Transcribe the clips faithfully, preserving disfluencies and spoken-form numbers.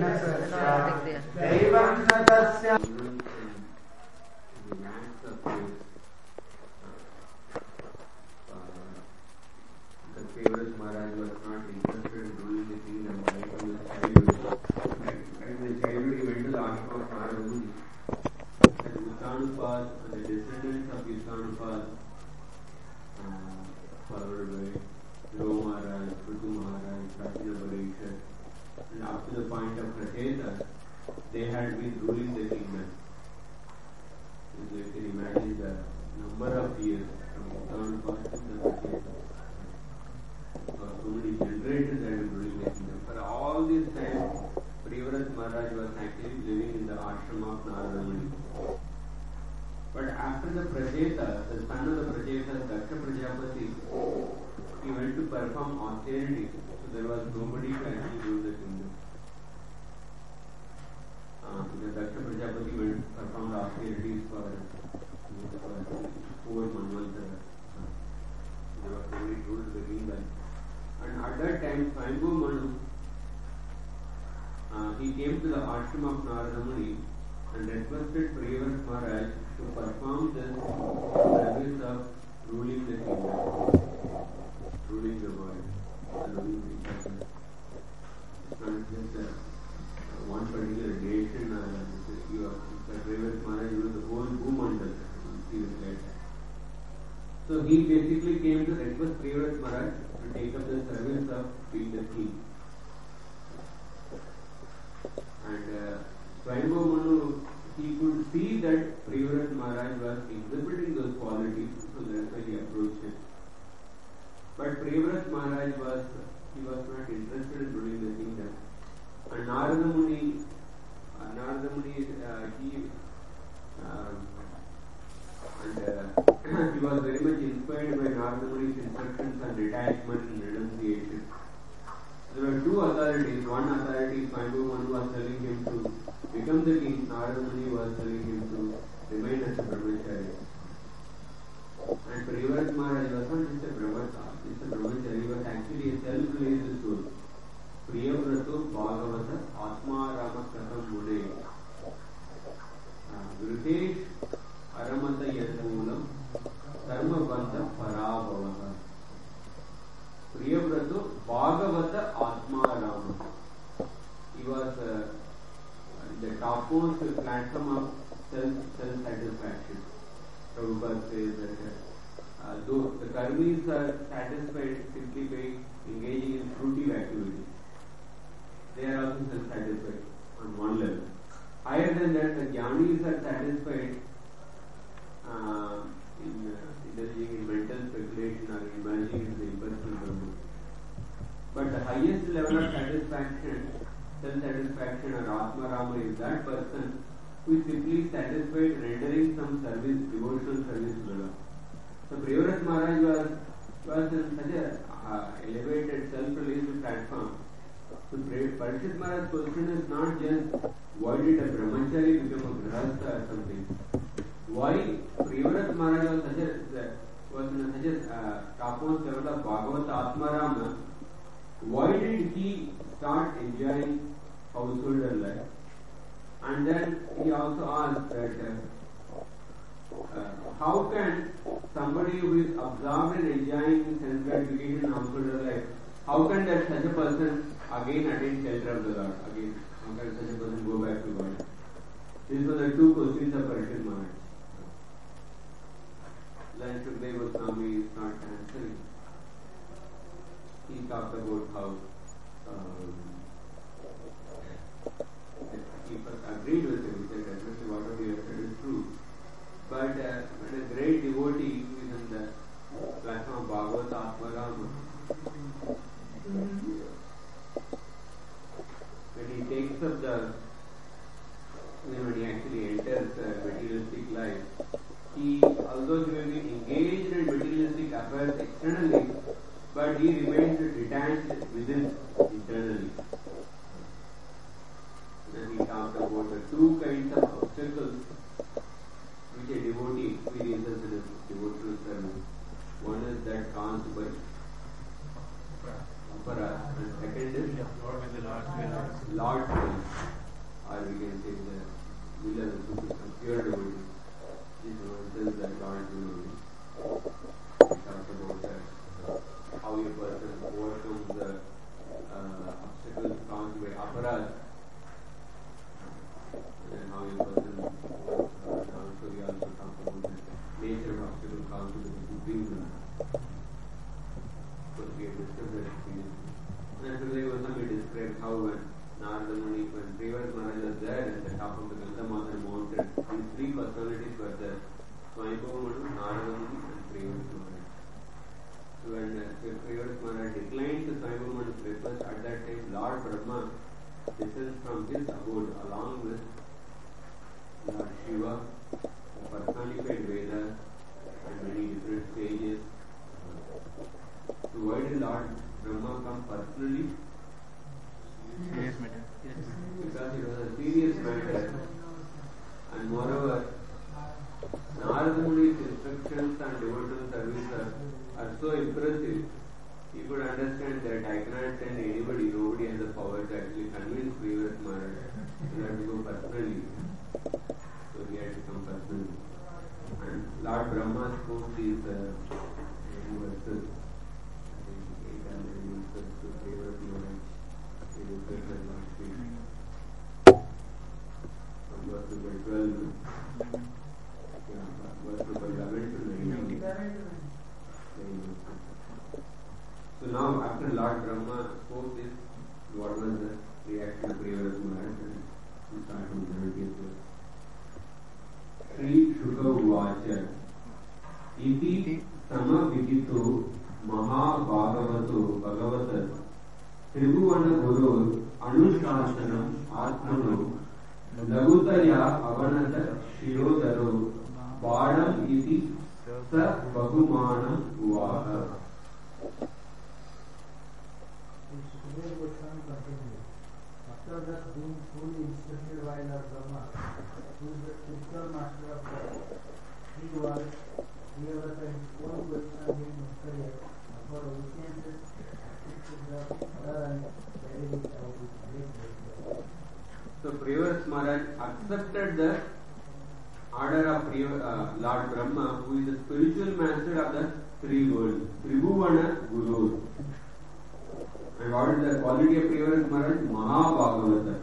दैवं न तस्य Previous Maharaj was not interested in ruling the kingdom right from his childhood. Right in his childhood, he went to the ashram of Narada Muni. And Uttanupad and the descendants of Uttanupad, uh, followed by Dhruva Maharaj, Prithu Maharaj, Prachina Parikshit, and up to the point of Pracheta, they had been ruling the kingdom. So you can imagine the number of years from Uttanupad to the Pracheta. For so many generations that have been ruling the kingdom. For all this time, Priyavrat Maharaj was actually living in the ashram of Narada Muni. But after the Pracheta, the son of the Pracheta, Daksha Prajapati, he went to perform austerity. So there was nobody to actually rule the kingdom. Uh, the Daksha Prajapati went to perform the austerities for, for four manvantaras. There was nobody to rule the kingdom. And at that time, Swayambhu Manu, uh, he came to the ashram of Narada Muni and requested Priyavrat Maharaj to perform the service of ruling the kingdom, ruling the world, and ruling the person. It's not just uh, one particular nation, uh, you are Priyavrat Maharaj, you know, the whole Bhumandal, he was like that. So he basically came to request Priyavrat Maharaj to take up the service of being the king. And uh, Swayambhu Manu, he could see that Priyavrat Maharaj was exhibiting those qualities, so that's why he approached him. But Priyavrat Maharaj was, he was not interested in ruling the kingdom. And Narada Muni, uh, Narada Muni, uh, he, um, and uh, he was very much inspired by Narada Muni's instructions on detachment and renunciation. There were two authorities. One authority, Swayambhu Manu, was telling him to become the king. Narada Muni was telling him to remain as a brahmachari. And Priyavrat Maharaj was not just a brahmachari, just a brahmachari, he was actually a self-realized soul. Priyavratu Bhagavata Atma Rama Katham Mune Vritesh Aramata Yanmulam Dharma Bantha Parabhavaha. Priyavratu Bhagavata Atma Rama. He was uh, the topmost platform of self self satisfaction. Prabhupada says that uh, though the karmis are satisfied simply by engaging in fruitive activities, they are also self satisfied on one level. Higher than that, the jnanis are satisfied uh, in uh, indulging in mental speculation or emerging in the impersonal Brahman. But the highest level of satisfaction, self-satisfaction or Atma Rama, is that person who is simply satisfied rendering some service, devotional service to the Lord. So Priyavrat Maharaj was, was in such a uh, elevated, self-realized platform. So Parikshit Maharaj's position is not just why did a brahmachari become a grihastha or something. Why Priyavrat Maharaj was such a was in such a uh, topmost level of Bhagavata Atmarama, why did he start enjoying householder life? And then he also asked that uh, uh, how can somebody who is absorbed in enjoying sense gratification in householder life, how can that such a person again attain shelter of the Lord? Again, how can such a person go back to God? These were the two questions of Parikshit Maharaj. Then Shukadeva Goswami is not answering. He talked about how um, he first agreed with him. He said definitely whatever you have said is true. But uh, when a great devotee who is in the platform of Bhagavata Atmarama, when he takes up the, you know, when he actually enters uh, materialistic life, he, although he may be engaged in materialistic affairs externally, but he remains detached within internally. Then he talked about the two kinds of obstacles which a devotee experiences in his devotional service. One is that caused by Aparas. And second is Lord with the last will. Lord will. Or we can say the will of the Supreme pure devotee. This is the Lord will. We talked about that. How a person overcomes the uh, obstacles caused by aparas. And how a person uh, also we also talk about the nature of obstacle caused by the Supreme will. So we have discussed that experience. And today also we described how when Narada Muni, when Srivas Maharaj was there at the top of the Gandhamadar mountain, these three personalities were there. Swayambhu Manu, Narada Muni and Srivas Maharaj. So when uh, Srivas Maharaj declined to Swayambhu Manu's request, at that time Lord Brahma descends from his abode along with Lord Shiva, the personified Vedas and many different stages. So why did Lord Brahma come personally? Serious matter. Yes. Because it was a serious matter. And moreover, Narada Muni's instructions and devotional service are, are so impressive. You could understand that I cannot send anybody, nobody has the power to actually convince Srivas Maharaj. You have to go personally. So he had to come personally. And Lord Brahma spoke these uh, verses. I think eight hundred verses to Srivas Maharaj. He looked at my last week. From verse number twelve. Yeah, verse number eleven to nineteen. So now after Lord Brahma spoke this, what was the reaction of Srivas Maharaj? And we start from seventieth verse. Sri Shuka Uvacha Iti Samavidito Mahabhagavato Bhagavata Tribhuvana Guru Anushashanam Atmano Lagutaya Avanata Shirodaro Badam Iti Sa Bahumana Uvaha. After that, being fully instructed by Lord Brahma, who is the spiritual master of the three worlds, he was his own question in his career for obedience to the other and very rich about his great great. So Srivas Maharaj accepted the order of uh, Lord Brahma, who is the spiritual master of the three worlds, Tribhuvana Guru. And what is the quality of Srivas Maharaj? Mahabhagavata.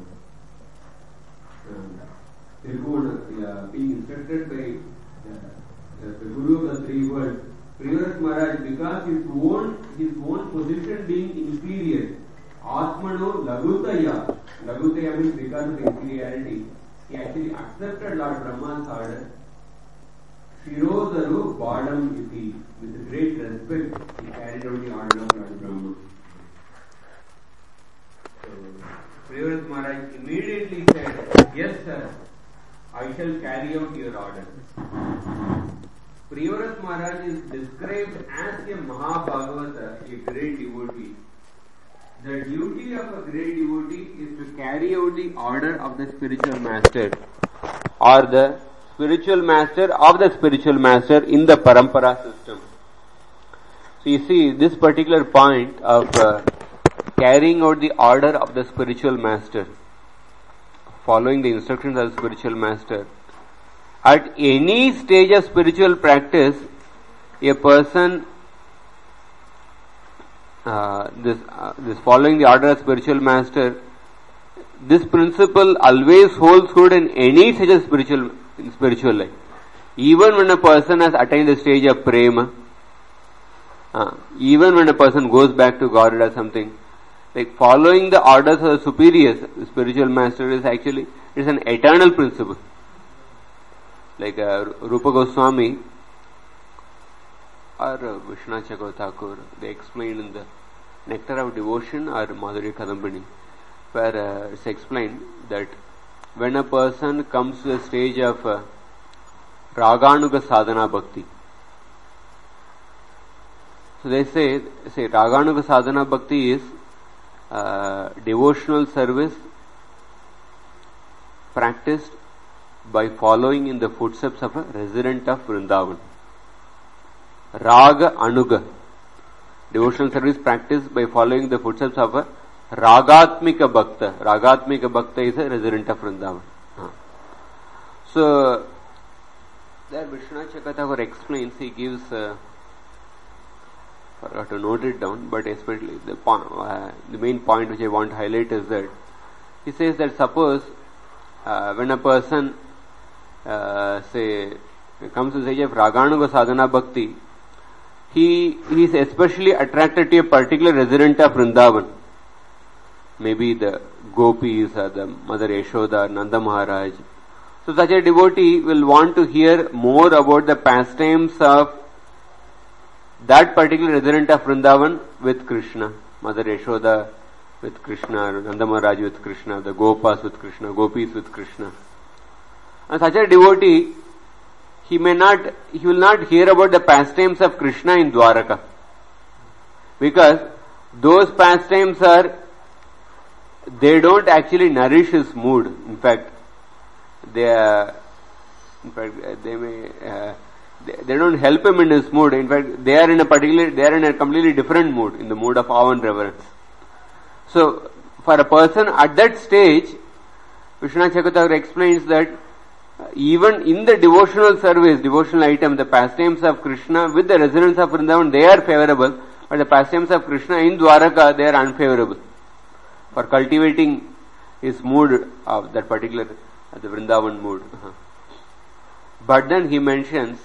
Tribhuvana, uh, being instructed by uh, the Guru of the three worlds. Srivas Maharaj, because his own his own position being inferior, Atmano Lagutaya. Lagutaya means because of inferiority. He actually accepted Lord Brahma's order. Shirodaru Badam Iti. With great respect, he carried out the order of Lord Brahma. So, Srivas Maharaj immediately said, yes sir, I shall carry out your order. Srivas Maharaj is described as a Mahabhagavata, a great devotee. The duty of a great devotee is to carry out the order of the spiritual master, or the spiritual master of the spiritual master in the parampara system. So you see, this particular point of uh, carrying out the order of the spiritual master, following the instructions of the spiritual master, at any stage of spiritual practice, a person Uh, this uh, this following the order of spiritual master, this principle always holds good in any stage of spiritual in spiritual life. Even when a person has attained the stage of prema, uh, even when a person goes back to God or something, like following the orders of the superiors, the spiritual master is actually it's an eternal principle. Like uh, Rupa Goswami or uh, Vishwanath Chakravarti Thakur, they explain in the Nectar of Devotion or Madhurya Kadambini, where uh, it's explained that when a person comes to the stage of uh, Raganuga Sadhana Bhakti, so they say, say Raganuga Sadhana Bhakti is uh, devotional service practiced by following in the footsteps of a resident of Vrindavan. Raga Anuga. devotional service practiced by following the footsteps of a Ragatmika Bhakta. Ragatmika Bhakta is a resident of Vrindavan. Uh. So, there Vishwanath Chakravarti explains, he gives, uh, I forgot to note it down, but especially the, uh, the main point which I want to highlight is that he says that suppose uh, when a person, uh, say, comes to the stage of Raganuga Sadhana Bhakti, he, he is especially attracted to a particular resident of Vrindavan. Maybe the gopis or the Mother Yashoda or Nanda Maharaj. So such a devotee will want to hear more about the pastimes of that particular resident of Vrindavan with Krishna. Mother Yashoda with Krishna, Nanda Maharaj with Krishna, the Gopas with Krishna, Gopis with Krishna. And such a devotee, he may not, he will not hear about the pastimes of Krishna in Dwaraka. Because those pastimes are, they don't actually nourish his mood. In fact, they are, in fact, they may, uh, they, they don't help him in his mood. In fact, they are in a particular, they are in a completely different mood, in the mood of awe and reverence. So, for a person at that stage, Vishwanath Chakravarti explains that even in the devotional service, devotional item, the pastimes of Krishna with the residents of Vrindavan, they are favorable, but the pastimes of Krishna in Dwaraka, they are unfavorable for cultivating his mood of that particular, the Vrindavan mood. Uh-huh. But then he mentions,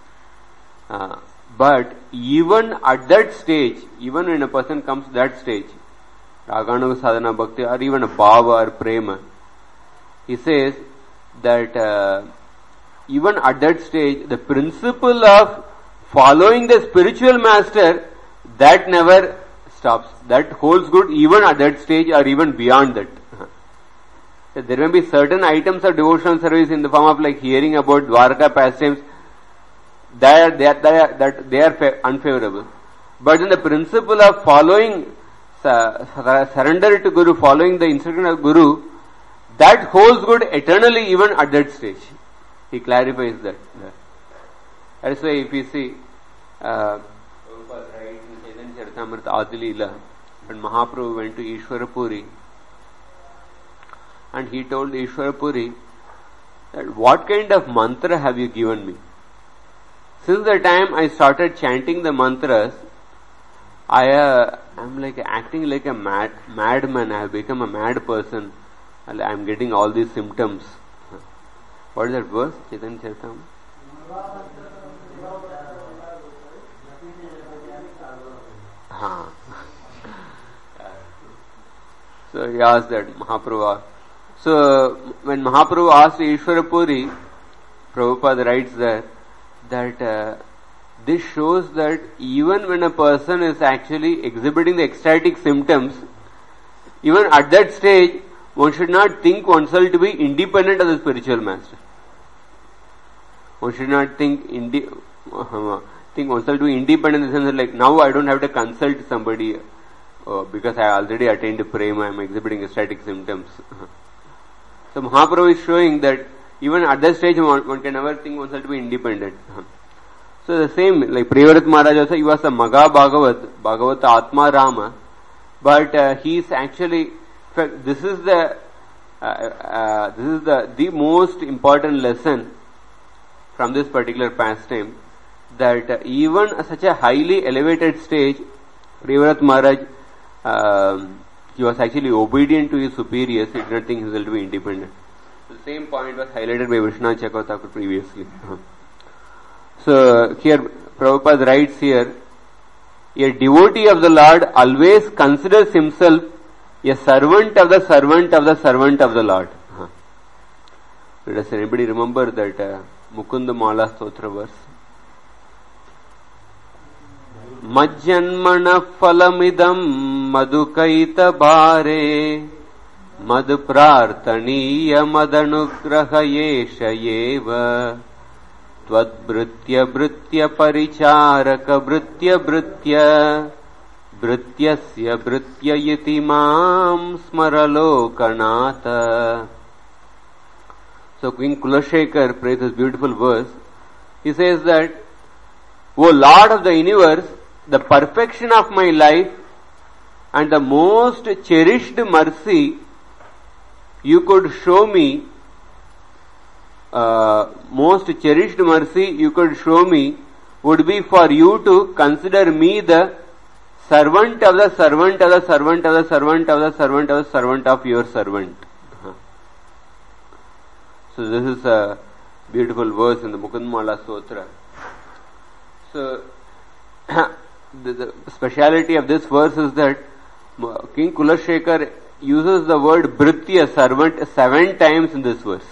uh, but even at that stage, even when a person comes to that stage, Raganuga Sadhana Bhakti or even a Bhava or Prema, he says that uh, even at that stage, the principle of following the spiritual master, that never stops. That holds good even at that stage or even beyond that. Uh-huh. There may be certain items of devotional service in the form of like hearing about Dwaraka pastimes, that they are, they are, that they are fa- unfavorable. But in the principle of following, uh, surrender to Guru, following the instruction of Guru, that holds good eternally even at that stage. He clarifies that. That's why if you see, uh, right in Chaitanya Charitamrita Adilila, when Mahaprabhu went to Ishwarapuri, and he told Ishwarapuri that what kind of mantra have you given me? Since the time I started chanting the mantras, I uh, am like acting like a mad madman. I have become a mad person. I am getting all these symptoms. What is that verse? Chaitanya Charitamrita. Huh. So he asked that Mahaprabhu. So when Mahaprabhu asked Ishwarapuri, Prabhupada writes there that uh, this shows that even when a person is actually exhibiting the ecstatic symptoms, even at that stage, one should not think oneself to be independent of the spiritual master. One should not think indi- uh, think oneself to be independent in the sense that like now I don't have to consult somebody uh, because I already attained prema, I am exhibiting ecstatic symptoms. So Mahaprabhu is showing that even at that stage one, one can never think oneself to be independent. So the same, like Priyavrat Maharaj also, he was a Maga Bhagavat, Bhagavat Atma Rama, but uh, he is actually, this is the uh, uh, this is the the most important lesson from this particular pastime, that uh, even at such a highly elevated stage, Priyavrat Maharaj, uh, he was actually obedient to his superiors. He did not think himself to be independent. The same point was highlighted by Vishwanath Chakravarti previously. Uh-huh. So here Prabhupada writes here, a devotee of the Lord always considers himself a servant of the servant of the servant of the Lord. Uh-huh. Does anybody remember that uh, Mukunda Mala Stotra verse? Majjanmana phalamidam madhukaita bhare madprartaniya madanugrahayesha yeva tvad-britya britya paricharaka britya britya brityasya britya yitimam smaralokanata. So King Kulashekar prays this beautiful verse. He says that, O Lord of the universe, the perfection of my life and the most cherished mercy you could show me, uh, most cherished mercy you could show me would be for you to consider me the servant of the servant of the servant of the servant of the servant of the servant of your servant. Uh-huh. So this is a beautiful verse in the Mukundmala Stotra. So the, the speciality of this verse is that King Kulashekar uses the word Britya, servant, seven times in this verse.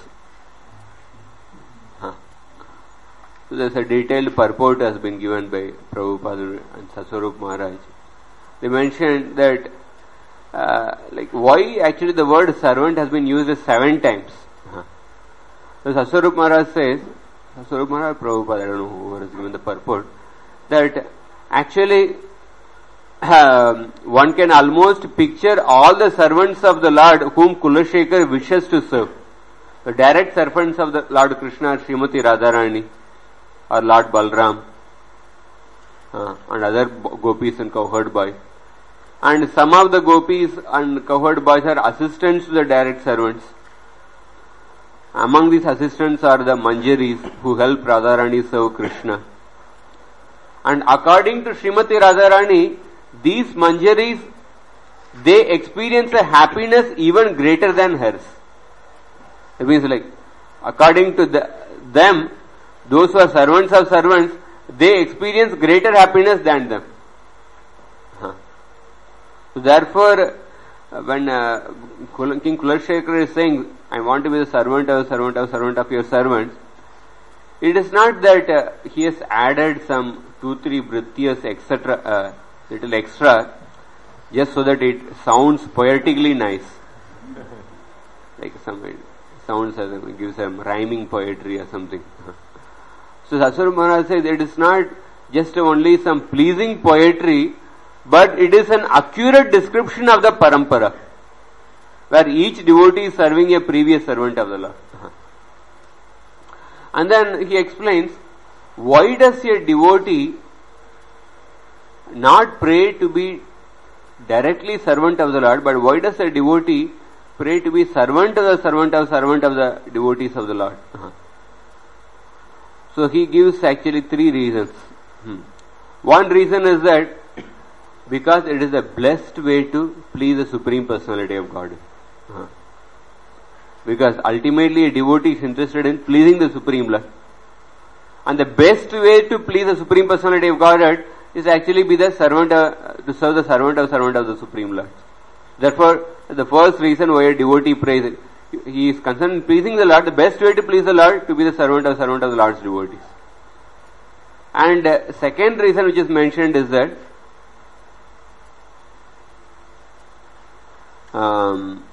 Huh. So there's a detailed purport has been given by Prabhupada and Saswarup Maharaj. They mentioned that uh, like why actually the word servant has been used seven times. Huh. So Saswarup Maharaj says, Saswarup Maharaj, Prabhupada, I don't know who has given the purport, that actually Um, one can almost picture all the servants of the Lord whom Kulashekar wishes to serve. The direct servants of the Lord Krishna are Srimati Radharani or Lord Balram uh, and other gopis and cowherd boys. And some of the gopis and cowherd boys are assistants to the direct servants. Among these assistants are the Manjaris who help Radharani serve Krishna. And according to Srimati Radharani, these Manjaris, they experience a happiness even greater than hers. It means like, according to the, them, those who are servants of servants, they experience greater happiness than them. Huh. So therefore, when uh, King Kulashekar is saying, I want to be the servant of servant of servant of your servants, it is not that uh, he has added some two, three Brityas, et cetera, uh, little extra, just so that it sounds poetically nice. Like some, it sounds as it gives some rhyming poetry or something. So Saswarup Maharaj says it is not just only some pleasing poetry, but it is an accurate description of the parampara, where each devotee is serving a previous servant of the Lord. And then he explains, why does a devotee not pray to be directly servant of the Lord, but why does a devotee pray to be servant of the servant of servant of the devotees of the Lord? Uh-huh. So he gives actually three reasons. Hmm. One reason is that because it is a blessed way to please the Supreme Personality of God. Uh-huh. Because ultimately a devotee is interested in pleasing the Supreme Lord. And the best way to please the Supreme Personality of Godhead is actually be the servant, uh, to serve the servant of servant of the Supreme Lord. Therefore, the first reason why a devotee prays, he is concerned in pleasing the Lord. The best way to please the Lord to be the servant of servant of the Lord's devotees. And uh, second reason which is mentioned is that um,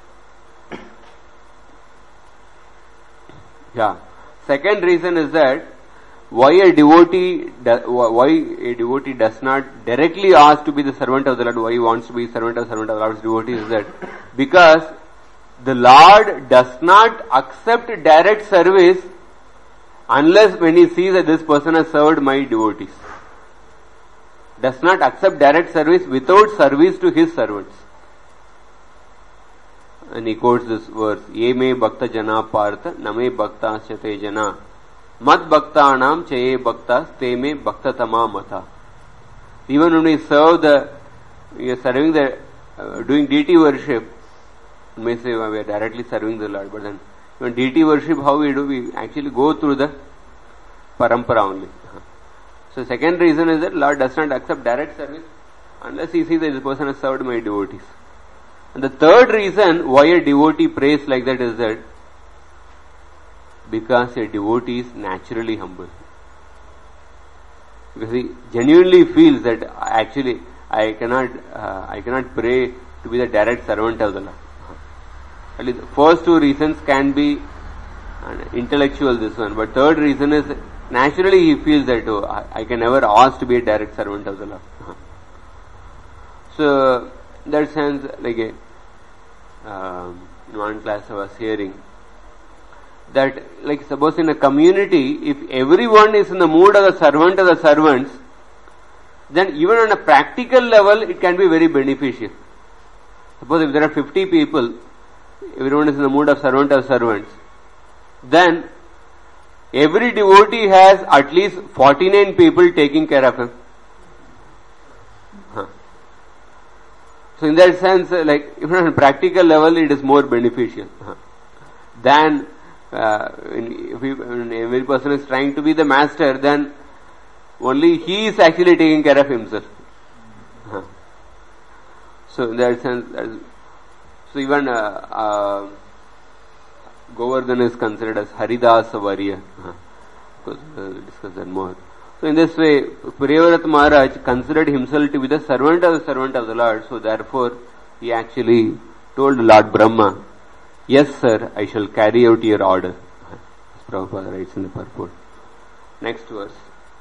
yeah, second reason is that why a devotee, why a devotee does not directly ask to be the servant of the Lord, why he wants to be servant of servant of the Lord's devotees is that because the Lord does not accept direct service unless when he sees that this person has served my devotees. Does not accept direct service without service to his servants. And he quotes this verse, Ye me bhakta jana partha, name bhakta chate jana. Mat bhaktanam chaye bhaktas te me bhaktatama mata. Even when we serve the, we are serving the, uh, doing deity worship, we may say we are directly serving the Lord, but then when deity worship, how we do, we actually go through the parampara only. So second reason is that Lord does not accept direct service unless he sees that this person has served my devotees. And the third reason why a devotee prays like that is that because a devotee is naturally humble. Because he genuinely feels that actually I cannot, uh, I cannot pray to be the direct servant of the Lord. At least the first two reasons can be uh, intellectual, this one, but third reason is naturally he feels that oh, I, I can never ask to be a direct servant of the Lord. So in that sense, like a, um, in one class I was hearing that, like suppose in a community, if everyone is in the mood of the servant of the servants, then even on a practical level it can be very beneficial. Suppose if there are fifty people, everyone is in the mood of servant of servants, then every devotee has at least forty-nine people taking care of him. Huh. So in that sense, like even on a practical level it is more beneficial huh. than uh, in, if we, when every person is trying to be the master, then only he is actually taking care of himself. Huh. So in that sense, so even uh, uh, Govardhan is considered as Haridasa Varya. Huh. Because uh, we'll discuss that more. So in this way, Priyavrata Maharaj considered himself to be the servant of the servant of the Lord. So therefore, he actually told Lord Brahma, "Yes, sir, I shall carry out your order." Prabhupada writes in the purport. Next verse.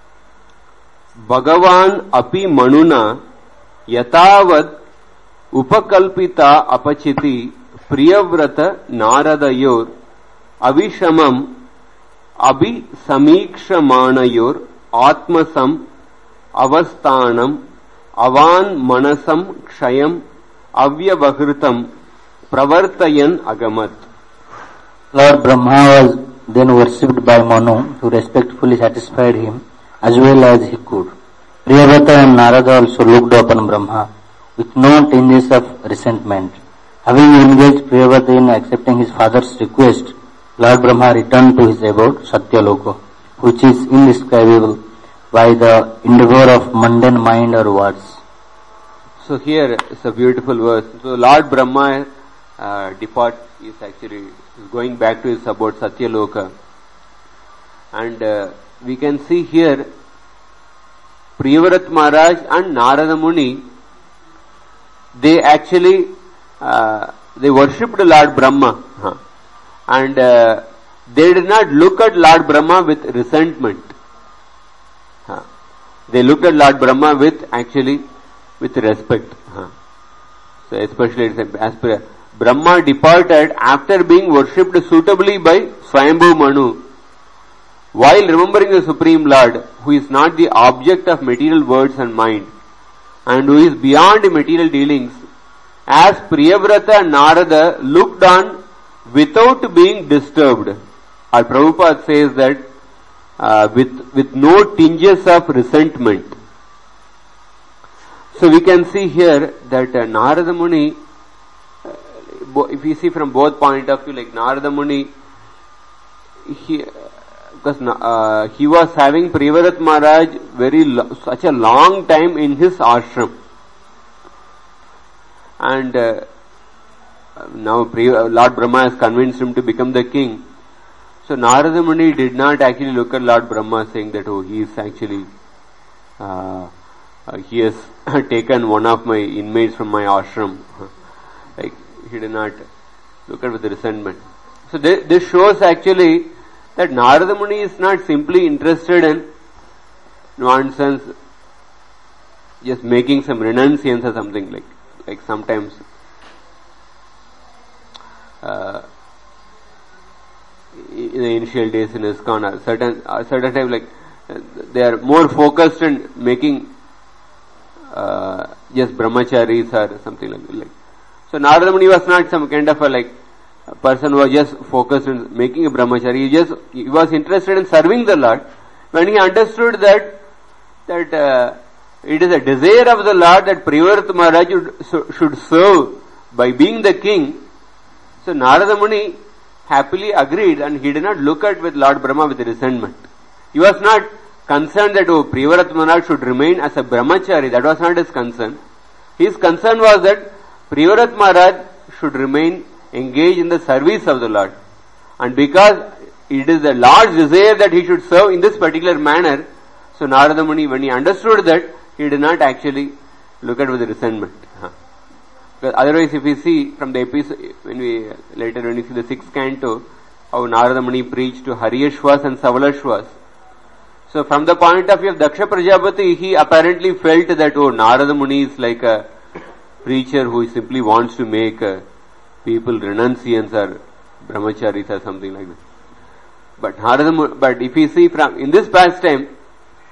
Bhagavan api manuna yatavad upakalpita apachiti priyavrata naradayor avishamam abhi samikshamanayor atmasam avasthanam avan manasam kshayam avyavahritam pravartayan agamat. Lord Brahma was then worshipped by Manu, who respectfully satisfied him as well as he could. Priyavrata and Narada also looked upon Brahma with no tinges of resentment. Having engaged Priyavrata in accepting his father's request, Lord Brahma returned to his abode, Satyaloka, which is indescribable by the endeavor of mundane mind or words. So here is a beautiful verse. So Lord Brahma uh, depart is actually is going back to his abode, Satyaloka. And uh, we can see here Priyavrata Maharaj and Narada Muni, they actually uh, they worshipped Lord Brahma huh. and uh, they did not look at Lord Brahma with resentment. Huh. They looked at Lord Brahma with actually with respect. Huh. So especially as per Brahma departed after being worshipped suitably by Swayambhu Manu, while remembering the Supreme Lord, who is not the object of material words and mind, and who is beyond material dealings, as Priyavrata and Narada looked on without being disturbed. Our Prabhupada says that uh, with, with no tinges of resentment. So we can see here that uh, Narada Muni, uh, if we see from both point of view, like Narada Muni, he, because uh, he was having Priyavrata Maharaj very lo- such a long time in his ashram, and uh, now Priya, Lord Brahma has convinced him to become the king. So Narada Muni did not actually look at Lord Brahma saying that, oh, he is actually uh, uh, he has taken one of my inmates from my ashram. Like he did not look at with resentment. So this, this shows actually that Narada Muni is not simply interested in nonsense, just making some renunciance or something like, like sometimes uh, in the initial days in ISKCON, or certain, uh, certain time like uh, they are more focused in making uh, just brahmacharis or something like that. Like. So Narada Muni was not some kind of a like a person who was just focused on making a brahmachari. He just he was interested in serving the Lord. When he understood that that uh, it is a desire of the Lord that Priyavrata Maharaj should, should serve by being the king, so Narada Muni happily agreed, and he did not look at with Lord Brahma with resentment. He was not concerned that oh, Priyavrata Maharaj should remain as a brahmachari. That was not his concern. His concern was that Priyavrata Maharaj should remain engaged in the service of the Lord. And because it is the Lord's desire that he should serve in this particular manner, so Narada Muni, when he understood that, he did not actually look at with resentment. Huh. Because otherwise, if we see from the episode, when we later when we see the sixth canto, how Narada Muni preached to Haryashvas and Savalashvas. So from the point of view of Daksha Prajapati, he apparently felt that oh, Narada Muni is like a preacher who simply wants to make uh, people renunciants or brahmacharis or something like that. But Narada, but if we see from in this pastime,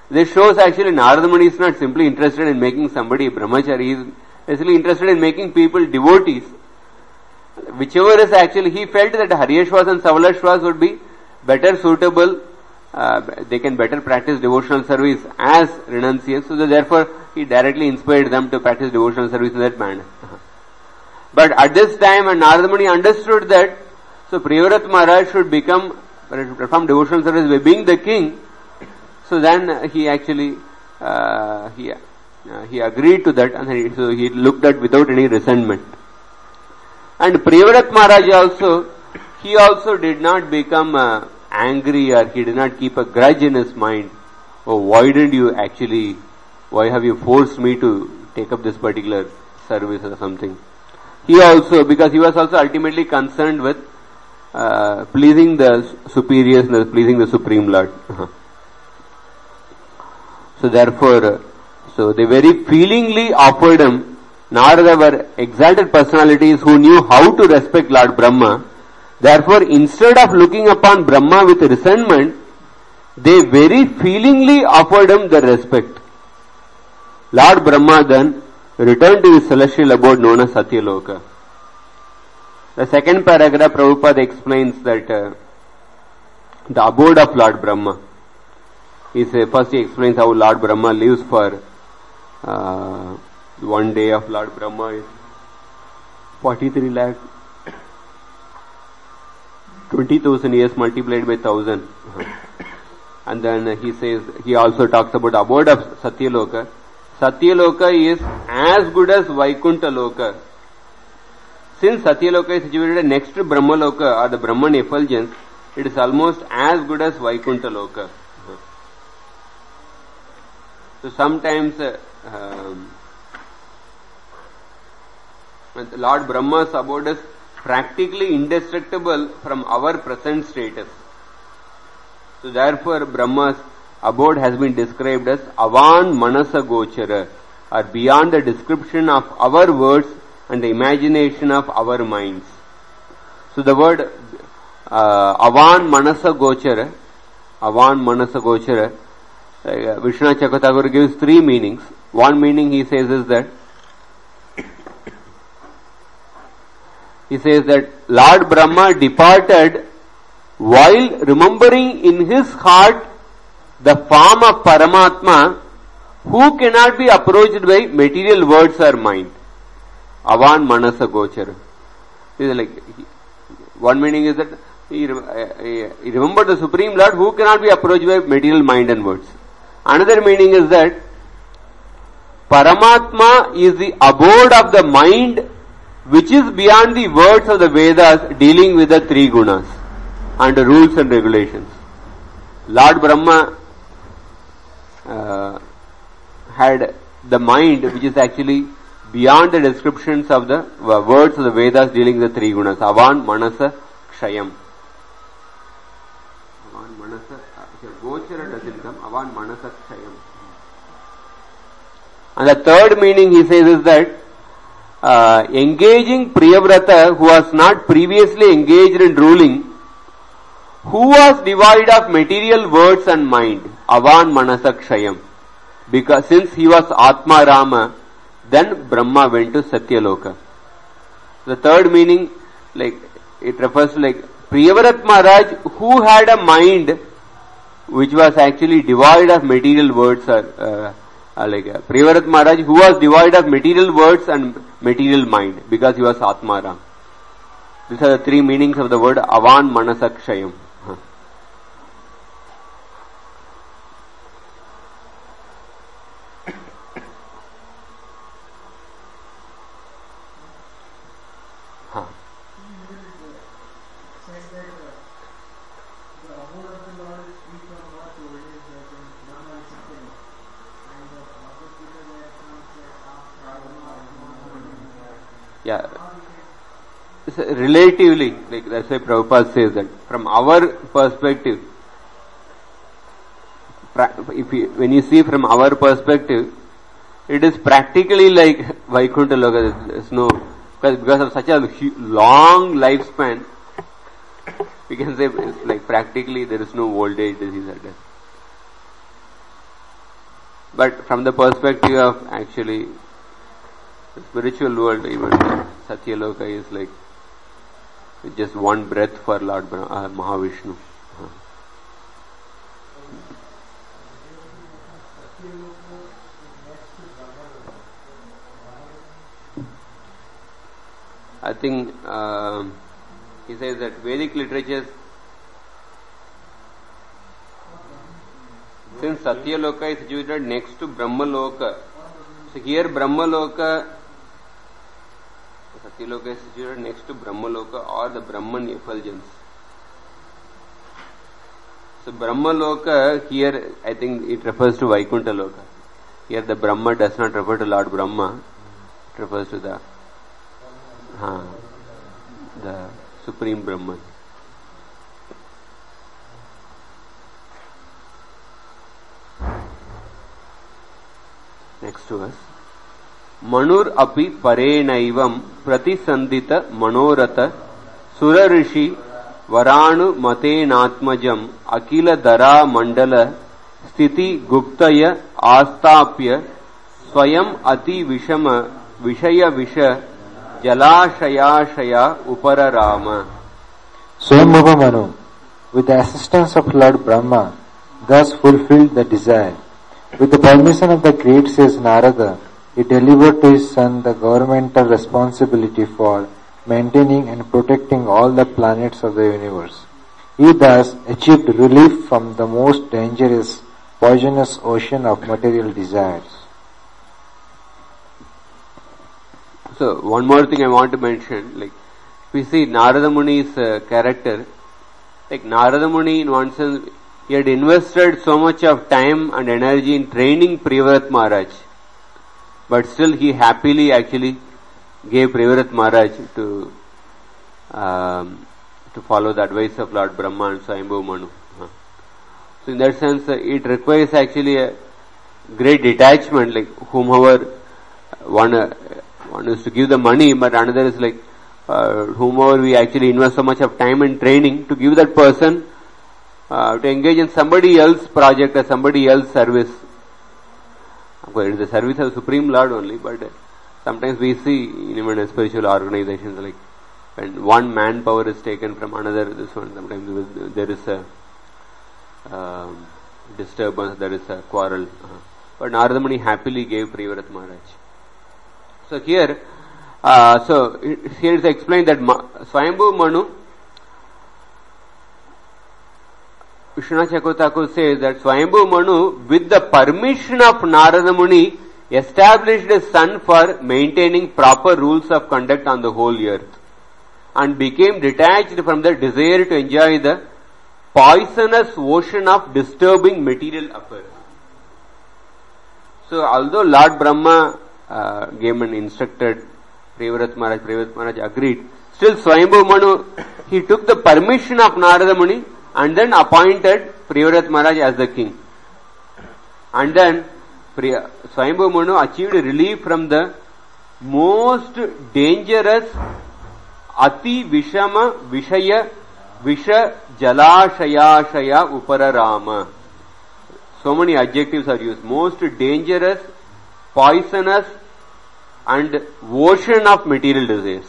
This shows actually Narada Muni is not simply interested in making somebody brahmachari, he is actually interested in making people devotees. Whichever is actually, he felt that Haryashvas and Savalashvas would be better suitable, uh, they can better practice devotional service as renunciants, so that therefore he directly inspired them to practice devotional service in that manner. But at this time when Narada Muni understood that, so Priyavrat Maharaj should become, perform devotional service by being the king, so then he actually, uh, he, uh, he agreed to that, and he, so he looked at without any resentment. And Priyavrat Maharaj also, he also did not become uh, angry, or he did not keep a grudge in his mind. Oh, why didn't you actually, why have you forced me to take up this particular service or something? He also, because he was also ultimately concerned with uh, pleasing the superiors and pleasing the Supreme Lord. So therefore, uh, so they very feelingly offered him. Narada were exalted personalities who knew how to respect Lord Brahma. Therefore, instead of looking upon Brahma with resentment, they very feelingly offered him the respect. Lord Brahma then returned to his celestial abode known as Satyaloka. The second paragraph, Prabhupada explains that uh, the abode of Lord Brahma. He says, first he explains how Lord Brahma lives for uh, one day of Lord Brahma is forty-three lakh twenty thousand years multiplied by thousand. And then he says, he also talks about the abode of Satyaloka. Satyaloka is as good as Vaikuntha Loka. Since Satyaloka is situated next to Brahmaloka or the Brahman effulgence, it is almost as good as Vaikuntha Loka. So sometimes uh, um, Lord Brahma's abode is practically indestructible from our present status. So therefore Brahma's abode has been described as Avan Manasa Gochara, or beyond the description of our words and the imagination of our minds. So the word uh, Avan Manasa Gochara, Avan Manasa Gochara, uh, Vishnu Chakotaguru gives three meanings. One meaning he says is that he says that Lord Brahma departed while remembering in his heart the form of Paramatma, who cannot be approached by material words or mind. Avan Manasa Gochara. Like, one meaning is that he, uh, he remembered the Supreme Lord who cannot be approached by material mind and words. Another meaning is that Paramatma is the abode of the mind which is beyond the words of the Vedas dealing with the three gunas and the rules and regulations. Lord Brahma uh, had the mind which is actually beyond the descriptions of the uh, words of the Vedas dealing with the three gunas. Avan Manasa Kshayam. Avan Manasa, Gochara doesn't come, Avan Manasa Kshayam. And the third meaning he says is that uh, engaging Priyavrata who was not previously engaged in ruling, who was devoid of material words and mind, Avan Manasa Kshayam. Because since he was Atma Rama, then Brahma went to Satyaloka. The third meaning, like, it refers to like Priyavrat Maharaj who had a mind which was actually devoid of material words or uh, uh, like uh, Priyavrat Maharaj who was devoid of material words and material mind because he was Atmaram. These are the three meanings of the word Avan Manasa Kshayam. Huh. Huh. Yeah. So relatively, like that's why Prabhupada says that from our perspective, if you, when you see from our perspective, it is practically like Vaikuntha Loka. There's no, because, because of such a long lifespan, we can say like practically there is no old age disease at death. But from the perspective of actually the spiritual world, even Satyaloka is like just one breath for Lord Brahma, uh, Mahavishnu. Uh. I think uh, he says that Vedic literatures, since Satyaloka is situated next to Brahmaloka, so here Brahmaloka, Satyaloka is situated next to Brahmaloka or the Brahman effulgence. So Brahmaloka here, I think it refers to Vaikuntha Loka. Here the Brahma does not refer to Lord Brahma, it refers to the uh, the Supreme Brahman. Next to us. Manur api parenaivam pratisandita manorata surarishi varanu matenatmajam akila dara mandala sthiti guptaya astapya swayam ati vishama vishaya visha jalashayashaya upararama. Swayambhuva Manu, with the assistance of Lord Brahma, thus fulfilled the desire. With the permission of the great sage Narada, he delivered to his son the governmental responsibility for maintaining and protecting all the planets of the universe. He thus achieved relief from the most dangerous, poisonous ocean of material desires. So, one more thing I want to mention, like, we see Narada Muni's uh, character, like Narada Muni in one sense, he had invested so much of time and energy in training Priyavrat Maharaj, but still he happily actually gave Priyavrat Maharaj to um, to follow the advice of Lord Brahma and Swayambhuva Manu. Uh-huh. So in that sense, uh, it requires actually a great detachment, like whomever one uh, one is to give the money, but another is like uh, whomever we actually invest so much of time and training to give that person Uh, to engage in somebody else's project or somebody else's service. Of course, it is the service of the Supreme Lord only, but uh, sometimes we see in even spiritual organizations, like when one manpower is taken from another, this one, sometimes there is a um, disturbance, there is a quarrel. Uh-huh. But Narada Muni happily gave Priyavrat Maharaj. So here, uh, so it, here it is explained that Ma, Swayambhuva Manu, Vishwanath Chakravarti says that Swayambhuva Manu, with the permission of Narada Muni, established a son for maintaining proper rules of conduct on the whole earth and became detached from the desire to enjoy the poisonous ocean of disturbing material affairs. So although Lord Brahma uh, gave an instructed Priyavrat Maharaj, Priyavrat Maharaj agreed, still Swayambhuva Manu, he took the permission of Narada Muni and then appointed Priyavrat Maharaj as the king. And then Swayambhuva Manu achieved relief from the most dangerous Ati Vishama Vishaya Visha Jalashayashaya Upararama. So many adjectives are used. Most dangerous, poisonous and ocean of material desires.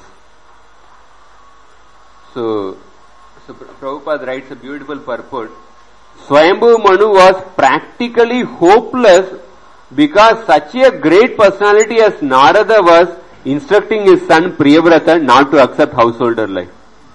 So, So Prabhupada writes a beautiful purport. Swayambhuva Manu was practically hopeless because such a great personality as Narada was instructing his son Priyavrata not to accept householder life.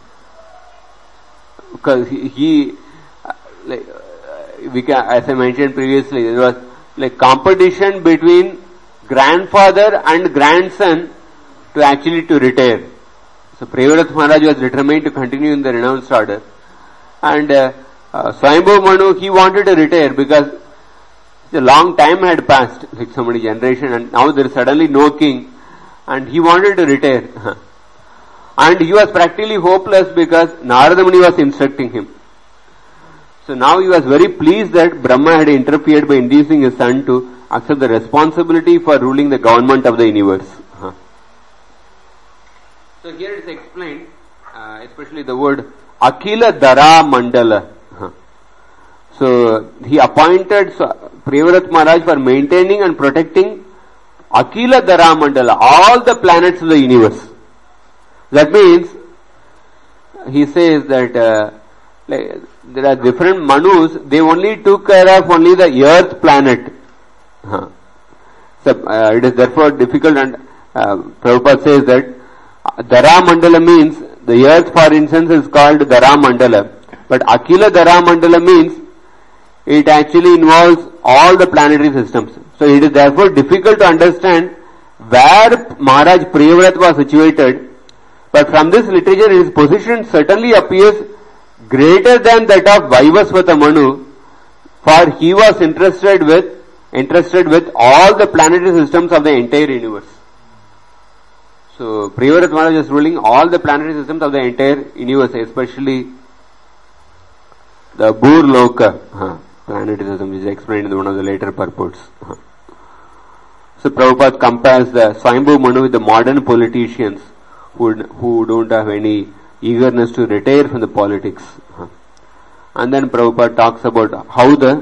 Because he, he like, we can, as I mentioned previously, there was like competition between grandfather and grandson to actually to retire. So Priyavrat Maharaj was determined to continue in the renounced order, and uh, uh, Swayambhuva Manu, he wanted to retire because a long time had passed, like so many generations, and now there is suddenly no king, and he wanted to retire. And he was practically hopeless because Narada Muni was instructing him. So now he was very pleased that Brahma had interfered by inducing his son to accept the responsibility for ruling the government of the universe. So here it is explained, uh, especially the word Akila Dara Mandala. Uh-huh. So he appointed Priyavrat Maharaj for maintaining and protecting Akila Dhara Mandala, all the planets of the universe. That means, he says that uh, like, there are different Manus, they only took care of only the earth planet. Huh. So, uh, it is therefore difficult, and uh, Prabhupada says that Dhara Mandala means, the earth for instance is called Dhara Mandala, but Akila Dhara Mandala means it actually involves all the planetary systems. So it is therefore difficult to understand where Maharaj Priyavrat was situated, but from this literature his position certainly appears greater than that of Vaivasvata Manu, for he was interested with interested with all the planetary systems of the entire universe. So Priyavrat Maharaj is ruling all the planetary systems of the entire universe, especially the Burloka huh, planetary system, which is explained in one of the later purports. Huh. So Prabhupada compares the Swayambhu Manu with the modern politicians who who don't have any eagerness to retire from the politics. Huh. And then Prabhupada talks about how the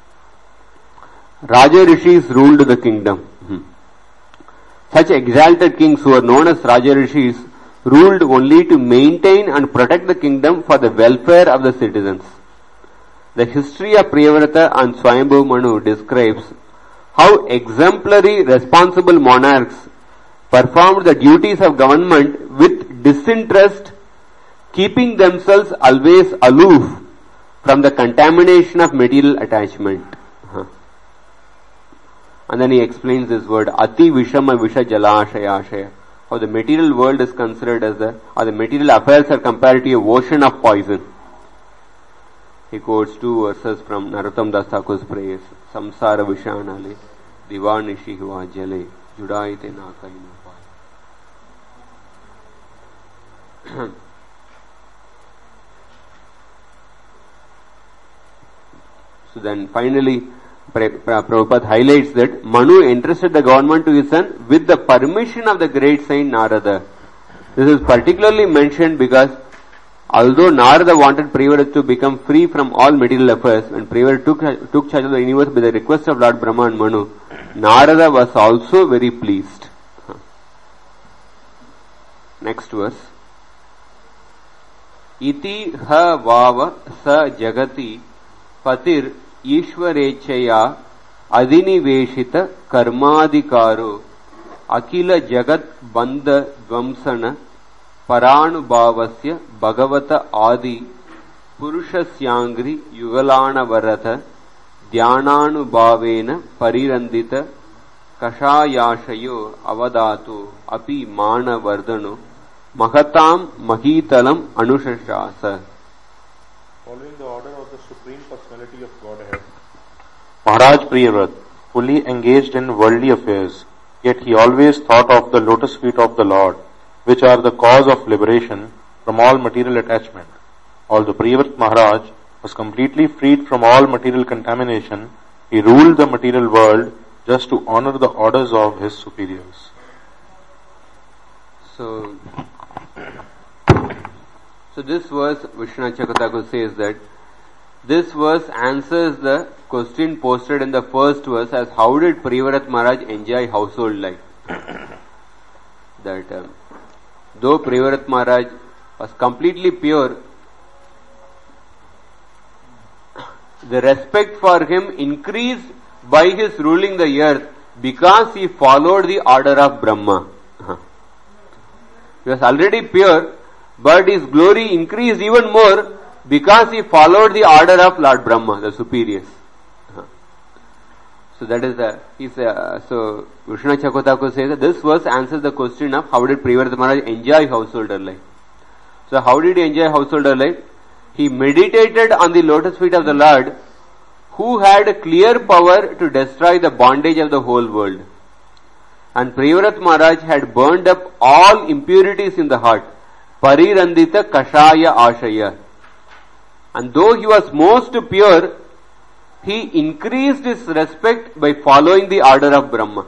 Raja Rishis ruled the kingdom. Hmm. Such exalted kings who are known as Raja Rishis ruled only to maintain and protect the kingdom for the welfare of the citizens. The history of Priyavrata and Swayambhu Manu describes how exemplary responsible monarchs performed the duties of government with disinterest, keeping themselves always aloof from the contamination of material attachment. Huh. And then he explains this word, Ati Vishama Visha Jalashaya Ashaya, how the material world is considered as the, or the material affairs are compared to a ocean of poison. He quotes two verses from Narottam Das Thakur's prayers, Samsara Vishanale, Divanishi Hua Jale, Judaite Nakainu. So then finally, Prabhupada highlights that Manu entrusted the government to his son with the permission of the great saint Narada. This is particularly mentioned because although Narada wanted Priyavrat to become free from all material affairs, when Priyavrat took, took charge of the universe by the request of Lord Brahma and Manu, Narada was also very pleased. Next verse. Iti ha vava sa jagati patir Ishwarechaya adiniveshita karmadikaro akila jagat bandha dvamsana paranubhavasya bhagavata adi purushasyangri yugalana varata dhyananubhavena parirandita kashayashayo avadatu api mana vardano mahatam mahitalam anushashasa. Following the order of the Supreme Personality of Godhead, Maharaj Priyavrat, fully engaged in worldly affairs, yet he always thought of the lotus feet of the Lord, which are the cause of liberation from all material attachment. Although Priyavrat Maharaj was completely freed from all material contamination, he ruled the material world just to honor the orders of his superiors. So, So this verse, Vishwanath Chakravarti says that this verse answers the question posted in the first verse as how did Priyavrat Maharaj enjoy household life? That um, though Priyavrat Maharaj was completely pure, the respect for him increased by his ruling the earth because he followed the order of Brahma. He was already pure, but his glory increased even more because he followed the order of Lord Brahma, the superiors. So that is the, he's, uh, so Vishwanath Chakravarti says that this verse answers the question of how did Priyavrat Maharaj enjoy householder life. So how did he enjoy householder life? He meditated on the lotus feet of the Lord, who had clear power to destroy the bondage of the whole world. And Priyavrat Maharaj had burned up all impurities in the heart. Parirandita kashaya ashaya. And though he was most pure, he increased his respect by following the order of Brahma.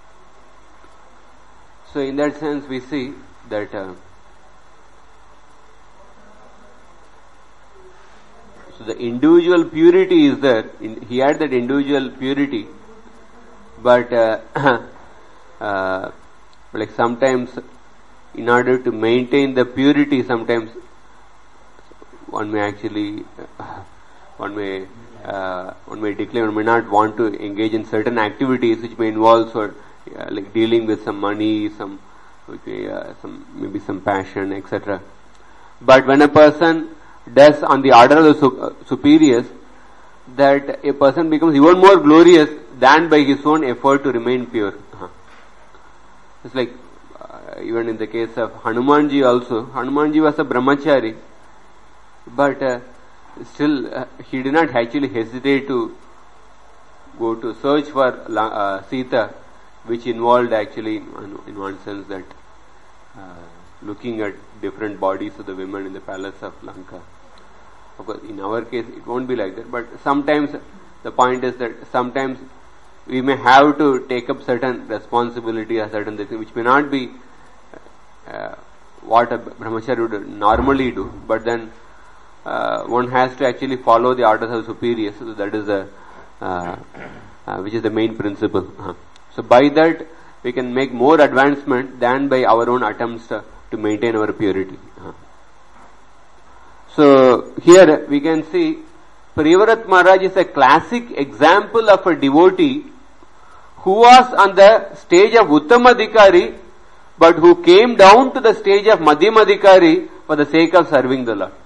So in that sense we see that uh, So the individual purity is there. In, he had that individual purity, but uh, uh, like sometimes, in order to maintain the purity, sometimes one may actually, uh, one may, uh, one may declare, one may not want to engage in certain activities which may involve sort, uh, like dealing with some money, some, okay, uh, some maybe some passion, et cetera. But when a person does on the order of the su- uh, superiors, that a person becomes even more glorious than by his own effort to remain pure. Uh-huh. It's like uh, even in the case of Hanumanji also. Hanumanji was a brahmachari, but uh, still uh, he did not actually hesitate to go to search for uh, Sita, which involved actually, in one sense, that uh, looking at different bodies of the women in the palace of Lanka. Of course, in our case, it won't be like that, but sometimes the point is that sometimes we may have to take up certain responsibility or certain things which may not be uh, what a brahmachari would normally do, but then uh, one has to actually follow the orders of superiors. So that is the uh, uh, which is the main principle. Uh-huh. So by that we can make more advancement than by our own attempts uh, to maintain our purity. Uh-huh. So here we can see Priyavrat Maharaj is a classic example of a devotee who was on the stage of Uttamadhikari, but who came down to the stage of Madhyamadhikari for the sake of serving the Lord.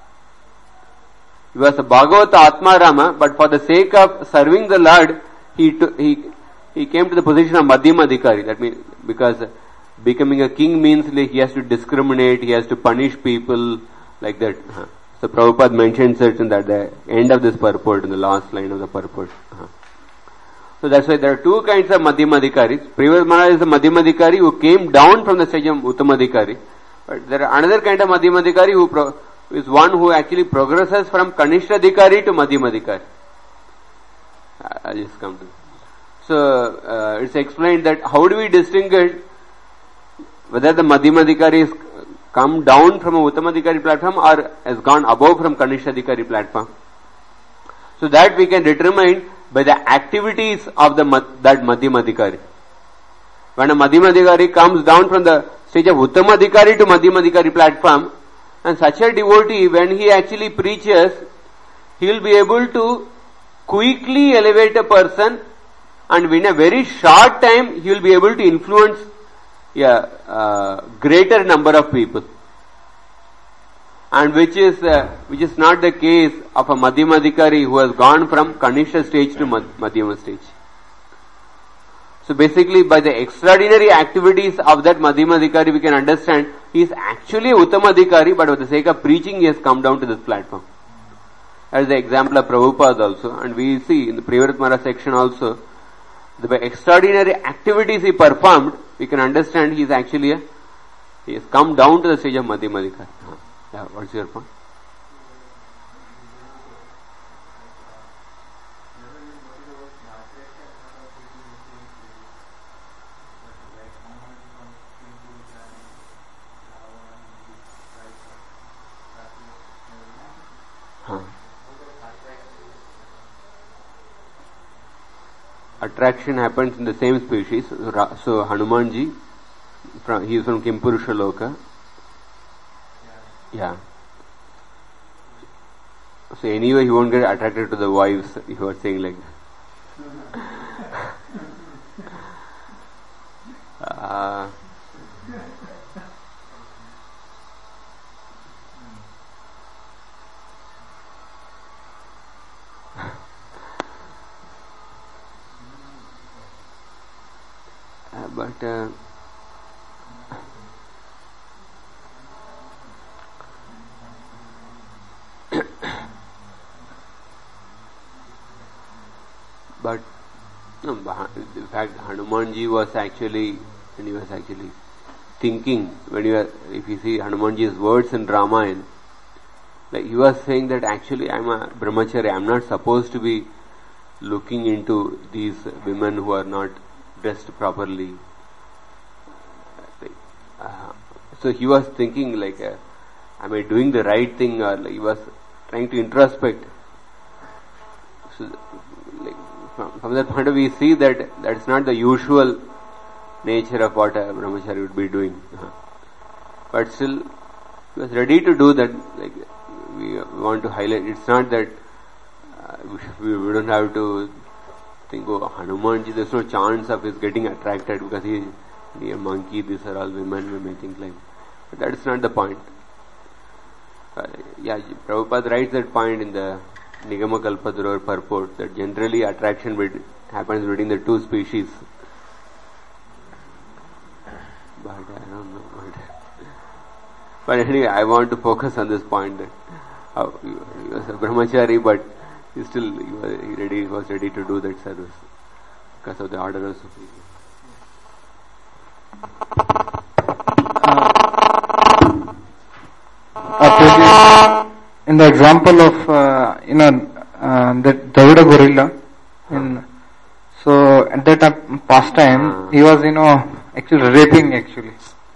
He was a Bhagavata Atmarama, but for the sake of serving the Lord, he t- he he came to the position of Madhyamadhikari. That means because becoming a king means like he has to discriminate, he has to punish people like that. Uh-huh. So Prabhupada mentions it in that the end of this purport, in the last line of the purport. Uh-huh. So that's why there are two kinds of Madhyamadhikaris. Priyavrat Maharaj is a Madhyamadhikari who came down from the stage of Uttamadhikari. But there are another kind of Madhyamadhikari who pro- is one who actually progresses from Kanishthadhikari to Madhyamadhikari. I'll just come to it. So uh, it's explained that how do we distinguish whether the Madhyamadhikari is come down from a Uttamadhikari platform or has gone above from Kanishthadhikari platform. So that we can determine by the activities of the that Madhyamadhikari. When a Madhyamadhikari comes down from the stage of Uttamadhikari to Madhyamadhikari platform, and such a devotee, when he actually preaches, he will be able to quickly elevate a person, and in a very short time he will be able to influence a uh, greater number of people. And which is uh, which is not the case of a Madhyamadhikari who has gone from Kanishta stage to Madhyama stage. So basically, by the extraordinary activities of that Madhyamadhikari, we can understand he is actually a Uttamadhikari, but for the sake of preaching, he has come down to this platform. As the example of Prabhupada also, and we see in the Priyavrat Maharaj section also, that by extraordinary activities he performed, we can understand he is actually a, he has come down to the stage of Madhyamadhikari. Yeah, what's your point? Huh. Attraction happens in the same species. So Hanumanji, from, he is from Kimpurusha Loka. Yeah. So anyway, he won't get attracted to the wives, if you are saying like that. uh, but uh, but no, in fact Hanumanji was actually, when he was actually thinking, when you are, if you see Hanumanji's words in Ramayana, like he was saying that actually I am a brahmachari, I am not supposed to be looking into these women who are not dressed properly. Uh, so he was thinking like, uh, am I doing the right thing, or like he was trying to introspect. So, like, from, from that point of view, we see that that's not the usual nature of what a brahmachari would be doing. Uh-huh. But still, he was ready to do that. Like, we, we want to highlight. It's not that uh, we, we don't have to think, oh, Hanumanji, there's no chance of his getting attracted because he, he a monkey. These are all women. We may think like, but that's not the point. Uh, yeah, Prabhupada writes that point in the Nigama Kalpadurur purport that generally attraction bet- happens between the two species. But I don't know. But anyway, I want to focus on this point that uh, he was a brahmachari, but he still he was ready. He was ready to do that service because of the order of superior. Uh, in the example of uh, you know uh, that Davida gorilla, in so at that time, past time he was you know actually raping actually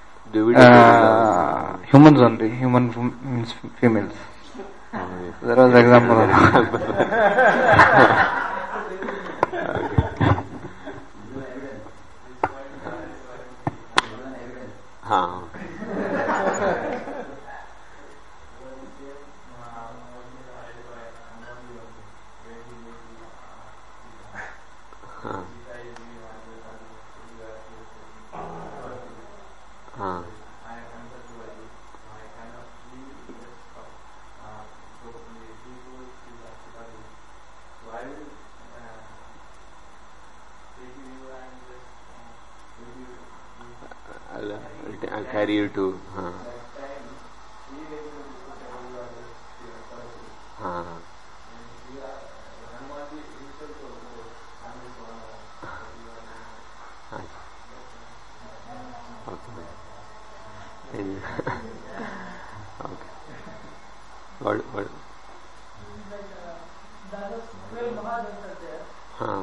uh, humans only, human means females. Oh, yes. That was the example of Huh. Huh. I'll, I'll carry you to. Huh. Huh. Okay. What? What? Huh.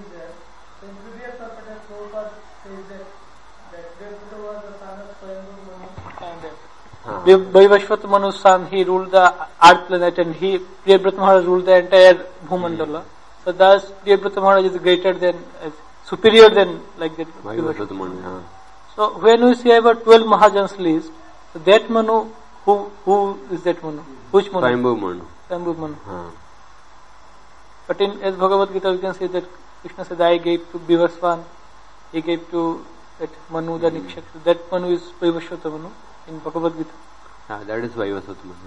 Vaivashvata Manu's son, he ruled the earth planet, and he, Priyabrata Maharaj, ruled the entire Bhumandala. So thus, Priyabrata Maharaj is greater than, uh, superior than, like that. Vaivashvata Manu, huh. So when we see about twelve Mahajans list, so that Manu, who who is that Manu? Which Manu? Swayambhu Manu. Swayambhu Manu. Huh. But in as Bhagavad Gita, we can say that Krishna said, I gave to Bhivasvan, he gave to that Manu the Nikshak. So that Manu is Vaivashvata Manu in Bhagavad Gita. Ah, that is Vaivashvata Manu.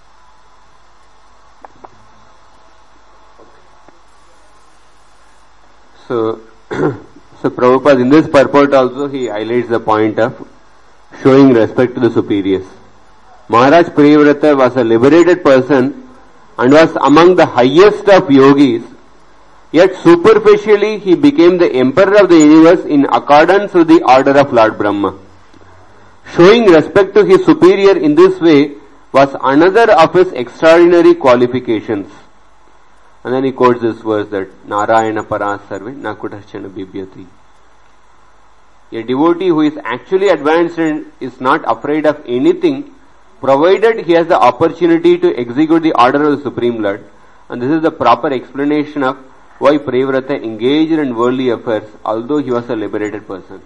So, so Prabhupada in this purport also he highlights the point of showing respect to the superiors. Maharaj Priyavrata was a liberated person and was among the highest of yogis, yet superficially he became the emperor of the universe in accordance with the order of Lord Brahma. Showing respect to his superior in this way was another of his extraordinary qualifications. And then he quotes this verse that Narayana Paras Sarve Nakutarchana Bibhyati. A devotee who is actually advanced and is not afraid of anything, provided he has the opportunity to execute the order of the Supreme Lord. And this is the proper explanation of why Priyavrata engaged in worldly affairs, although he was a liberated person.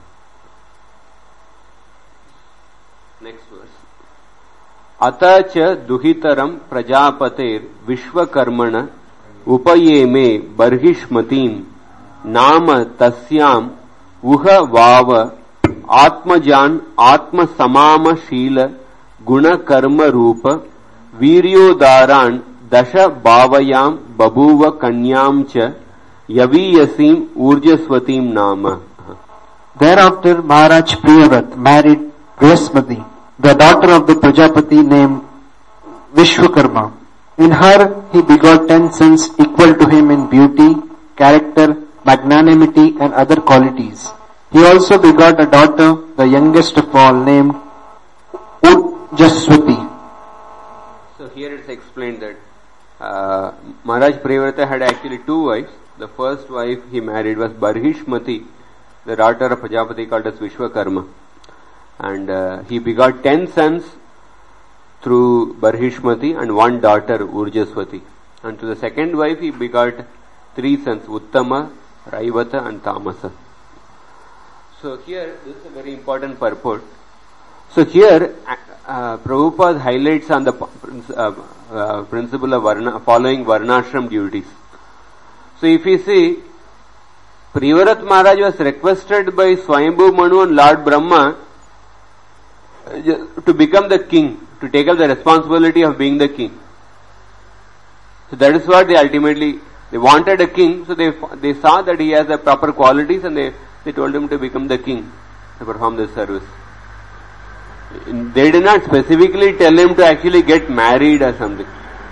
Next verse. Atacha duhitaram prajapater vishvakarmana upayeme barhishmatim nama tasyam uha vava atmajan atma samama shila guna karma rupa viryodaran dasha bhavayam babuva kanyam cha yaviyasim urjaswatim nama. Thereafter Maharaj Priyavrata married Vriyasmati, the daughter of the Prajapati named Vishwakarma. In her he begot ten sons equal to him in beauty, character, magnanimity and other qualities. He also begot a daughter, the youngest of all, named Urjaswati. So here it's explained that uh, Maharaj Priyavrata had actually two wives. The first wife he married was Barhishmati, the daughter of Prajapati called as Vishwakarma. And uh, he begot ten sons through Barhishmati and one daughter Urjaswati. And to the second wife he begot three sons, Uttama, Raivata and Tamasa. So here, this is a very important purport. So here, uh, Prabhupada highlights on the uh, uh, principle of varna, following Varnashram duties. So if you see, Priyavrat Maharaj was requested by Swayambhu Manu and Lord Brahma uh, to become the king, to take up the responsibility of being the king. So that is what they ultimately, they wanted a king, so they they saw that he has the proper qualities and they, they told him to become the king, to perform this service. They did not specifically tell him to actually get married or something.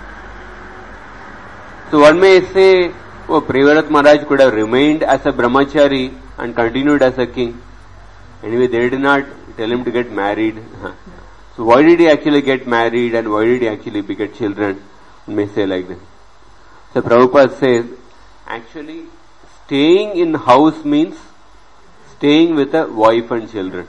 So one may say, oh, Priyavrat Maharaj could have remained as a brahmachari and continued as a king. Anyway, they did not tell him to get married. So why did he actually get married and why did he actually beget children? One may say like that. So Prabhupada says, actually staying in house means staying with a wife and children.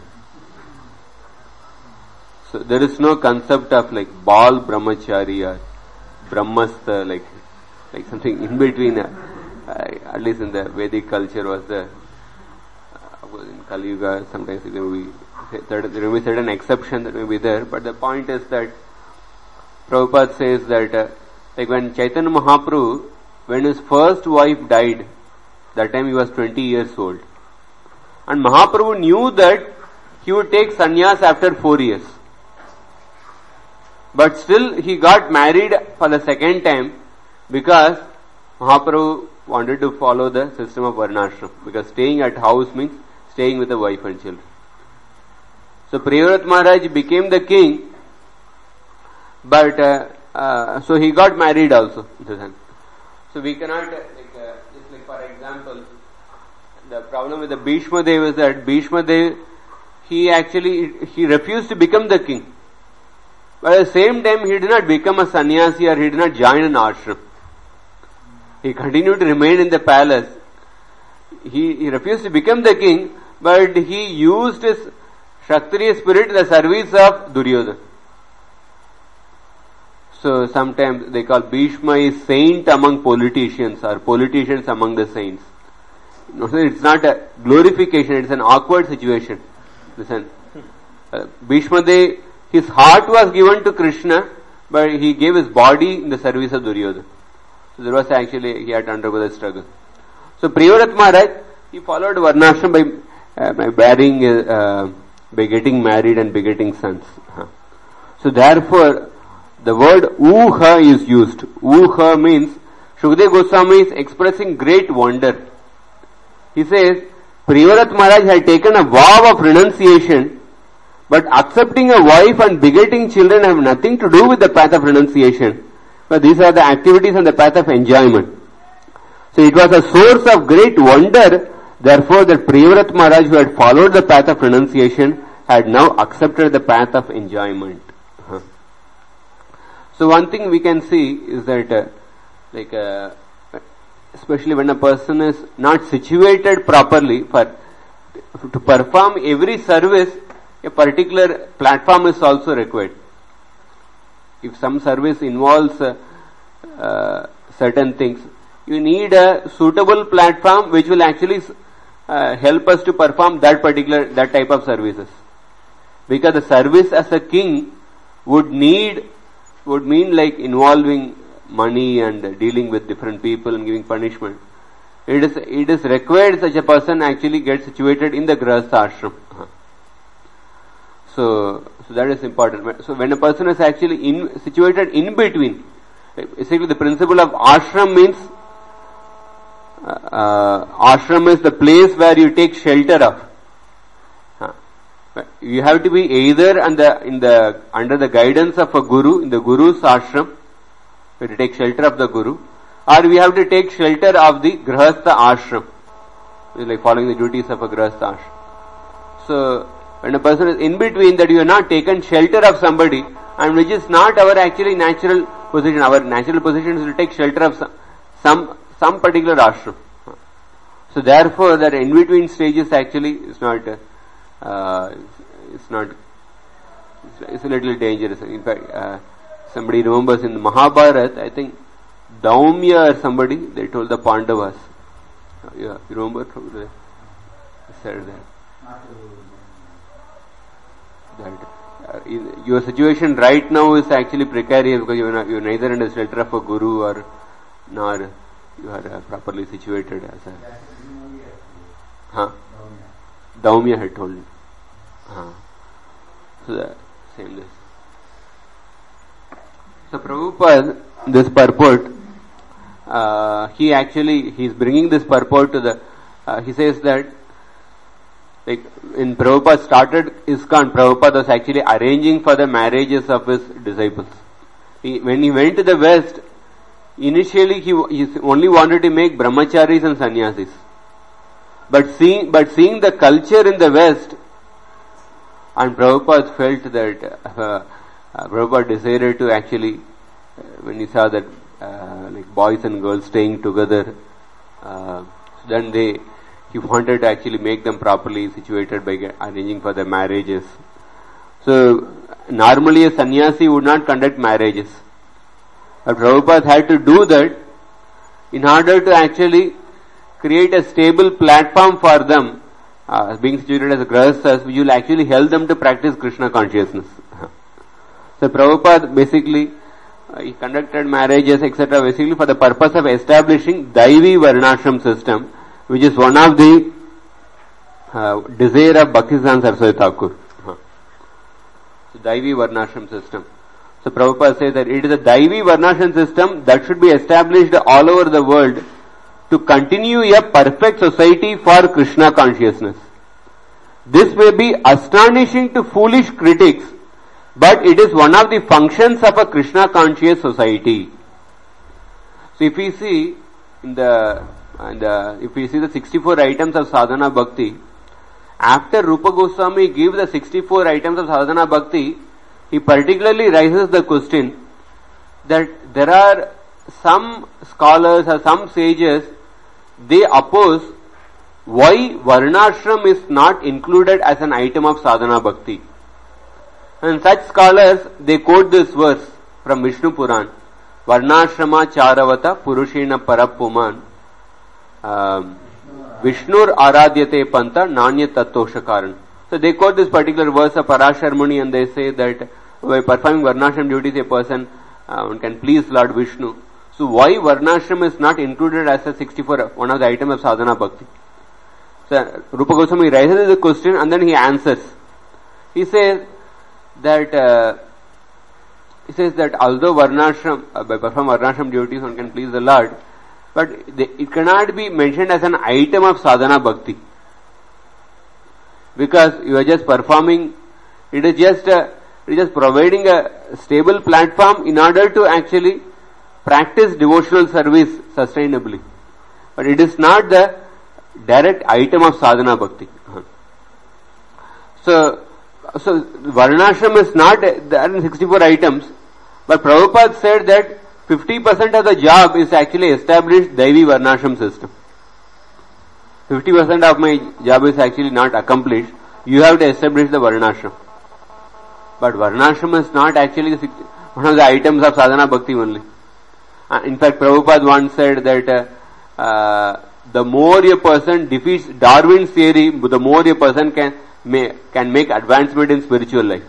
So there is no concept of like Bal Brahmachari or Brahmastha, like like something in between. Uh, uh, at least in the Vedic culture was the uh, in Kali Yuga. Sometimes there will be there will be certain exception that may be there, but the point is that Prabhupada says that uh, like when Chaitanya Mahaprabhu, when his first wife died, that time he was twenty years old, and Mahaprabhu knew that he would take sannyas after four years. But still he got married for the second time because Mahaprabhu wanted to follow the system of Varnashram, because staying at house means staying with a wife and children. So Priyavrat Maharaj became the king, but uh, uh, so he got married also. So we cannot, uh, like, uh, just like for example, the problem with the Bhishma Dev is that Bhishma Dev, he actually, he refused to become the king. But at the same time, he did not become a sannyasi or he did not join an ashram. He continued to remain in the palace. He, he refused to become the king, but he used his Kshatriya spirit in the service of Duryodhana. So sometimes they call Bhishma is saint among politicians or politicians among the saints. It's not a glorification, it's an awkward situation. Listen, uh, Bhishma Dev, his heart was given to Krishna, but he gave his body in the service of Duryodhana. So there was actually, he had to undergo the struggle. So Priyavrat Maharaj, he followed Varnashram by, uh, by bearing, uh, by getting married and begetting sons. Huh. So therefore, the word uha is used. Uha means, Shukdev Goswami is expressing great wonder. He says, Priyavrat Maharaj had taken a vow of renunciation, but accepting a wife and begetting children have nothing to do with the path of renunciation. But these are the activities on the path of enjoyment. So it was a source of great wonder, therefore, that Priyavrat Maharaj, who had followed the path of renunciation, had now accepted the path of enjoyment. Uh-huh. So one thing we can see is that, uh, like, uh, especially when a person is not situated properly for to perform every service, a particular platform is also required. If some service involves uh, uh, certain things, you need a suitable platform which will actually uh, help us to perform that particular, that type of services. Because the service as a king would need, would mean like involving money and dealing with different people and giving punishment. It is, it is required such a person actually gets situated in the Grahastha ashram. So, so that is important. So when a person is actually in, situated in between, basically the principle of ashram means, uh, ashram is the place where you take shelter of. Uh, you have to be either under, in the, under the guidance of a guru, in the guru's ashram, we have to take shelter of the guru, or we have to take shelter of the Grahastha ashram. It's like following the duties of a Grahastha ashram. So, when a person is in between, that you have not taken shelter of somebody, and which is not our actually natural position. Our natural position is to take shelter of some some, some particular ashram. So therefore, that in between stages actually is not uh, it's not it's, it's a little dangerous. In fact, uh, somebody remembers in Mahabharata, I think Daumya or somebody, they told the Pandavas. Uh, yeah, you remember? They said that. that uh, in, your situation right now is actually precarious because you are, not, you are neither in a shelter of a guru or nor you are uh, properly situated as a. Huh? Daumya had told me. Huh. So the same this. So Prabhupada, this purport, uh, he actually, he is bringing this purport to the, uh, he says that, like, in Prabhupada started ISKCON, Prabhupada was actually arranging for the marriages of his disciples. He, when he went to the West, initially he, he only wanted to make brahmacharis and sannyasis. But seeing, but seeing the culture in the West, and Prabhupada felt that, uh, uh, Prabhupada decided to actually, uh, when he saw that, uh, like boys and girls staying together, uh, then they, he wanted to actually make them properly situated by get, arranging for the marriages. So, normally a sannyasi would not conduct marriages. But Prabhupada had to do that in order to actually create a stable platform for them, uh, being situated as grahasthas, which will actually help them to practice Krishna consciousness. So Prabhupada basically, uh, he conducted marriages, et cetera, basically for the purpose of establishing Daivi Varnashram system, which is one of the uh, desire of Bhaktisiddhanta Saraswati Thakur. Uh-huh. So Daivi Varnashram system. So Prabhupada says that it is a Daivi Varnashram system that should be established all over the world to continue a perfect society for Krishna consciousness. This may be astonishing to foolish critics, but it is one of the functions of a Krishna conscious society. So if we see in the, in the if we see the sixty-four items of sadhana bhakti, after Rupa Goswami gives the sixty-four items of sadhana bhakti, he particularly raises the question that there are some scholars or some sages, they oppose why Varnashram is not included as an item of sadhana bhakti. And such scholars, they quote this verse from Vishnu Puran, Varnashrama charavata purushena parapuman um, Vishnur aradhyate panta nanya tattoshakaran. So they quote this particular verse of Parasharmani and they say that by performing Varnashram duties a person uh, can please Lord Vishnu. So why Varnashram is not included as a sixty-four, one of the items of sadhana bhakti? So Rupa Goswami raises the question and then he answers. He says that uh, he says that although Varnashram, uh, by performing Varnashram duties one can please the Lord, but they, it cannot be mentioned as an item of sadhana bhakti. Because you are just performing, it is just a, it is just providing a stable platform in order to actually practice devotional service sustainably. But it is not the direct item of sadhana bhakti. So, so Varnashram is not there in sixty-four items, but Prabhupada said that fifty percent of the job is actually established Daivi Varnashram system. fifty percent of my job is actually not accomplished. You have to establish the Varnashram. But Varnashram is not actually one of the items of sadhana bhakti only. Uh, in fact, Prabhupada once said that uh, uh, the more a person defeats Darwin's theory, the more a person can may, can make advancement in spiritual life.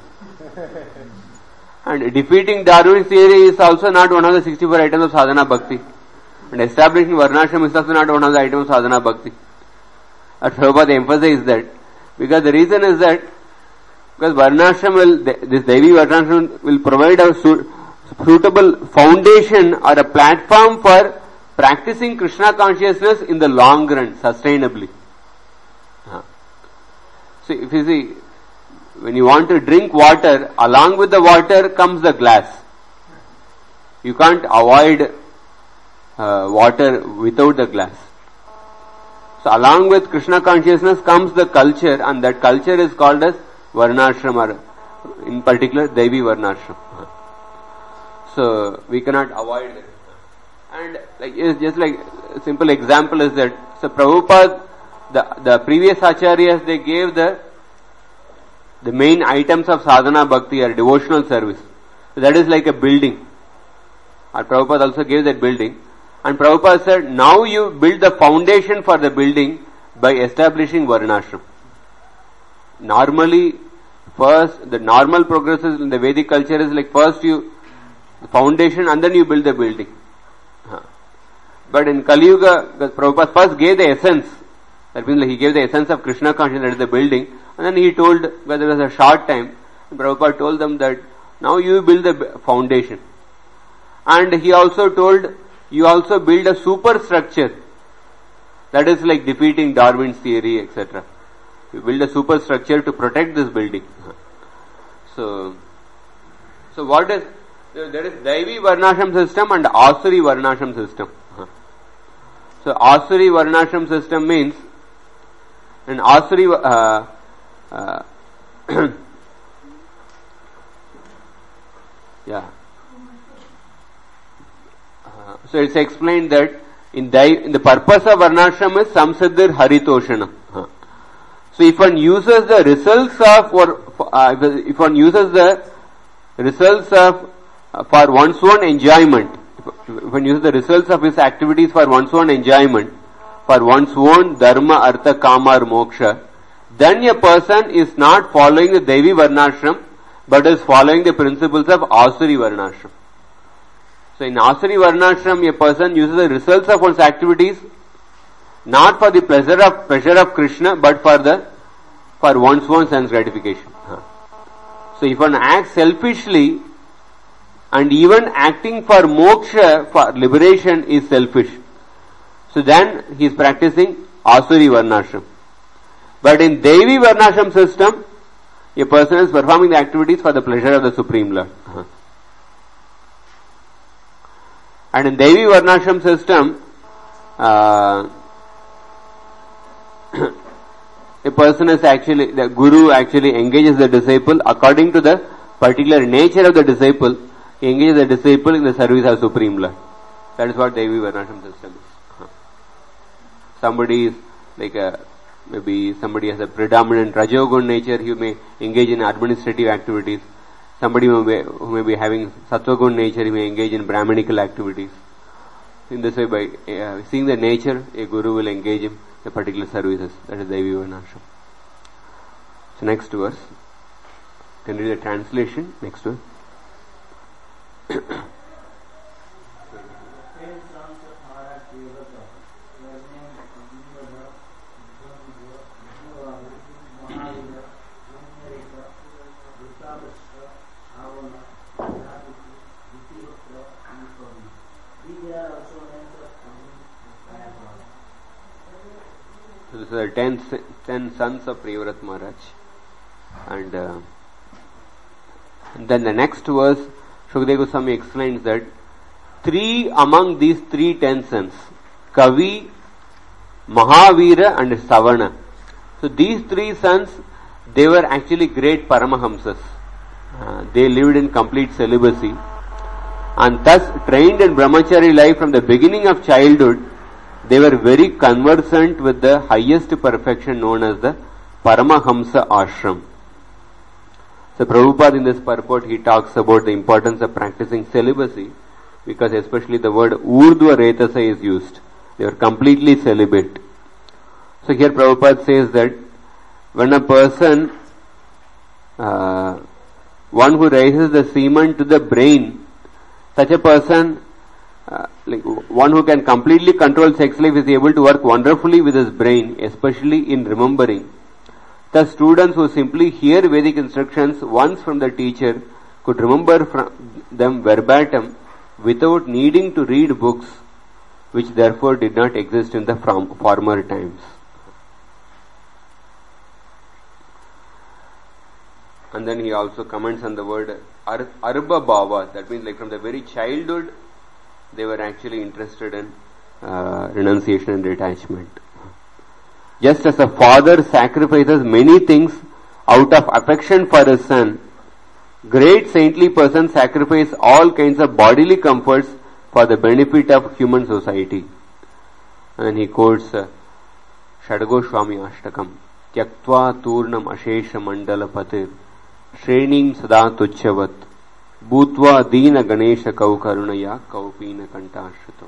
And defeating Darwin's theory is also not one of the sixty-four items of sadhana bhakti. And establishing Varnashram is also not one of the items of sadhana bhakti. But Prabhupada emphasized that. Because the reason is that, because Varnashram will, this Daivi Varnashram will provide a suitable foundation or a platform for practicing Krishna consciousness in the long run, sustainably. Huh. So if you see, when you want to drink water, along with the water comes the glass. You can't avoid uh, water without the glass. So along with Krishna consciousness comes the culture, and that culture is called as Varnashram, or in particular Daivi Varnashram. So we cannot avoid it. And like it's just like a simple example is that so Prabhupada, the the previous acharyas, they gave the the main items of sadhana bhakti are devotional service. So that is like a building. Our Prabhupada also gave that building. And Prabhupada said, now you build the foundation for the building by establishing Varnashram. Normally, first, the normal progresses in the Vedic culture is like first you, the foundation and then you build the building. But in Kali Yuga, Prabhupada first gave the essence. That means like he gave the essence of Krishna consciousness, that is the building. And then he told, because there was a short time, Prabhupada told them that now you build the foundation. And he also told, you also build a superstructure. That is like defeating Darwin's theory, et cetera. You build a superstructure to protect this building. So, so what is, there is Daivi Varnashram system and Asuri Varnashram system. So Asuri Varnashram system means, in Asuri, uh, uh, yeah. Uh, so it's explained that in, Dai, in the purpose of Varnashram is Samsiddhir Haritoshana. Uh. So if one uses the results of, or uh, if one uses the results of, uh, for one's own enjoyment, if one uses the results of his activities for one's own enjoyment, for one's own dharma, artha, kama or moksha, then a person is not following the Devi Varnashram, but is following the principles of Asuri Varnashram. So in Asuri Varnashram, a person uses the results of one's activities not for the pleasure of pleasure of Krishna, but for the for one's own sense gratification. So if one acts selfishly, and even acting for moksha, for liberation, is selfish, so then he is practicing Asuri Varnashram. But in Devi Varnashram system, a person is performing the activities for the pleasure of the Supreme Lord. Uh-huh. And in Devi Varnashram system, uh, a person is actually, the Guru actually engages the disciple according to the particular nature of the disciple. He engages the disciple in the service of Supreme Lord. That is what Devi Varnashram system is. Uh-huh. Somebody is like a Maybe somebody has a predominant Rajogun nature, he may engage in administrative activities. Somebody who may, who may be having Sattvagun nature, he may engage in Brahmanical activities. In this way, by uh, seeing the nature, a Guru will engage in the particular services. That is Devi Varnashram. So next verse. Can you read the translation? Next verse. So this is the ten, ten sons of Priyavrat Maharaj. And, uh, and then the next verse, Shukadeva Goswami explains that three among these three ten sons, Kavi, Mahavira and Savana. So these three sons, they were actually great Paramahamsas. Uh, they lived in complete celibacy and thus trained in brahmachari life from the beginning of childhood. They were very conversant with the highest perfection known as the Paramahamsa Ashram. So Prabhupada in this purport, he talks about the importance of practicing celibacy, because especially the word Urdhva Retasa is used. They were completely celibate. So here Prabhupada says that when a person, uh, one who raises the semen to the brain, such a person, uh, like one who can completely control sex life, is able to work wonderfully with his brain, especially in remembering. The students who simply hear Vedic instructions once from the teacher could remember from them verbatim without needing to read books, which therefore did not exist in the from former times. And then he also comments on the word ar- Arba Bhava. That means like from the very childhood, they were actually interested in uh, renunciation and detachment. Just as a father sacrifices many things out of affection for his son, great saintly persons sacrifice all kinds of bodily comforts for the benefit of human society. And then he quotes uh, Shadagoswami Ashtakam. tyaktva turnam ashesha mandala patir shrenim sada tuchyavat bhutva dina ganesha kau karunaya kaupina kantashrito.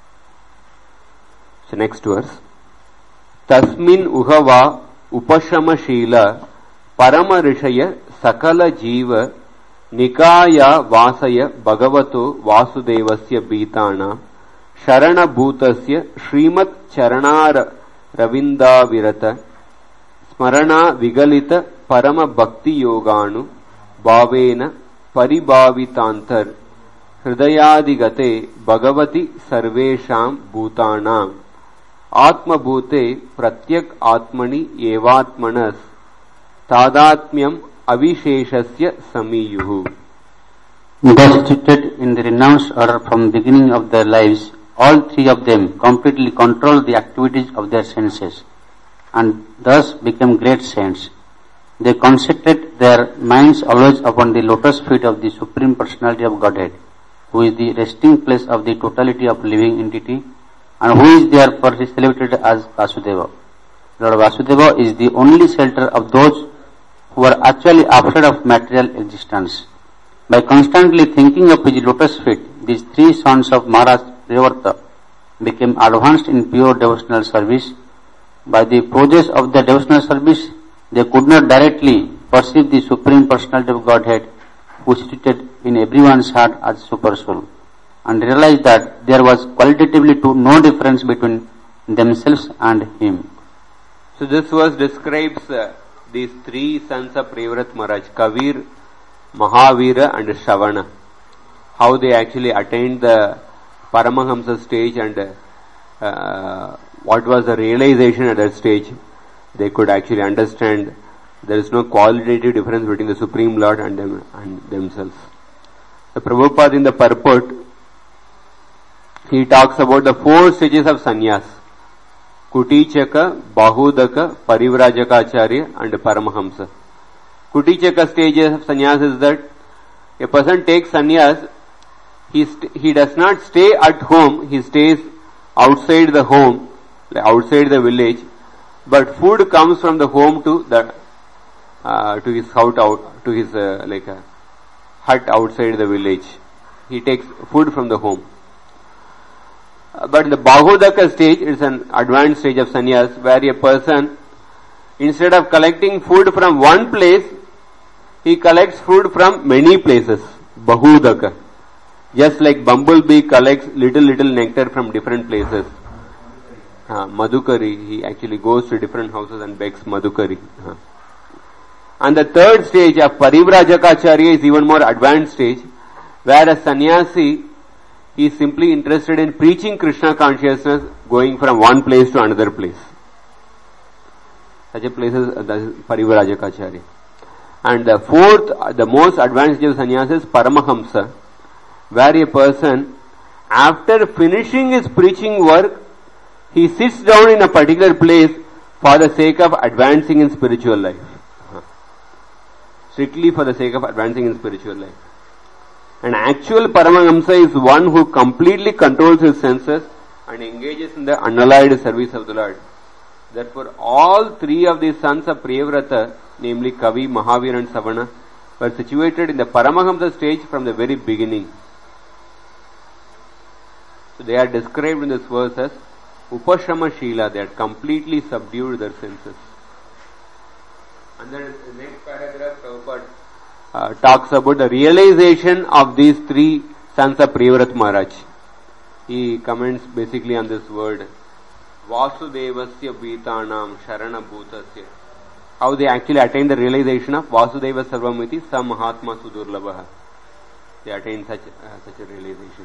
So next verse. Tasmin uhava upashama shila parama rishaya sakala jiva nikaya vasaya bhagavato vasudevasya bhitana sharana bhutasya srimat charanara ravinda virata smarana vigalita parama bhakti yoganu bhavena paribhavitantar hridayadigate bhagavati sarvesham bhutanam atma bhute pratyak atmani evatmanas tadatmyam avisheshasya samiyuhu. Thus situated in the renounced order from the beginning of their lives, all three of them completely controlled the activities of their senses and thus became great saints. They concentrated their minds always upon the lotus feet of the Supreme Personality of Godhead, who is the resting place of the totality of living entity and who is therefore celebrated as Vasudeva. Lord Vasudeva is the only shelter of those who are actually outside of material existence. By constantly thinking of his lotus feet, these three sons of Maharaj Priyavrata became advanced in pure devotional service. By the process of the devotional service, they could not directly perceive the Supreme Personality of Godhead, who is seated in everyone's heart as Super Soul, and realized that there was qualitatively to no difference between themselves and him. So this verse describes uh, these three sons of Priyavrata Maharaj, Kavir, Mahavira and Shravana, how they actually attained the Paramahamsa stage and uh, what was the realization at that stage. They could actually understand there is no qualitative difference between the Supreme Lord and them and themselves. The Prabhupada in the purport, he talks about the four stages of sannyas: Kutichaka, Bahudaka, Parivrajakacharya and Paramahamsa. Kutichaka stages of sannyas is that a person takes sannyas, he, st- he does not stay at home, he stays outside the home, outside the village, but food comes from the home to the uh, to his house out to his uh, like a hut outside the village. He takes food from the home. Uh, but in the Bahudaka stage, it's an advanced stage of sannyas where a person, instead of collecting food from one place, he collects food from many places. Bahudaka. Just like bumblebee collects little little nectar from different places. Uh, Madhukari, he actually goes to different houses and begs Madhukari. Uh. And the third stage of Parivrajakacharya is even more advanced stage, where a sannyasi is simply interested in preaching Krishna consciousness, going from one place to another place. Such a place is uh, the Parivrajakacharya. And the fourth, uh, the most advanced stage of sannyasa is Paramahamsa, where a person, after finishing his preaching work, he sits down in a particular place for the sake of advancing in spiritual life. Strictly for the sake of advancing in spiritual life. An actual Paramahamsa is one who completely controls his senses and engages in the unalloyed service of the Lord. Therefore, all three of these sons of Priyavrata, namely Kavi, Mahavir and Savana, were situated in the Paramahamsa stage from the very beginning. So they are described in this verse as Upashama Shila, they had completely subdued their senses. And then the next paragraph, Prabhupada uh, talks about the realization of these three sons of Priyavrata Maharaj. He comments basically on this word, Vasudevasya Bhitanam Sharana Bhutasya. How they actually attain the realization of Vasudeva Sarvamiti Samahatma Sudurlabha. They attain such, uh, such a realization.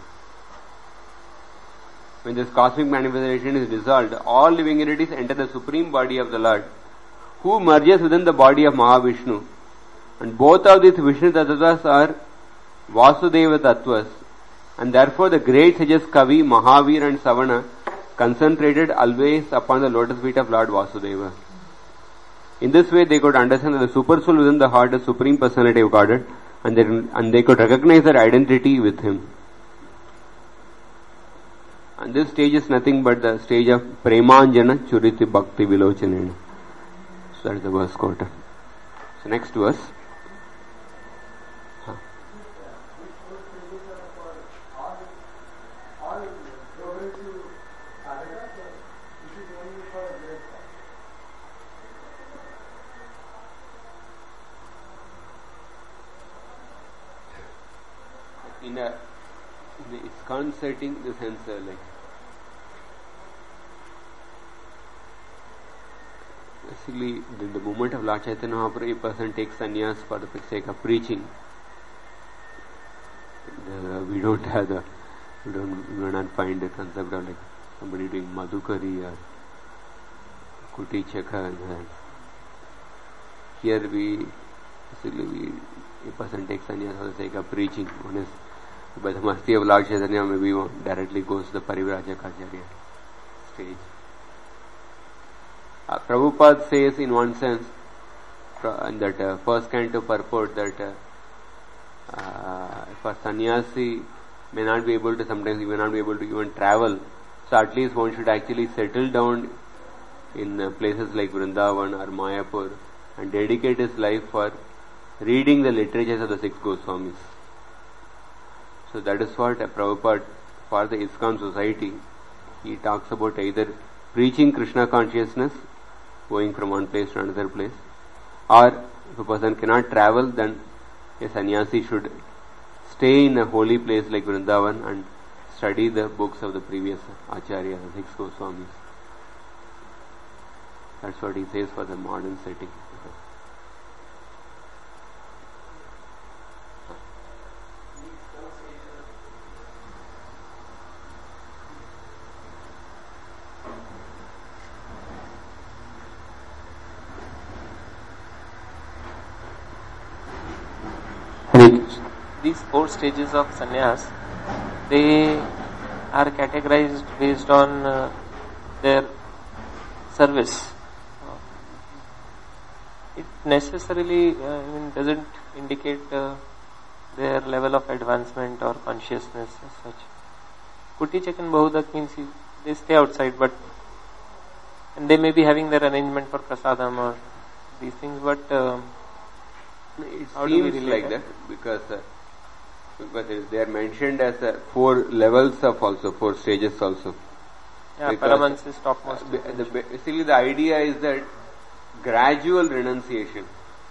When this cosmic manifestation is dissolved, all living entities enter the supreme body of the Lord, who merges within the body of Mahavishnu. And both of these Vishnu Tattvas are Vasudeva Tattvas. And therefore the great sages Kavi, Mahavir and Savana concentrated always upon the lotus feet of Lord Vasudeva. In this way they could understand that the super soul within the heart is Supreme Personality of Godhead, and they, and they could recognize their identity with Him. And this stage is nothing but the stage of Premanjana Churiti Bhakti Vilochanena. So that is the verse quoted. So next verse. Huh. In a in the ISKCON setting, the sense uh, like basically in the movement of Lord Chaitanya Mahaprabhu, a person takes sannyas for the sake of preaching. The, we don't have the we don't we do not find the concept of like somebody doing madhukari or kuti chaka and that. Here we basically we a person takes sannyas for the sake of preaching. One is by the mercy of Lord Chaitanya, maybe one directly goes to the Parivrajaka stage. Uh, Prabhupada says in one sense, in that uh, first canto purport, that uh, uh, for sannyasi may not be able to, sometimes he may not be able to even travel. So at least one should actually settle down in uh, places like Vrindavan or Mayapur and dedicate his life for reading the literatures of the six Goswamis. So that is what uh, Prabhupada, for the ISKCON society, he talks about either preaching Krishna consciousness, going from one place to another place, or if a person cannot travel, then a sannyasi should stay in a holy place like Vrindavan and study the books of the previous Acharya, the six Goswamis. That's what he says for the modern setting. These four stages of sannyas, they are categorized based on uh, their service. It necessarily uh, I mean, doesn't indicate uh, their level of advancement or consciousness as such. Kuti-chak and Bahudak means they stay outside, but and they may be having their arrangement for prasadam or these things, but uh, it how do we seems relate like that? that because uh, because they are mentioned as uh, four levels of also four stages also. Yeah, because, Paramahansa is topmost. Uh, the, the, basically, the idea is that gradual renunciation.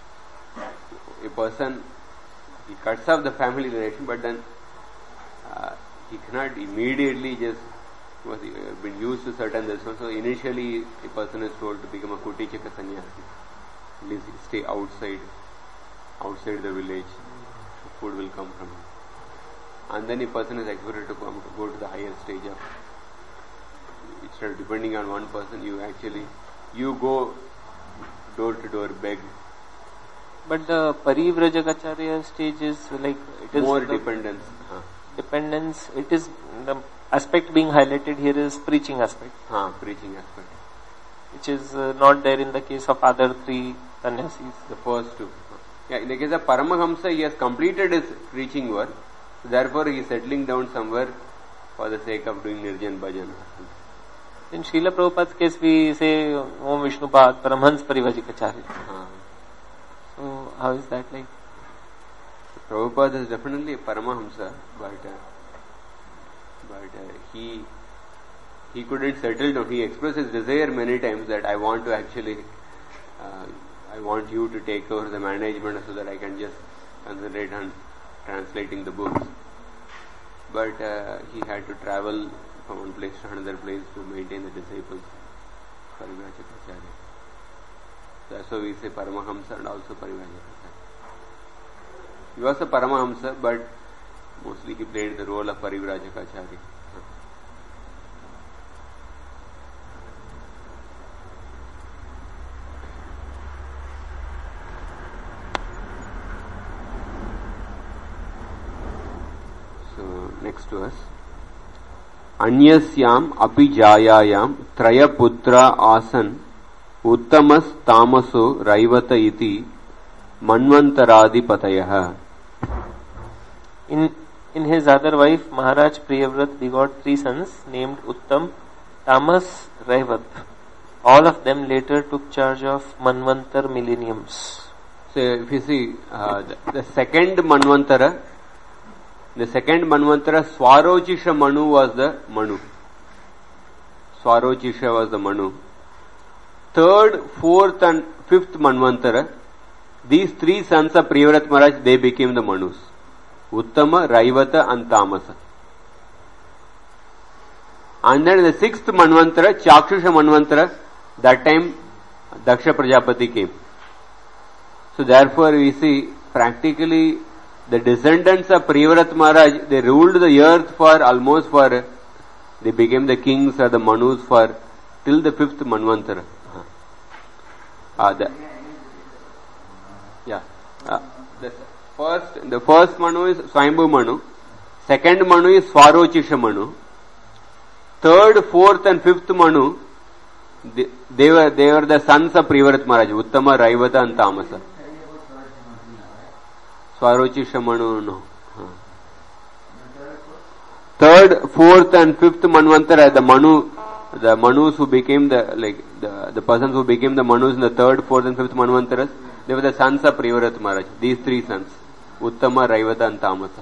A person he cuts off the family relation, but then uh, he cannot immediately just was uh, been used to certain this one. So initially, a person is told to become a kuti-chaka sannyasi. At least stay outside. outside the village, food will come from him. And then a person is expected to come to go to the higher stage of, instead of depending on one person, you actually, you go door to door, beg. But the Parivrajagacharya stage is like, it is more the dependence. Huh. Dependence, it is, the aspect being highlighted here is preaching aspect. Huh, preaching aspect. Which is uh, not there in the case of other three sannyasis. The first two. Yeah, in the case of Paramahamsa, he has completed his preaching work. So therefore, he is settling down somewhere for the sake of doing Nirjan Bhajan. In Srila Prabhupada's case, we say Om Vishnupad Paramhans Parivajikacharya. Uh, so, how is that like? Prabhupada is definitely a Paramahamsa, but uh, but uh, he he couldn't settle down. He expressed his desire many times that I want to actually. Uh, I want you to take over the management so that I can just concentrate on translating the books. But uh, he had to travel from one place to another place to maintain the disciples. Parivrajagacharya. That's why we say Paramahamsa and also Parivrajagacharya. He was a Paramahamsa, but mostly he played the role of Parivrajagacharya. Next to us. Anyasyam api jayayam traya putra asan uttamas tamaso raivata iti manvantaradi patayah. In in his other wife Maharaj Priyavrat begot three sons named Uttam, Tamas, Raivat. all of them later took charge of Manvantar millenniums. So if you see, uh, the, the second Manvantara, the second Manvantara, Swarochisha Manu was the Manu. Swarochisha was the Manu. Third, fourth and fifth Manvantara, these three sons of Priyavrat Maharaj, they became the Manus. Uttama, Raivata and Tamasa. And then the sixth Manvantara, Chakshusha Manvantara, that time Daksha Prajapati came. So therefore we see practically the descendants of Priyavrat Maharaj, they ruled the earth for almost for, they became the kings or the Manus for till the fifth Manvantara. Uh, the, yeah. Uh, the first, the first Manu is Swayambhu Manu. Second Manu is Swarochisha Manu. Third, fourth and fifth Manu, they, they were they were the sons of Priyavrat Maharaj, Uttama, Raivata and Tamasa. Swarochisha Manu, no. Huh. Third, fourth and fifth Manvantara, the Manu, the Manus who became the, like, the, the persons who became the Manus in the third, fourth and fifth Manvantaras, they were the sons of Priyavrat Maharaj. These three sons, Uttama, Raivata and Tamasa.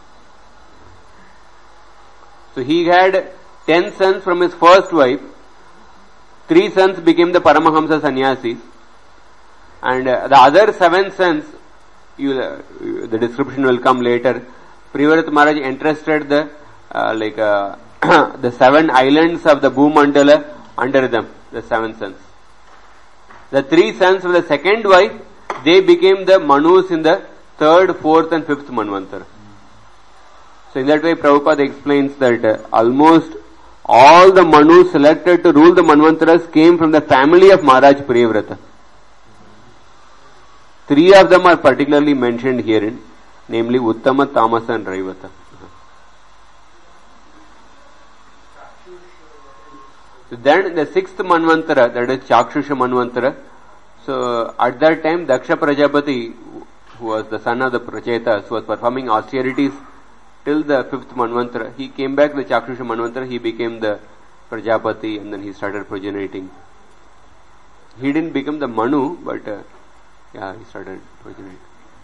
So he had ten sons from his first wife. Three sons became the Paramahamsa Sannyasis. And uh, the other seven sons, you, uh, the description will come later. Priyavrat Maharaj entrusted the, uh, like, uh, the seven islands of the Bhumandala under them, the seven sons. The three sons of the second wife, they became the Manus in the third, fourth and fifth Manvantara. So in that way Prabhupada explains that uh, almost all the Manus selected to rule the Manvantaras came from the family of Maharaj Priyavrata. Three of them are particularly mentioned herein, namely Uttama, Tamasa and Raivata. So then the sixth Manvantara, that is Chakshusha Manvantara. So at that time Daksha Prajapati, who was the son of the Prachetas, who was performing austerities till the fifth Manvantara, he came back the Chakshusha Manvantara, he became the Prajapati and then he started progeniting. He didn't become the Manu, but uh, yeah, he started progeniting.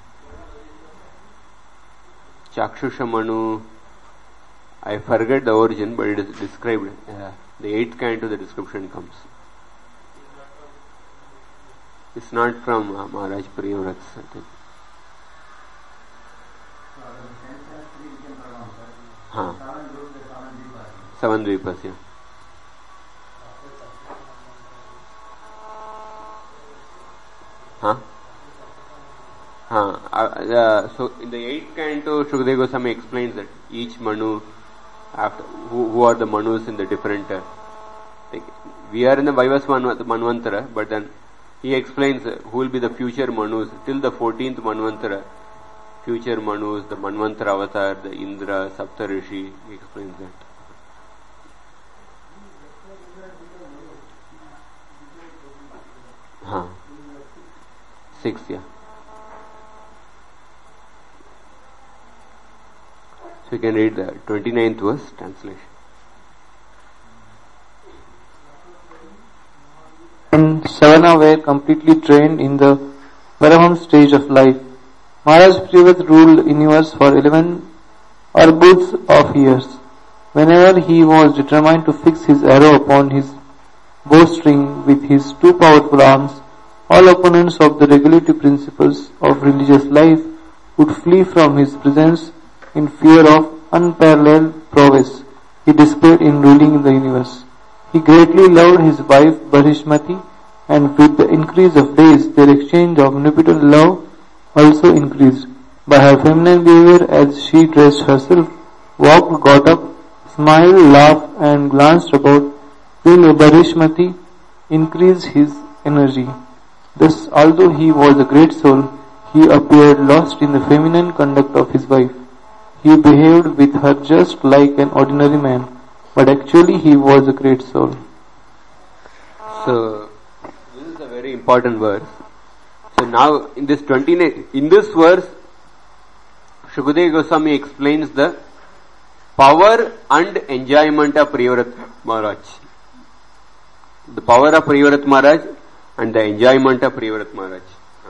Chakshusha Manu, I forget the origin, but it is described. Uh, the eighth canto, the description comes. It's not from uh, Maharaj Priyavrat, I think. Huh. Seven Dvipas, yeah. Huh? Huh. Uh, uh, so in the eighth canto, Shukadeva Goswami explains that each Manu, after who, who are the Manus in the different, uh, like, we are in the Vaivasvana Manvantara, but then he explains uh, who will be the future Manus till the fourteenth Manvantara. Future Manus, the Manvantara Avatar, the Indra, Saptarishi, he explains that. Huh. Six, yeah. So you can read the twenty-ninth verse translation. And Savana were completely trained in the Paramham stage of life. Maharaj Priyavrat ruled universe for eleven arbuds of years. Whenever he was determined to fix his arrow upon his bowstring with his two powerful arms, all opponents of the regulative principles of religious life would flee from his presence in fear of unparalleled prowess he displayed in ruling the universe. He greatly loved his wife Barishmati, and with the increase of days their exchange of nuptial love also increased. By her feminine behavior as she dressed herself, walked, got up, smiled, laughed and glanced about, till Barishmati increased his energy. Thus, although he was a great soul, he appeared lost in the feminine conduct of his wife. He behaved with her just like an ordinary man, but actually he was a great soul. So, this is a very important verse. So now, in this twenty-nine, in this verse, Shukadeva Goswami explains the power and enjoyment of Priyavrat Maharaj. the power of Priyavrat Maharaj and the enjoyment of Priyavrat Maharaj.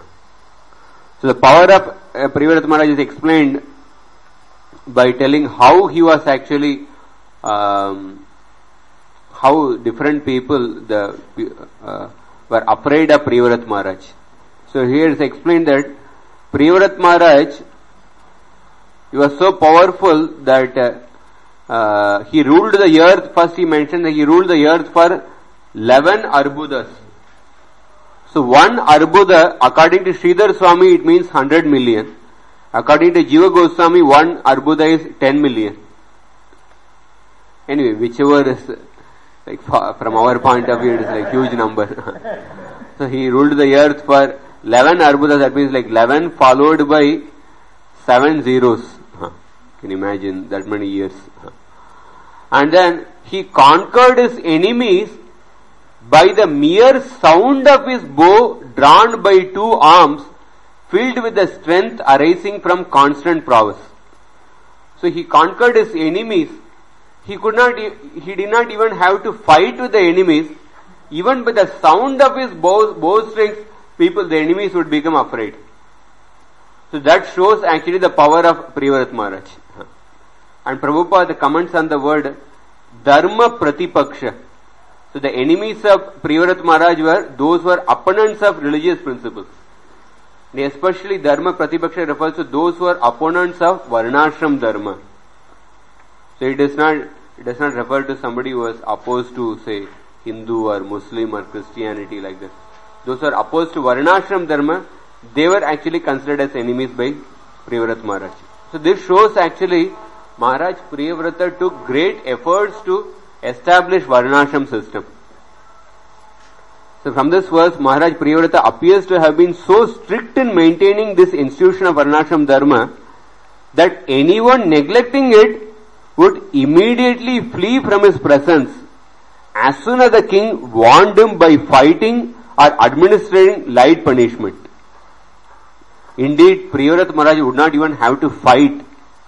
So the power of uh, Priyavrat Maharaj is explained by telling how he was actually, um, how different people the uh, were afraid of Priyavrat Maharaj. So here it is explained that Priyavrat Maharaj, he was so powerful that uh, uh, he ruled the earth. First he mentioned that he ruled the earth for eleven arbudas. So one arbuda, according to Sridhar Swami, it means one hundred million. According to Jiva Goswami, one arbuda is ten million. Anyway, whichever is, like from our point of view, it is like huge number. So he ruled the earth for eleven arbudas, that means like eleven followed by seven zeros. Huh. Can you imagine that many years? Huh. And then he conquered his enemies by the mere sound of his bow drawn by two arms, filled with the strength arising from constant prowess. So he conquered his enemies. He could not, he did not even have to fight with the enemies. Even by the sound of his bow, bowstrings, people, the enemies would become afraid. So that shows actually the power of Priyavrat Maharaj. And Prabhupada comments on the word Dharma Pratipaksha. So the enemies of Priyavrat Maharaj were those who were opponents of religious principles. And especially Dharma Pratipaksha refers to those who are opponents of Varnashram Dharma. So it does not, it does not refer to somebody who was opposed to, say, Hindu or Muslim or Christianity like that. Those who are opposed to Varnashram Dharma, they were actually considered as enemies by Priyavrat Maharaj. So this shows actually Maharaj Priyavrata took great efforts to establish Varnashram system. So from this verse, Maharaj Priyavrata appears to have been so strict in maintaining this institution of Varnashram Dharma that anyone neglecting it would immediately flee from his presence as soon as the king warned him by fighting or administering light punishment. Indeed, Priyavrat Maharaj would not even have to fight,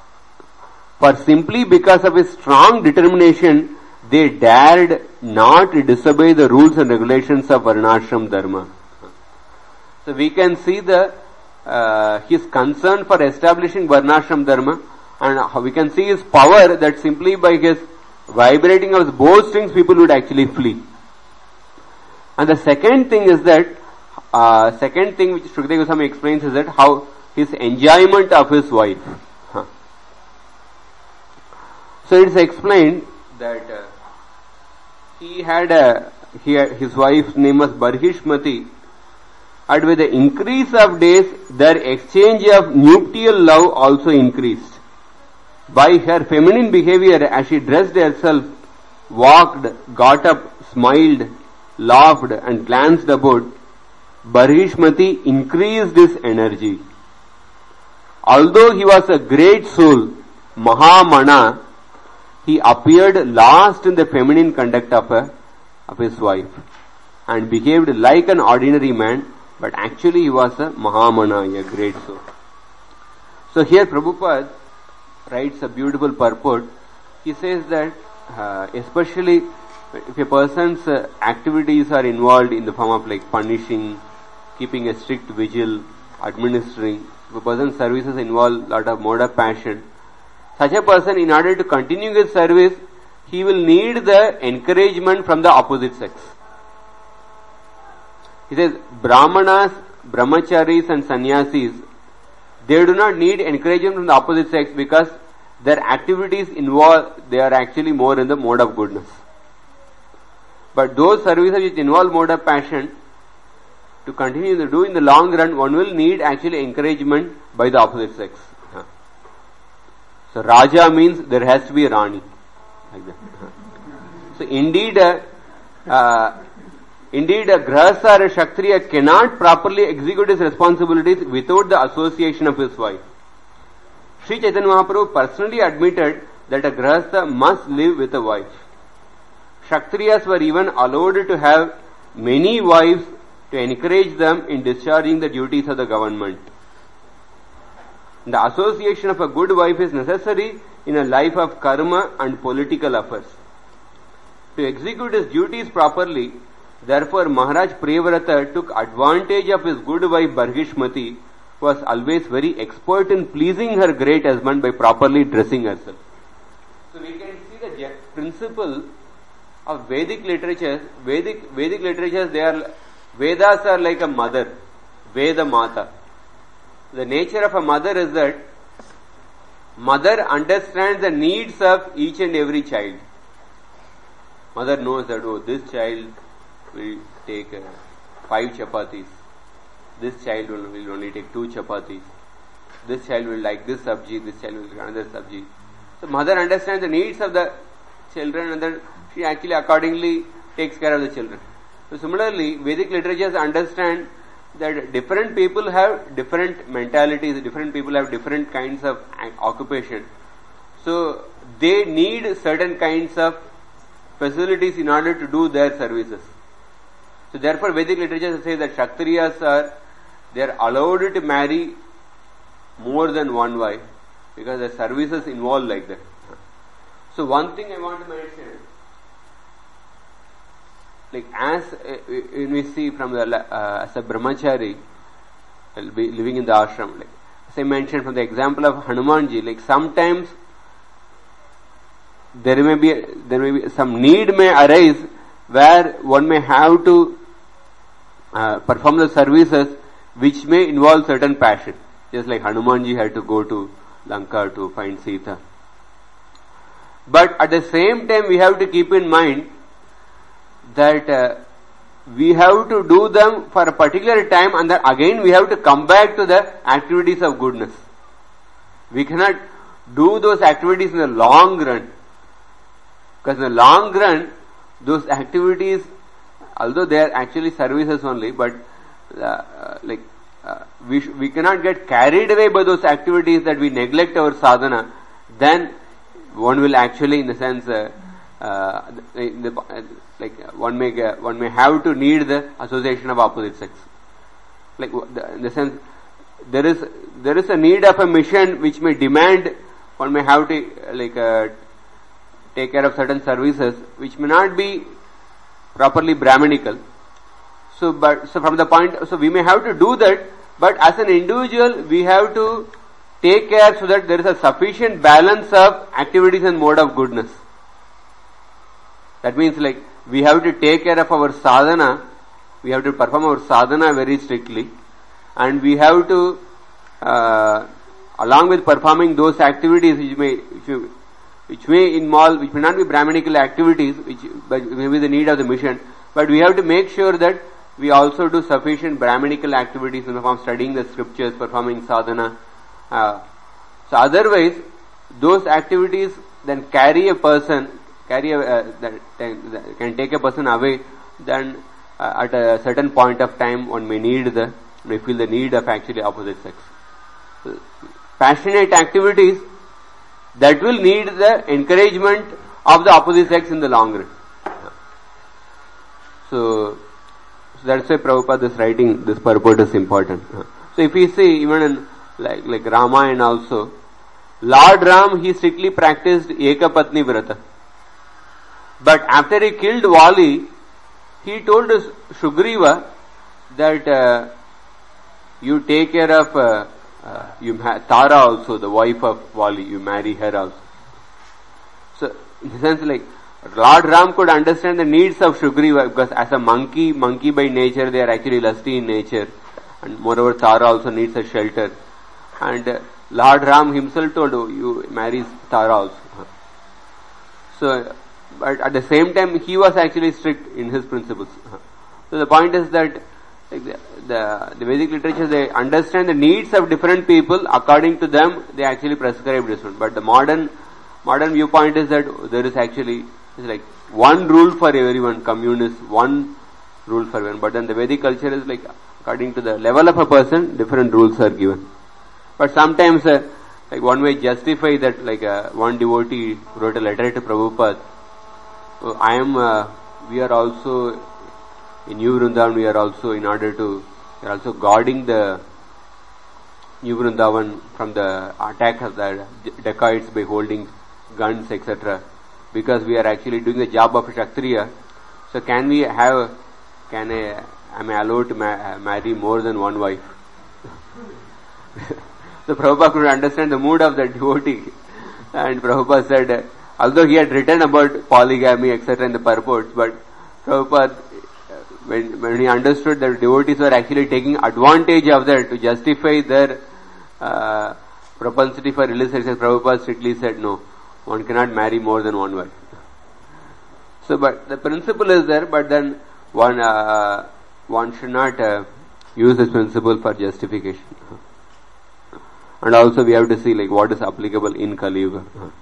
for simply because of his strong determination, they dared not disobey the rules and regulations of Varnashram Dharma. So we can see the uh, his concern for establishing Varnashram Dharma, and we can see his power that simply by his vibrating of his bowstrings, people would actually flee. And the second thing is that, uh, second thing which Shukadeva Goswami explains is that how his enjoyment of his wife. Huh. So it's explained that uh, he had a, he had, his wife's name was Barhishmati, and with the increase of days, their exchange of nuptial love also increased. By her feminine behavior, as she dressed herself, walked, got up, smiled, laughed and glanced about, Barhishmati increased his energy. Although he was a great soul, Mahamana, he appeared lost in the feminine conduct of, a, of his wife and behaved like an ordinary man, but actually he was a Mahamana, a great soul. So here Prabhupada writes a beautiful purport. He says that uh, especially if a person's uh, activities are involved in the form of like punishing, keeping a strict vigil, administering, if a person's services involve a lot of mode of passion, such a person, in order to continue his service, he will need the encouragement from the opposite sex. He says, Brahmanas, Brahmacharis and Sannyasis, they do not need encouragement from the opposite sex because their activities involve, they are actually more in the mode of goodness. But those services which involve mode of passion, to continue to do in the long run, one will need actually encouragement by the opposite sex. So Raja means there has to be a Rani. Like that. So indeed, uh, uh, indeed a Grahastha or a Kshatriya cannot properly execute his responsibilities without the association of his wife. Sri Chaitanya Mahaprabhu personally admitted that a Grahastha must live with a wife. Kshatriyas were even allowed to have many wives to encourage them in discharging the duties of the government. The association of a good wife is necessary in a life of karma and political affairs. To execute his duties properly, Therefore, Maharaj Priyavrata took advantage of his good wife Barhishmati, who was always very expert in pleasing her great husband by properly dressing herself. So we can see the ge- principle of Vedic literatures. Vedic Vedic literatures, they are Vedas are like a mother, Veda Mata. The nature of a mother is that mother understands the needs of each and every child. Mother knows that, oh, this child will take uh, five chapatis. This child will, will only take two chapatis. This child will like this sabji, this child will like another sabji. So mother understands the needs of the children and then she actually accordingly takes care of the children. So similarly, Vedic literatures understand that different people have different mentalities, different people have different kinds of occupation. So they need certain kinds of facilities in order to do their services. So therefore Vedic literature says that Kshatriyas are, they are allowed to marry more than one wife because the services involved like that. So one thing I want to mention, like as uh, when we see from the uh, as a brahmachari will be living in the ashram, like as I mentioned from the example of Hanumanji, like sometimes there may be there may be some need may arise where one may have to uh, perform the services which may involve certain passion, just like Hanumanji had to go to Lanka to find Sita. But at the same time we have to keep in mind that uh, we have to do them for a particular time and then again we have to come back to the activities of goodness. We cannot do those activities in the long run, because in the long run those activities, although they are actually services only, but uh, uh, like uh, we sh- we cannot get carried away by those activities that we neglect our sadhana. Then one will actually, in the sense, uh, uh, in the, uh, like one may uh, one may have to need the association of opposite sex. Like in the sense, there is there is a need of a mission which may demand one may have to like uh, take care of certain services which may not be properly Brahminical. So, but so from the point, so we may have to do that, but as an individual, we have to take care so that there is a sufficient balance of activities and mode of goodness. That means like we have to take care of our sadhana, we have to perform our sadhana very strictly, and we have to, uh, along with performing those activities which may, which may, which may involve, which may not be Brahminical activities, which but may be the need of the mission, but we have to make sure that we also do sufficient Brahminical activities in the form of studying the scriptures, performing sadhana. Uh, so otherwise, those activities then carry a person, carry a, uh, that, that can take a person away. Then uh, at a certain point of time, one may need the, may feel the need of actually opposite sex. So, passionate activities that will need the encouragement of the opposite sex in the long run. So, so that's why Prabhupada is writing this purport is important. So if we see even in like like Ramayana also, Lord Ram, he strictly practiced Ekapatni Vrata. But after he killed Vali, he told Sugriva that uh, you take care of uh, uh, you ma- Tara also, the wife of Vali, you marry her also. So in the sense like Lord Ram could understand the needs of Sugriva, because as a monkey, monkey by nature, they are actually lusty in nature, and moreover Tara also needs a shelter. And uh, Lord Ram himself told, oh, you marry Tara also. So, but at the same time, he was actually strict in his principles. So the point is that like the, the, the Vedic literature, they understand the needs of different people. According to them, they actually prescribe this one. But the modern modern viewpoint is that there is actually it's like one rule for everyone. Communist, one rule for everyone. But then the Vedic culture is like according to the level of a person, different rules are given. But sometimes, uh, like one may justify that, like uh, one devotee wrote a letter to Prabhupada. So I am, uh, we are also in New Vrindavan. We are also in order to, we are also guarding the New Vrindavan from the attack of the dacoits by holding guns, et cetera. Because we are actually doing the job of a Kshatriya. So can we have can I, am I allowed to ma- marry more than one wife? So Prabhupada could understand the mood of the devotee. And Prabhupada said, although he had written about polygamy, et cetera in the purports, but Prabhupada, when, when he understood that devotees were actually taking advantage of that to justify their uh, propensity for illicit sex, Prabhupada strictly said, no, one cannot marry more than one wife. So, but the principle is there, but then one uh, one should not uh, use this principle for justification. And also we have to see like what is applicable in Kali Yuga.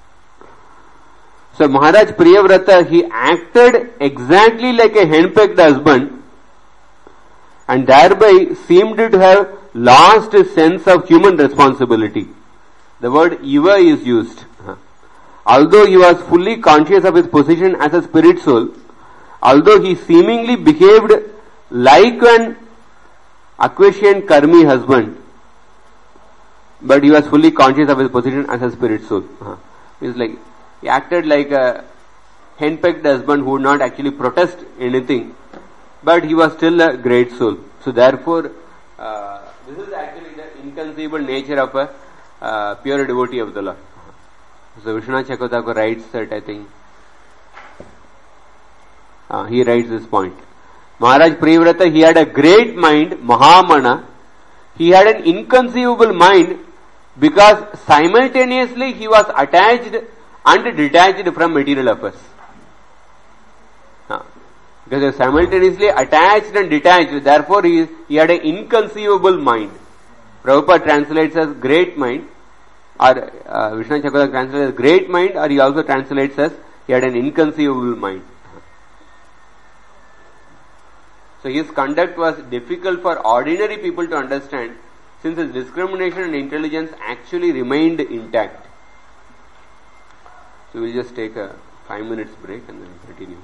So Maharaj Priyavrata, he acted exactly like a henpecked husband and thereby seemed to have lost his sense of human responsibility. The word iva is used. Although he was fully conscious of his position as a spirit soul, although he seemingly behaved like an acquiescent karmi husband, but he was fully conscious of his position as a spirit soul. Uh-huh. It's like he acted like a henpecked husband who would not actually protest anything, but he was still a great soul. So therefore, uh, this is actually the inconceivable nature of a uh, pure devotee of the Lord. So Vishwanath Chakravarti writes that, I think, uh, he writes this point. Maharaj Priyavrata, he had a great mind, Mahamana. He had an inconceivable mind because simultaneously he was attached and detached from material affairs. Uh, because he was simultaneously attached and detached, therefore he, he had an inconceivable mind. Prabhupada translates as great mind, or uh, Vishwanath Chakravarti translates as great mind, or he also translates as he had an inconceivable mind. So his conduct was difficult for ordinary people to understand, since his discrimination and intelligence actually remained intact. So we'll just take a five minutes break and then continue.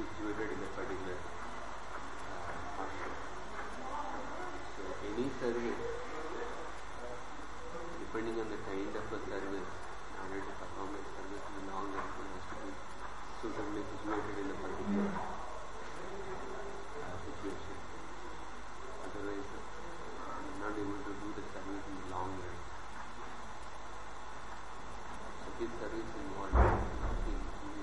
situated in a particular uh, ashram. So any service, depending on the kind of a service, in order to perform a service in the long run, it has to be suitably situated in a particular uh, situation. Otherwise, uh, you are not able to do the service in the long run. So this service involves nothing.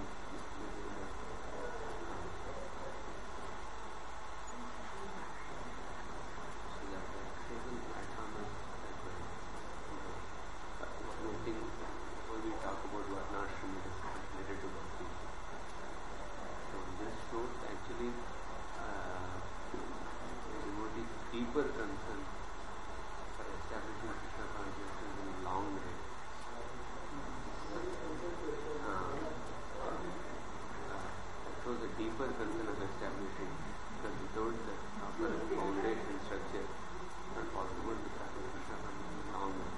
Deeper concern for establishing Krishna consciousness in the long run. Uh, uh, that shows a deeper concern of establishing, because without the proper foundation structure, it's not possible to establish Krishna consciousness in the long run.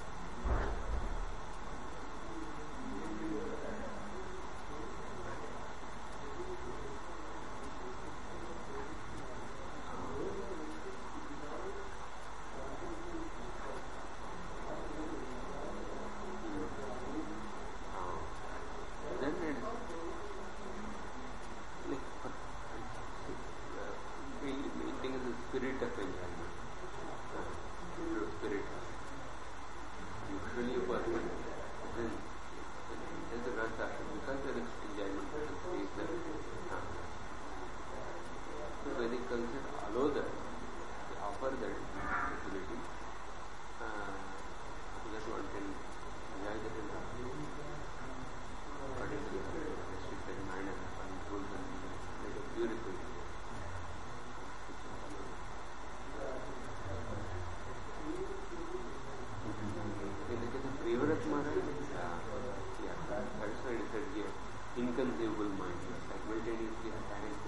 Inconceivable mind, simultaneously apparent.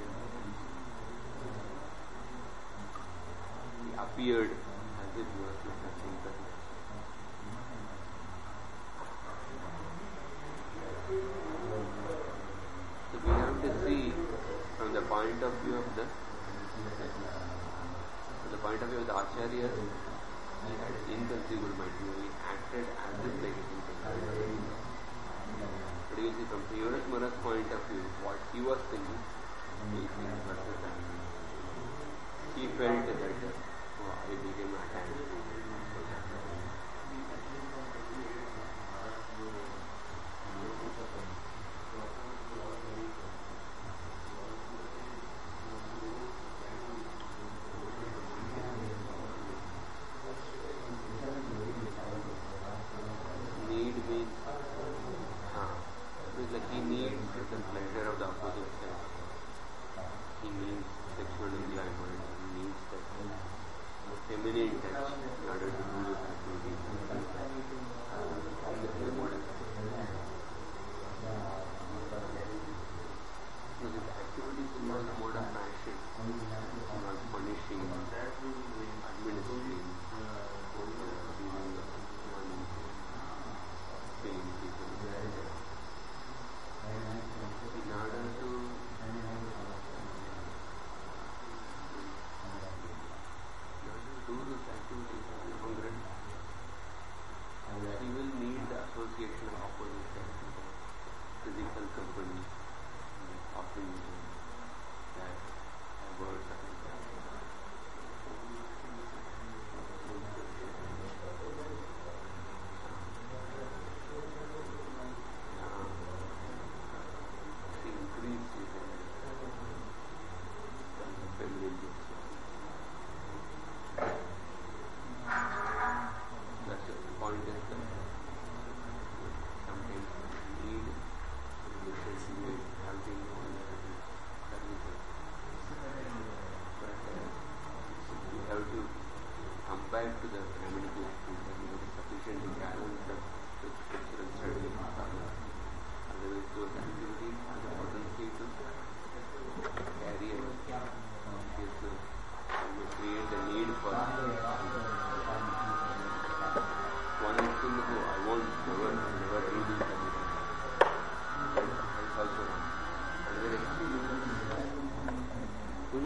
He appeared as it was like a thinker. So we have to see from the point of view of the from the point of view of the Acharya, he had inconceivable mind. He acted as if like a thinker. But you see, from Priyavrata Maharaj's point of view, what he was thinking, he thinks versus that. He felt that, oh, I became attached to him. Need means like he needs the pleasure of the opposite sex. He needs sexual enjoyment. He needs that feminine touch in order to do this activity. This is the model. So this activity is not a mode of action. Not punishing, administering, paying people. In order to do this activity in the long run,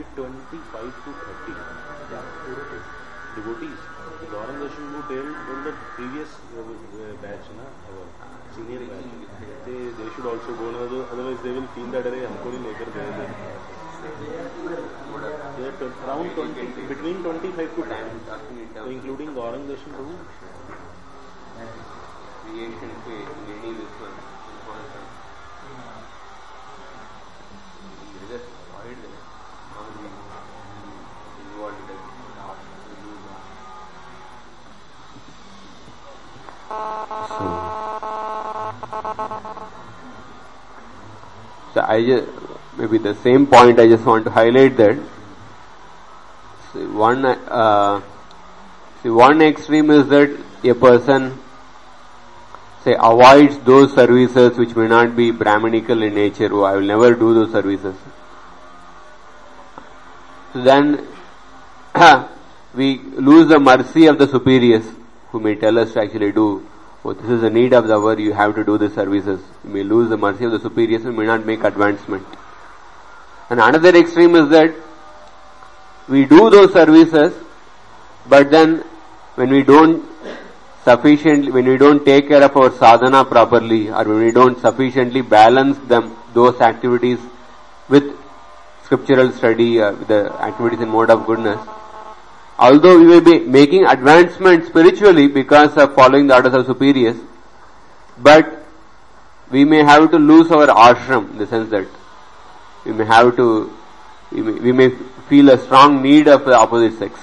twenty-five to thirty. Devotees. Gauranga Darshan who told in the previous uh, batch, na, our senior batch, they, they should also go, na, otherwise they will feel that they are going to lekar gaye the. They are around twenty, between twenty-five to ten, so including Gauranga Darshan Prabhu. Creation phase, lady this one. Just avoid them. Not be involved in that. So I just, maybe the same point I just want to highlight that. See, one, uh, see, one extreme is that a person, say, avoids those services which may not be Brahminical in nature. Oh, I will never do those services. So then, we lose the mercy of the superiors who may tell us to actually do, oh, this is the need of the hour, you have to do the services. We may lose the mercy of the superiors, we may not make advancement. And another extreme is that we do those services, but then when we don't sufficiently, when we don't take care of our sadhana properly, or when we don't sufficiently balance them, those activities with scriptural study, uh, with the activities in mode of goodness, although we may be making advancement spiritually because of following the orders of superiors, but we may have to lose our ashram, in the sense that we may have to, we may, we may feel a strong need of the opposite sex.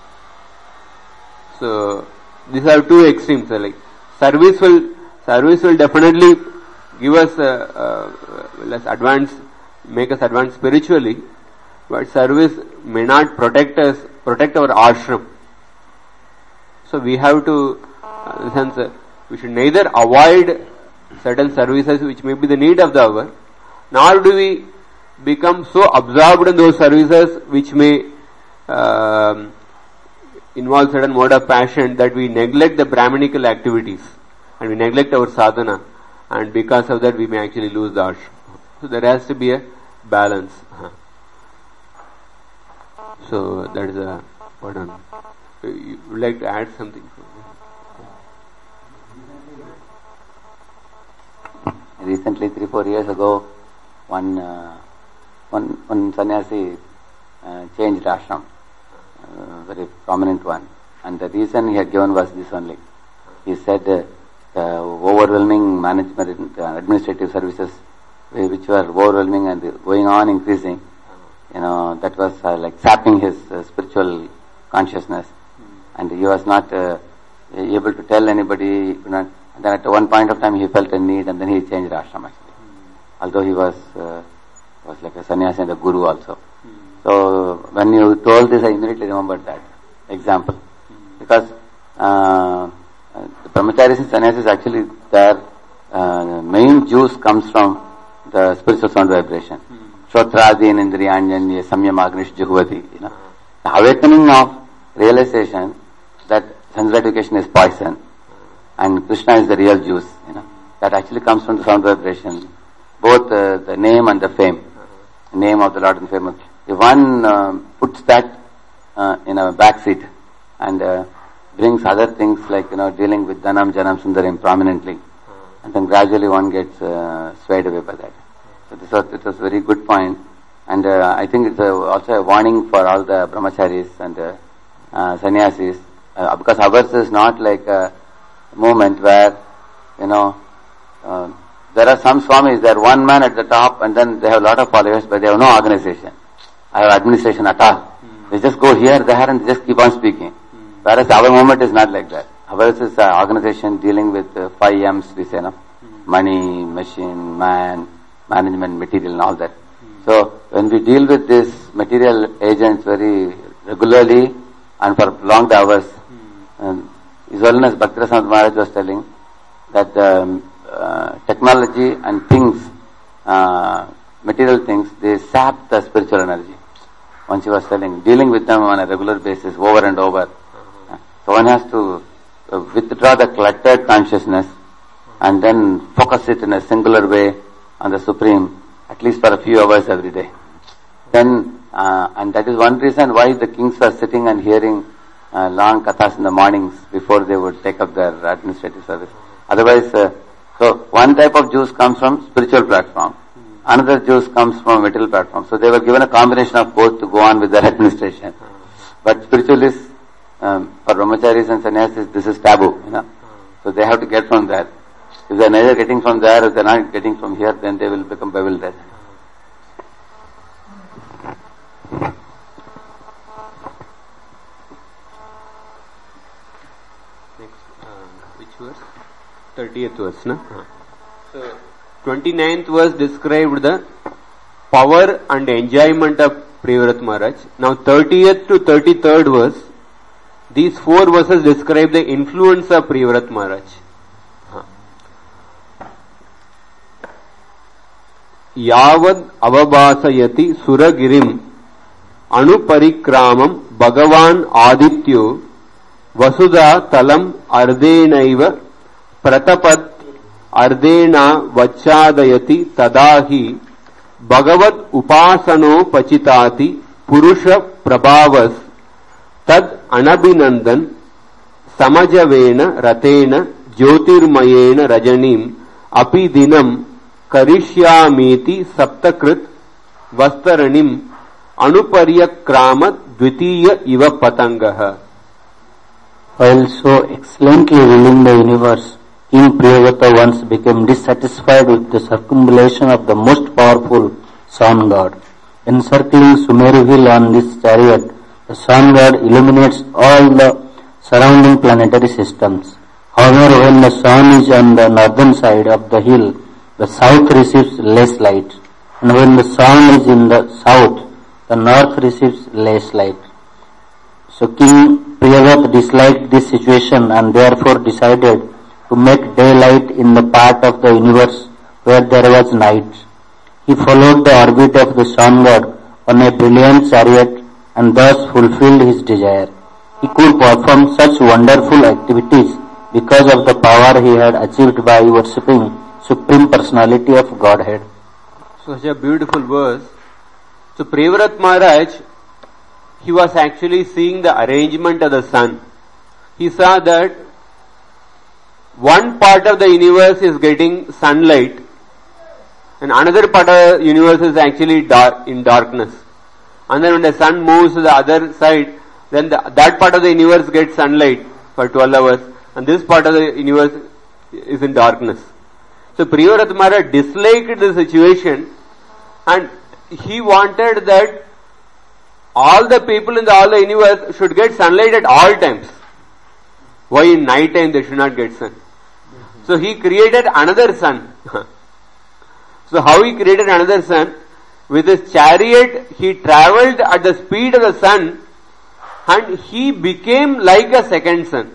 So, these are two extremes. Like service will, service will definitely give us uh, uh, less advance, make us advance spiritually, but service may not protect us, protect our ashram. So we have to, uh, in the sense, uh, we should neither avoid certain services which may be the need of the hour, nor do we become so absorbed in those services which may um, involve certain mode of passion that we neglect the Brahminical activities and we neglect our sadhana, and because of that we may actually lose the ashram. So there has to be a balance. So that is a what on. You would like to add something? Recently, three four years ago, one uh, one one sannyasi uh, changed ashram, uh, very prominent one, and the reason he had given was this only. He said uh, the overwhelming management, uh, administrative services, which were overwhelming and going on increasing, you know, that was uh, like sapping his uh, spiritual consciousness, and he was not uh, able to tell anybody. You know, and then at one point of time he felt a need, and then he changed ashram actually. Although he was uh, was like a sannyasi and a guru also. So when you told this, I immediately remembered that example, because uh, the brahmacharis and sannyasis actually their uh, main juice comes from the spiritual sound vibration. Shrotrādīn indriyāņañye samyamagnish juhvati. You know, the awakening of realization that sense gratification is poison and Krishna is the real juice. You know, that actually comes from the sound vibration, both uh, the name and the fame, the name of the Lord and fame. If one uh, puts that uh, in a back seat and uh, brings other things like, you know, dealing with Dhanam, Janam, Sundaram prominently, and then gradually one gets uh, swayed away by that. So this was, it was a very good point, and uh, I think it's a, also a warning for all the brahmacharis and uh, uh, sannyasis, uh, because ours is not like a movement where, you know, uh, there are some swamis, they are one man at the top and then they have a lot of followers, but they have no organization. I have administration at all. Mm. They just go here, there, and they just keep on speaking. Mm. Whereas our movement is not like that. Ours is an organization dealing with uh, five M's, we say, no? Mm. Money, machine, man, management, material and all that. Mm. So when we deal with these material agents very regularly and for prolonged hours, mm. His Holiness Bhakti-Rasamrita Maharaj was telling that um, uh, technology and things, uh, material things, they sap the spiritual energy. Once he was telling, dealing with them on a regular basis, over and over. Uh-huh. Uh, so one has to uh, withdraw the cluttered consciousness and then focus it in a singular way on the Supreme, at least for a few hours every day. Then, Uh, and that is one reason why the kings were sitting and hearing uh, long kathas in the mornings before they would take up their administrative service. Otherwise, uh, so one type of Jews comes from spiritual platform, another Jews comes from material platform. So they were given a combination of both to go on with their administration. But spiritualists, um, for brahmacharis and sannyasis, this is taboo, you know. So they have to get from there. If they are neither getting from there, if they are not getting from here, then they will become bewildered. thirtieth verse, no? So, twenty-ninth verse described the power and enjoyment of Priyavrat Maharaj. Now, thirtieth to thirty-third verse, these four verses describe the influence of Priyavrat Maharaj. Yavad avabhasayati suragirim anuparikramam bhagavan adityo vasudha talam ardenaiva pratapat ardena vachadayati tadahi bhagavat upasano pachitati purusha prabhavas tad anabhinandan samajavena ratena jyotirmayena rajanim api dinam karishyamiti saptakrit vastaranim anuparyakrama dvitiya iva patangaha. While so excellently ruling the universe, King Priyavrata once became dissatisfied with the circumambulation of the most powerful sun god. Encircling Sumeru hill on this chariot, the sun god illuminates all the surrounding planetary systems. However, when the sun is on the northern side of the hill, the south receives less light, and when the sun is in the south, the north receives less light. So King Priyavrata disliked this situation and therefore decided to make daylight in the part of the universe where there was night. He followed the orbit of the sun god on a brilliant chariot and thus fulfilled his desire. He could perform such wonderful activities because of the power he had achieved by worshipping Supreme Personality of Godhead. So such a beautiful verse. So Priyavrat Maharaj, he was actually seeing the arrangement of the sun. He saw that one part of the universe is getting sunlight and another part of the universe is actually dark, in darkness. And then when the sun moves to the other side, then the, that part of the universe gets sunlight for twelve hours and this part of the universe is in darkness. So Priyavrat Maharaj disliked the situation and he wanted that all the people in the all the universe should get sunlight at all times. Why in night time they should not get sun? So he created another sun. So how he created another sun? With his chariot he travelled at the speed of the sun and he became like a second sun.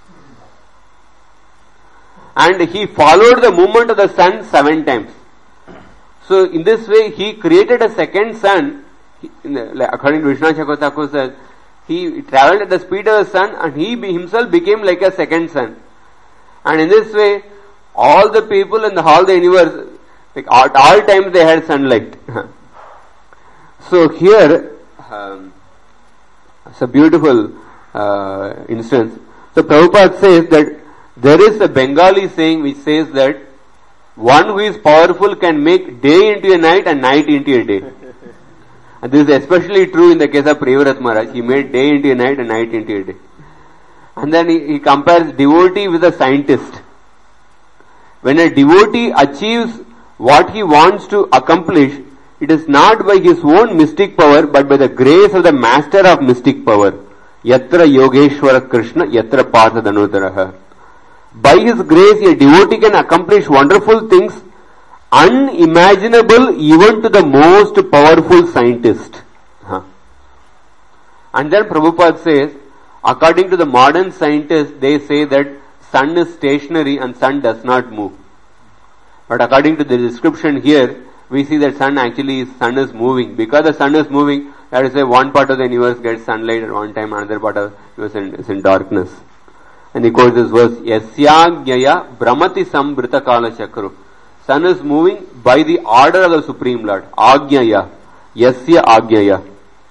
And he followed the movement of the sun seven times. So in this way he created a second sun. He, like according to Vishwanath Chakravarti Thakur says, he travelled at the speed of the sun and he be, himself became like a second sun. And in this way, all the people in the all the universe, like at all times they had sunlight. So here, um, it's a beautiful uh, instance. So Prabhupada says that there is a Bengali saying which says that one who is powerful can make day into a night and night into a day. And this is especially true in the case of Priyavrat Maharaj. He made day into a night and night into a day. And then he, he compares devotee with a scientist. When a devotee achieves what he wants to accomplish, it is not by his own mystic power, but by the grace of the master of mystic power. Yatra Yogeshwara Krishna, Yatra Partha Dhanodharaha. By his grace, a devotee can accomplish wonderful things unimaginable even to the most powerful scientist. Huh. And then Prabhupada says, according to the modern scientists, they say that sun is stationary and sun does not move. But according to the description here, we see that sun actually is, sun is moving. Because the sun is moving, that is why one part of the universe gets sunlight at one time, another part of the universe is in, is in darkness. And he quotes this verse, Yasyagyaya Brahmati Sambrita Kala Chakru. Sun is moving by the order of the Supreme Lord. Agyaya. Yasya Agyaya.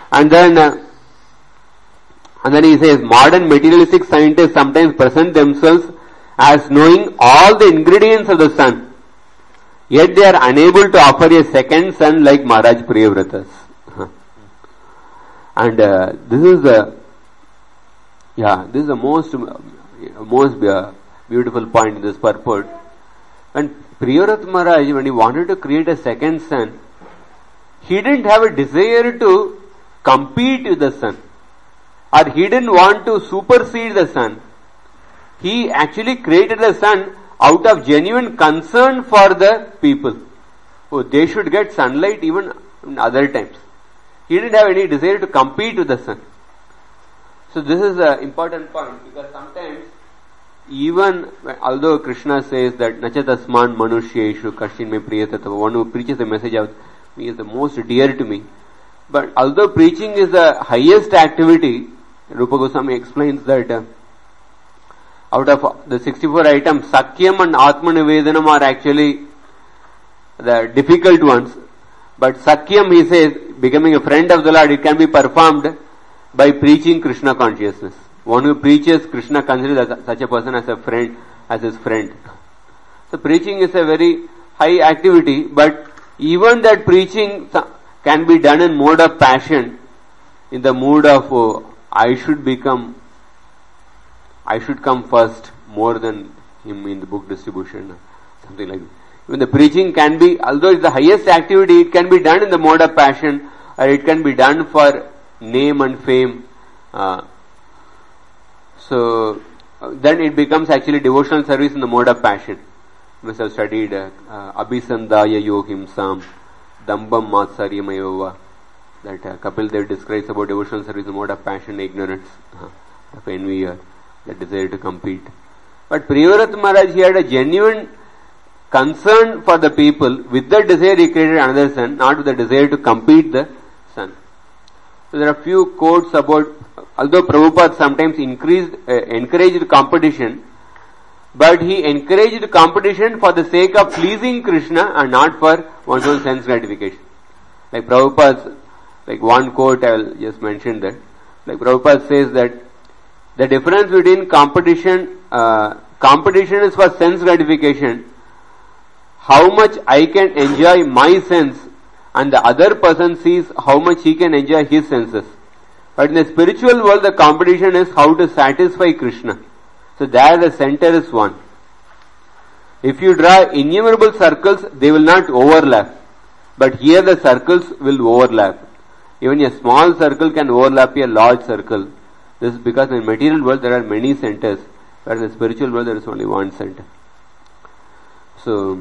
And then, uh, and then he says, modern materialistic scientists sometimes present themselves as knowing all the ingredients of the sun, yet they are unable to offer a second sun like Maharaj Priyavrata's. And uh, this is the, yeah, this is the most, most uh, beautiful point in this purport. When Priyavrata Maharaj, when he wanted to create a second sun, he didn't have a desire to compete with the sun, or he didn't want to supersede the sun. He actually created the sun out of genuine concern for the people. Oh, they should get sunlight even in other times. He didn't have any desire to compete with the sun. So this is an important point, because sometimes, even although Krishna says that Nacha tasman manusheshu kashin me priyatatava, one who preaches the message of me is the most dear to me. But although preaching is the highest activity, Rupa Goswami explains that uh, out of the sixty-four items, Sakyam and Atmanivedanam are actually the difficult ones. But Sakyam, he says, becoming a friend of the Lord, it can be performed by preaching Krishna consciousness. One who preaches Krishna considers such a person as a friend, as his friend. So preaching is a very high activity, but even that preaching can be done in mode of passion, in the mood of, oh, I should become, I should come first more than him in the book distribution, something like that. Even the preaching can be, although it's the highest activity, it can be done in the mode of passion, or it can be done for name and fame. Uh, so, uh, then it becomes actually devotional service in the mode of passion. We have studied uh, uh, Abhisandaya Yohimsam, Dambam Matsaryamayowa, that uh, Kapil Dev describes about devotional service in the mode of passion, ignorance, uh, of envy, or the desire to compete. But Priyavrata Maharaj, he had a genuine concern for the people. With the desire he created another sun, not with the desire to compete the sun. So there are few quotes about, although Prabhupada sometimes increased, uh, encouraged competition, but he encouraged competition for the sake of pleasing Krishna and not for one's own sense gratification. Like Prabhupada, like one quote I will just mention that, like Prabhupada says that the difference between competition, uh, competition is for sense gratification, how much I can enjoy my sense, and the other person sees how much he can enjoy his senses. But in the spiritual world, the competition is how to satisfy Krishna. So there the center is one. If you draw innumerable circles, they will not overlap. But here the circles will overlap. Even a small circle can overlap a large circle. This is because in the material world there are many centers, but in the spiritual world there is only one center. So,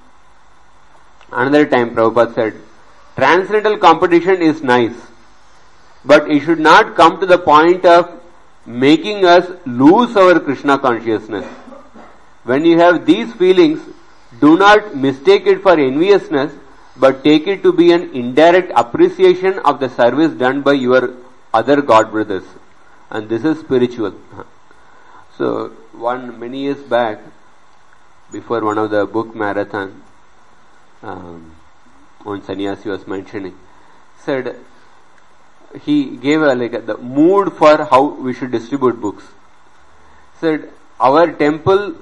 another time Prabhupada said, transcendental competition is nice, but it should not come to the point of making us lose our Krishna consciousness. When you have these feelings, do not mistake it for enviousness, but take it to be an indirect appreciation of the service done by your other God brothers. And this is spiritual. So, one, many years back, before one of the book marathon, um, one sannyasi was mentioning, said, he gave a, like a, the mood for how we should distribute books. Said, our temple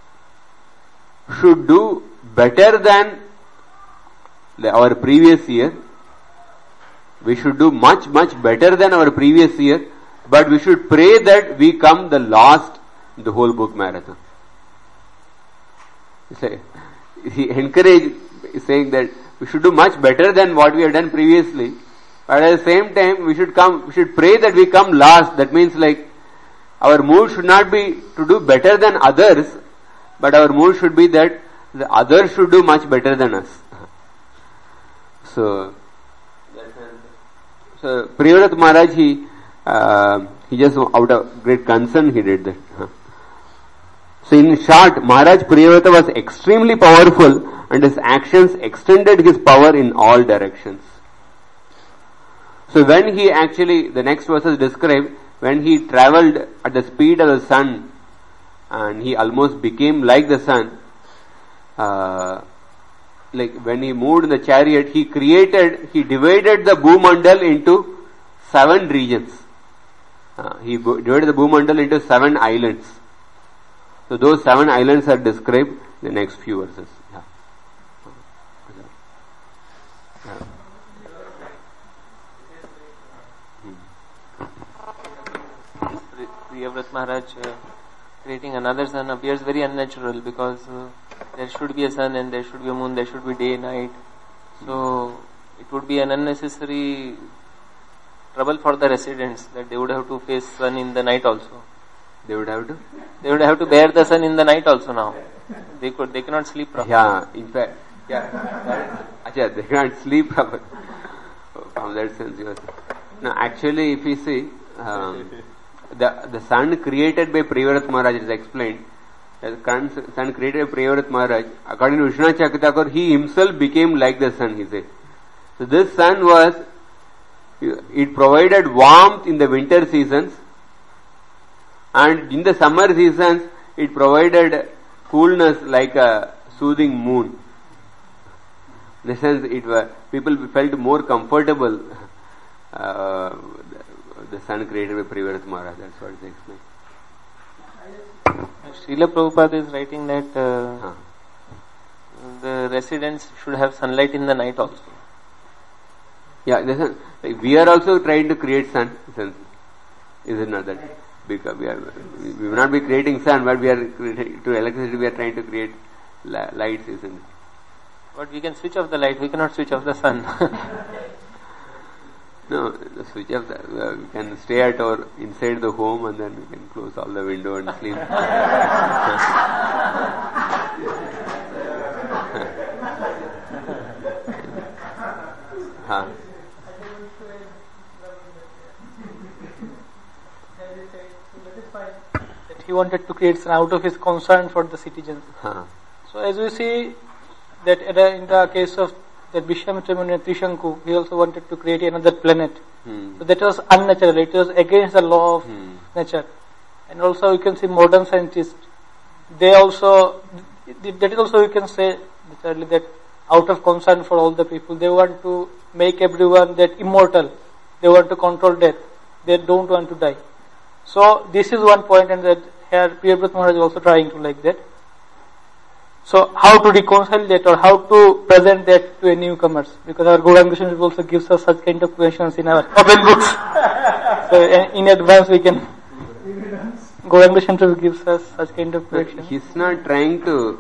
should do better than the, our previous year. We should do much, much better than our previous year, but we should pray that we come the last in the whole book marathon. Say, he encouraged, saying that we should do much better than what we have done previously. But at the same time, we should come, we should pray that we come last. That means like, our mood should not be to do better than others, but our mood should be that the others should do much better than us. So, so Priyavrata Maharaj, he, uh, he just out of great concern he did that. So in short, Maharaj Priyavrata was extremely powerful and his actions extended his power in all directions. So when he actually, the next verses describe, when he travelled at the speed of the sun and he almost became like the sun, uh, like when he moved in the chariot, he created, he divided the Bhumandal into seven regions. Uh, he bo- divided the Bhumandal into seven islands. So those seven islands are described in the next few verses. Yeah. Yeah. Priyavrat Maharaj uh, creating another sun appears very unnatural because uh, there should be a sun and there should be a moon, there should be day, night. So it would be an unnecessary trouble for the residents that they would have to face sun in the night also. They would have to? They would have to bear the sun in the night also now. They could, they cannot sleep properly. Yeah, in fact, yeah. Achha, they can't sleep properly. From that sense, you are saying. Now, actually, if you see, um, the the sun created by Priyavrat Maharaj is explained. The sun created by Priyavrat Maharaj, according to Vishwanath Chakravarti, he himself became like the sun, he said. So this sun was, it provided warmth in the winter seasons, and in the summer seasons, it provided coolness like a soothing moon. In the sense, it was, people felt more comfortable. Uh, the sun created by Priyavrat Maharaj, that's what they explain. Srila Prabhupada is writing that uh, huh. the residents should have sunlight in the night also. Yeah, the like we are also trying to create sun, is it not that? Because we are, we will not be creating sun, but we are creating, to electricity we are trying to create lights, isn't it? But we can switch off the light, we cannot switch off the sun. No, the switch off the, uh, we can stay at or inside the home and then we can close all the window and sleep. Huh. He wanted to create sun out of his concern for the citizens. Huh. So as we see that in the case of that Vishwamitra Muni Trishanku, he also wanted to create another planet. Hmm. So that was unnatural. It was against the law of hmm. nature. And also you can see modern scientists, they also, that is also you can say literally that out of concern for all the people, they want to make everyone that immortal. They want to control death. They don't want to die. So this is one point, and that here Priyavrat Maharaj is also trying to like that. So how to reconcile that, or how to present that to a newcomers? Because our Gauranga Mission also gives us such kind of questions in our open books. So in advance we can. Gauranga Mission gives us such kind of questions. He's not trying to.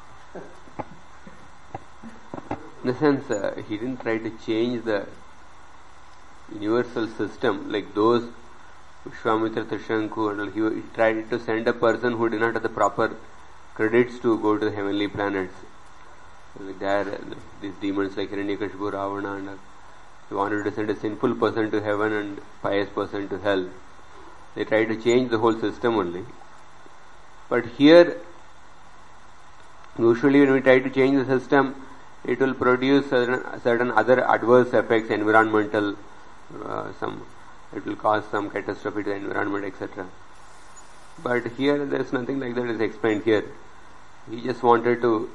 In the sense, uh, he didn't try to change the universal system like those Vishwamitra Trishanku, and he, he tried to send a person who did not have the proper credits to go to the heavenly planets. Like there, these demons like Hiranyakashipu, Ravana, and he wanted to send a sinful person to heaven and pious person to hell. They tried to change the whole system only. But here, usually when we try to change the system, it will produce certain, certain other adverse effects, environmental, uh, some, it will cause some catastrophe to the environment, et cetera. But here there is nothing like that is explained here. He just wanted to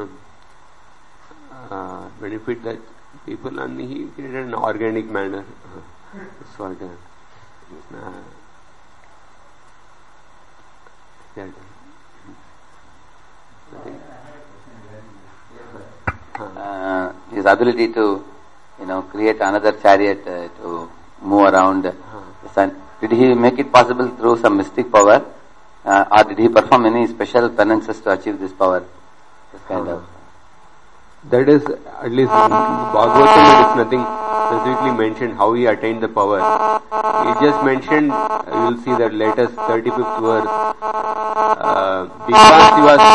uh, benefit the people, and he created an organic manner. That's what. Uh, uh, that, uh, his ability to, you know, create another chariot uh, to move around the sun. Did he make it possible through some mystic power, uh, or did he perform any special penances to achieve this power? This kind of. That is, at least in Bhagavatam, there is nothing specifically mentioned how he attained the power. He just mentioned, you will see that latest thirty-fifth verse, uh, because he was,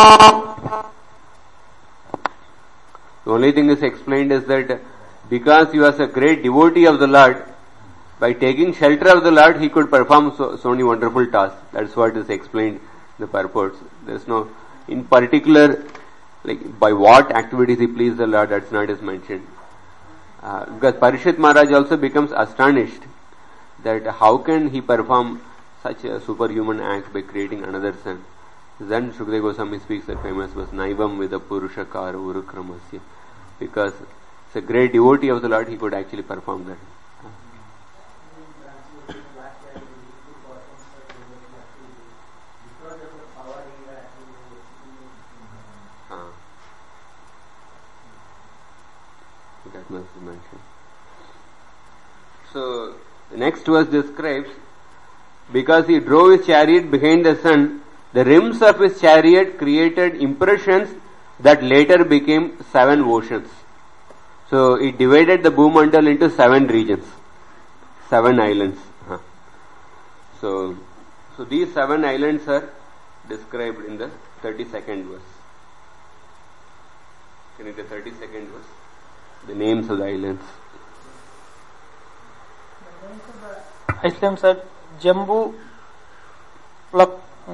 the only thing is explained is that because he was a great devotee of the Lord, by taking shelter of the Lord, he could perform so, so many wonderful tasks. That's what is explained in the purports. There's no, in particular, like by what activities he pleased the Lord, that's not is mentioned. Uh, because Parishit Maharaj also becomes astonished that how can he perform such a superhuman act by creating another sun. Then Shukdev Goswami speaks the famous verse, Naivam Vida Purushakara Urukramasya. Because it's a great devotee of the Lord, he could actually perform that. that must be mentioned. So, the next verse describes, because he drove his chariot behind the sun, the rims of his chariot created impressions that later became seven oceans. So, it divided the Bhumandal into seven regions, seven islands. Huh. So, so these seven islands are described in the thirty-second verse. Can you read the thirty-second verse? The names of the islands. Islands are Jambu, Plak,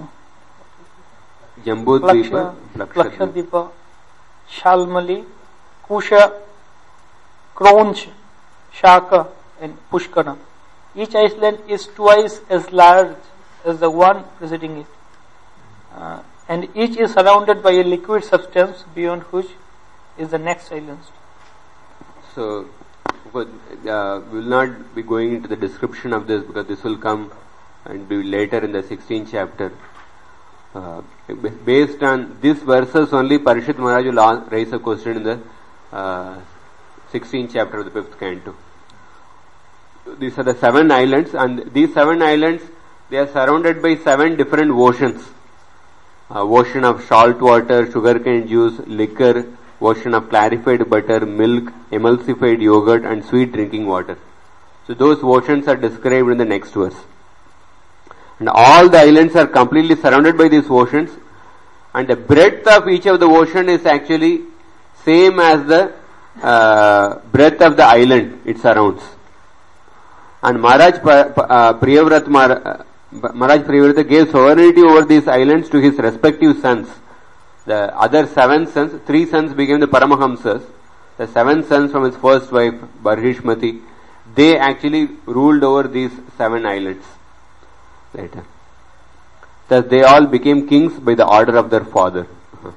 Jambu Dvipa, Lakshadvipa, Shalmali, Kusha, Kronch, Shaka and Pushkara. Each island is twice as large as the one preceding it. Uh, and each is surrounded by a liquid substance beyond which is the next island. So, uh, we will not be going into the description of this because this will come and be later in the sixteenth chapter. Uh, based on these verses only, Parishit Maharaj will raise a question in the uh, sixteenth chapter of the fifth canto. These are the seven islands, and these seven islands, they are surrounded by seven different oceans. Uh, ocean of salt water, sugarcane juice, liquor, ocean of clarified butter, milk, emulsified yogurt and sweet drinking water. So those oceans are described in the next verse. And all the islands are completely surrounded by these oceans, and the breadth of each of the ocean is actually same as the uh, breadth of the island it surrounds. And Maharaj uh, Priyavrat Maharaj, Maharaj Priyavrata gave sovereignty over these islands to his respective sons. The other seven sons, three sons became the Paramahamsas. The seven sons from his first wife, Barhishmati, they actually ruled over these seven islands later. Thus they all became kings by the order of their father. Uh-huh.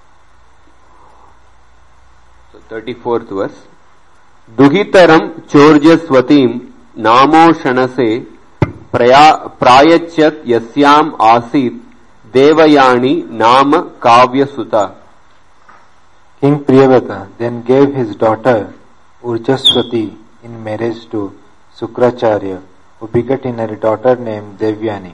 So thirty-fourth verse. Duhitaram chorjaswatim namo shanase prayachyat yasyam asit devayani nama kavya sutta. King Priyavata then gave his daughter Urjaswati in marriage to Sukracharya, who begat in her daughter named Devyani.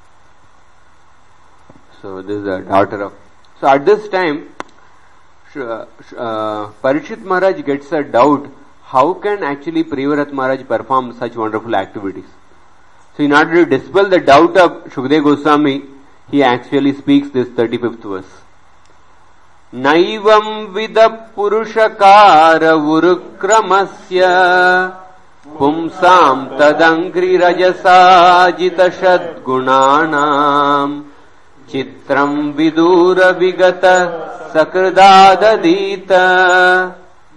So this is the daughter of. So at this time, uh, uh, Parishit Maharaj gets a doubt: how can actually Priyavrat Maharaj perform such wonderful activities? So in order to dispel the doubt of Shukdev Goswami, he actually speaks this thirty-fifth verse. Naivam vida purushakara urukramasya pumsam tadangri rajasa jita shadgunanam chitram vidura vigata sakrdadadita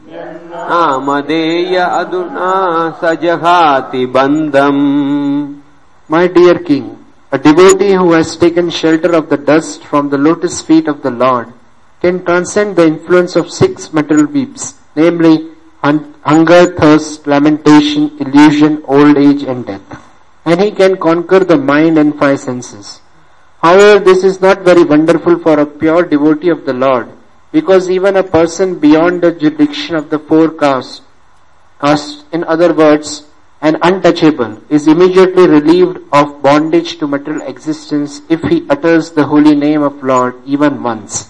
namadeya aduna sajahati bandham. My dear king, a devotee who has taken shelter of the dust from the lotus feet of the Lord can transcend the influence of six material weeps, namely hunger, thirst, lamentation, illusion, old age and death. And he can conquer the mind and five senses. However, this is not very wonderful for a pure devotee of the Lord, because even a person beyond the jurisdiction of the four castes, caste, in other words, an untouchable, is immediately relieved of bondage to material existence if he utters the holy name of Lord even once.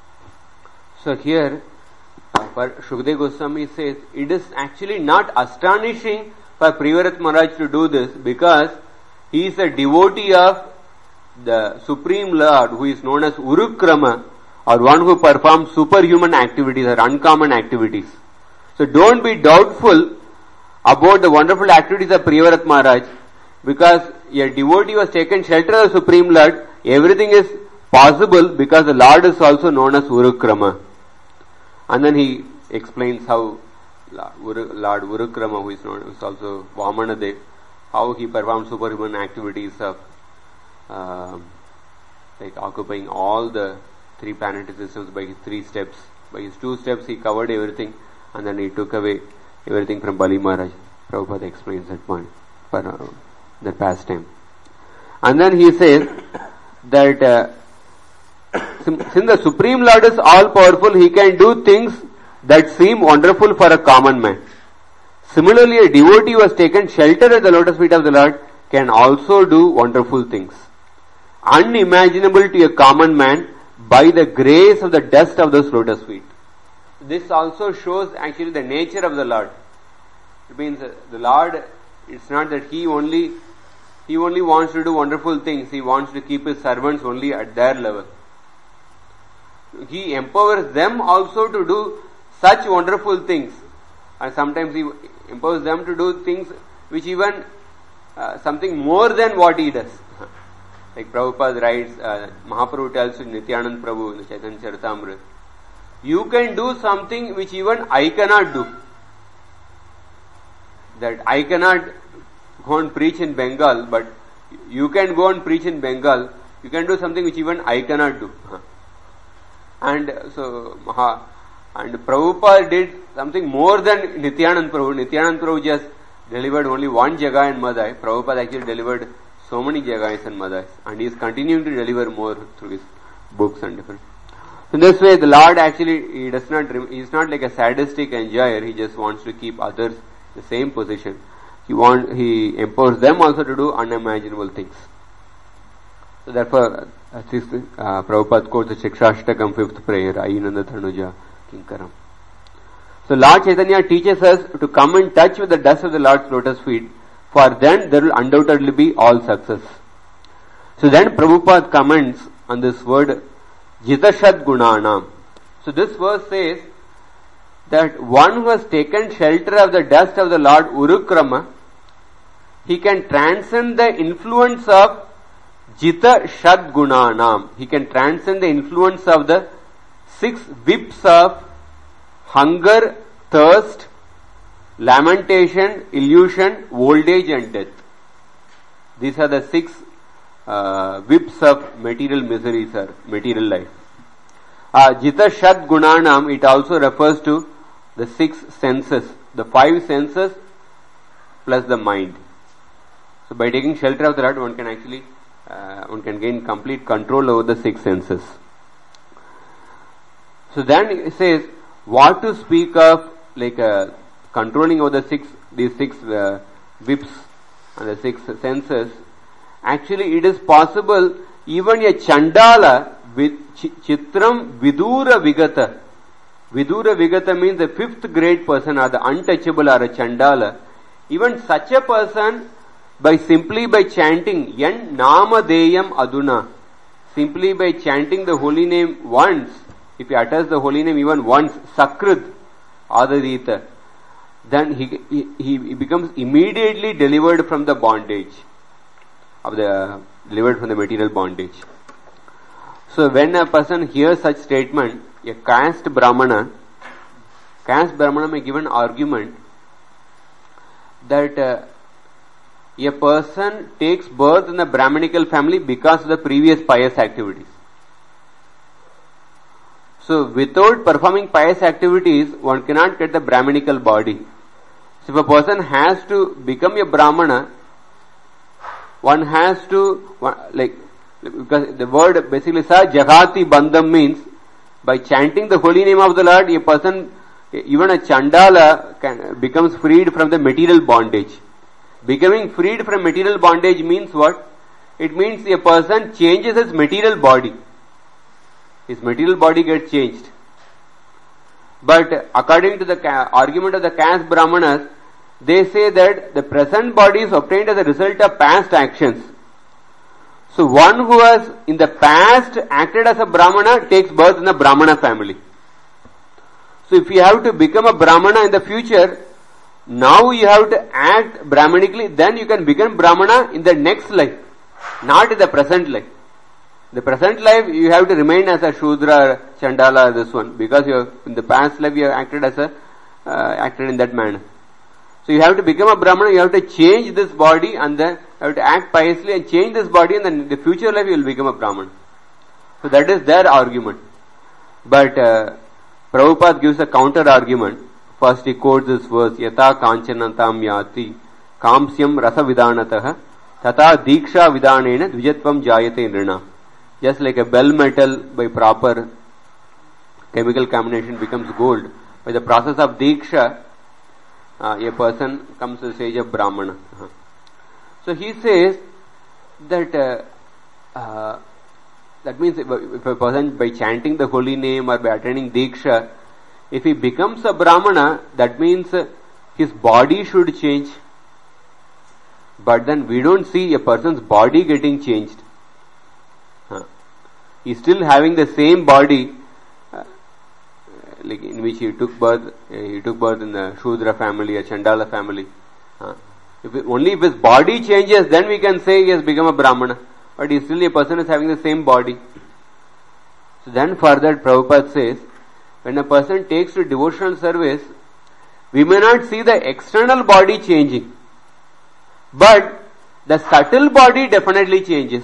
So here, uh, Shukdev Goswami says, it is actually not astonishing for Priyavrat Maharaj to do this, because he is a devotee of the Supreme Lord, who is known as Urukrama, or one who performs superhuman activities or uncommon activities. So don't be doubtful about the wonderful activities of Priyavrat Maharaj, because a devotee was taken shelter of the Supreme Lord. Everything is possible because the Lord is also known as Urukrama. And then he explains how Lord Urukrama, who is known as also Vamanadev, how he performed superhuman activities of uh, like occupying all the three planetary systems by his three steps. By his two steps he covered everything, and then he took away everything from Bali Maharaj. Prabhupada explains that point, for uh, that pastime. And then he says that uh, since the Supreme Lord is all powerful, he can do things that seem wonderful for a common man. Similarly, a devotee who has taken shelter at the lotus feet of the Lord can also do wonderful things, unimaginable to a common man, by the grace of the dust of those lotus feet. This also shows actually the nature of the Lord. It means the Lord, it's not that He only, He only wants to do wonderful things. He wants to keep His servants only at their level. He empowers them also to do such wonderful things. And sometimes He empowers them to do things which even uh, something more than what He does. Like Prabhupada writes, uh, Mahaprabhu tells to Nityanand Prabhu in the Chaitanya Charitamrita, you can do something which even I cannot do. That I cannot go and preach in Bengal, but you can go and preach in Bengal. You can do something which even I cannot do. And so, and Prabhupada did something more than Nityanand Prabhu. Nityanand Prabhu just delivered only one jaga in Madai. Prabhupada actually delivered so many jagas and Madais, and he is continuing to deliver more through his books and different. In this way, the Lord actually, he does not, he is not like a sadistic enjoyer. He just wants to keep others in the same position. He want, he empowers them also to do unimaginable things. So therefore, uh, uh, Prabhupada quotes the Shikshashtakam fifth prayer, Ayinanda Dhanuja Kinkaram. So Lord Chaitanya teaches us to come in touch with the dust of the Lord's lotus feet, for then there will undoubtedly be all success. So then Prabhupada comments on this word, Jitashad Gunanam. So this verse says that one who has taken shelter of the dust of the Lord Urukrama, he can transcend the influence of Jita Shad Gunanam. He can transcend the influence of the six whips of hunger, thirst, lamentation, illusion, old age and death. These are the six uh, whips of material miseries or material life. Uh, Jita Shad Gunanam, it also refers to the six senses, the five senses plus the mind. So by taking shelter of the Lord, one can actually, uh, one can gain complete control over the six senses. So then it says, what to speak of like a controlling over the six, these six uh, whips and the six senses. Actually, it is possible even a Chandala with ch- Chitram Vidura Vigata. Vidura Vigata means the fifth grade person or the untouchable or a Chandala. Even such a person, by simply by chanting Yan Namadeyam Aduna, simply by chanting the holy name once, if he utters the holy name even once, Sakrit Adarita, then he, he, he becomes immediately delivered from the bondage of the, delivered from the material bondage. So when a person hears such statement, a caste Brahmana, caste Brahmana may give an argument that uh, a person takes birth in a Brahminical family because of the previous pious activities. So without performing pious activities, one cannot get the Brahminical body. So if a person has to become a Brahmana, one has to, like, because the word basically sa jagati bandham means, by chanting the holy name of the Lord, a person, even a Chandala, can, becomes freed from the material bondage. Becoming freed from material bondage means what? It means a person changes his material body. His material body gets changed. But according to the ca- argument of the caste Brahmanas, they say that the present body is obtained as a result of past actions. So one who has in the past acted as a Brahmana takes birth in the Brahmana family. So if you have to become a Brahmana in the future, now you have to act Brahmanically, then you can become Brahmana in the next life, not in the present life. The present life you have to remain as a Shudra, Chandala, this one, because you have, in the past life you have acted as a, uh, acted in that manner. So you have to become a Brahmana, you have to change this body and then you have to act piously and change this body, and then in the future life you will become a Brahman. So that is their argument. But uh, Prabhupada gives a counter argument. First he quotes this verse, Yata kanchanantam yati kamsyam rasa vidanataha tata diksha vidanena dvijatvam jayate nrina. Just like a bell metal by proper chemical combination becomes gold, by the process of Diksha, uh, a person comes to the stage of Brahmana. Uh-huh. So he says that uh, uh, that means if a, if a person by chanting the holy name or by attending Diksha, if he becomes a Brahmana, that means uh, his body should change. But then we don't see a person's body getting changed. Huh. He's still having the same body uh, like in which he took birth. Uh, he took birth in the Shudra family, a Chandala family. Huh. If it, only if his body changes, then we can say he has become a Brahmana. But he's still a person is having the same body. So then further Prabhupada says, when a person takes to devotional service, we may not see the external body changing, but the subtle body definitely changes.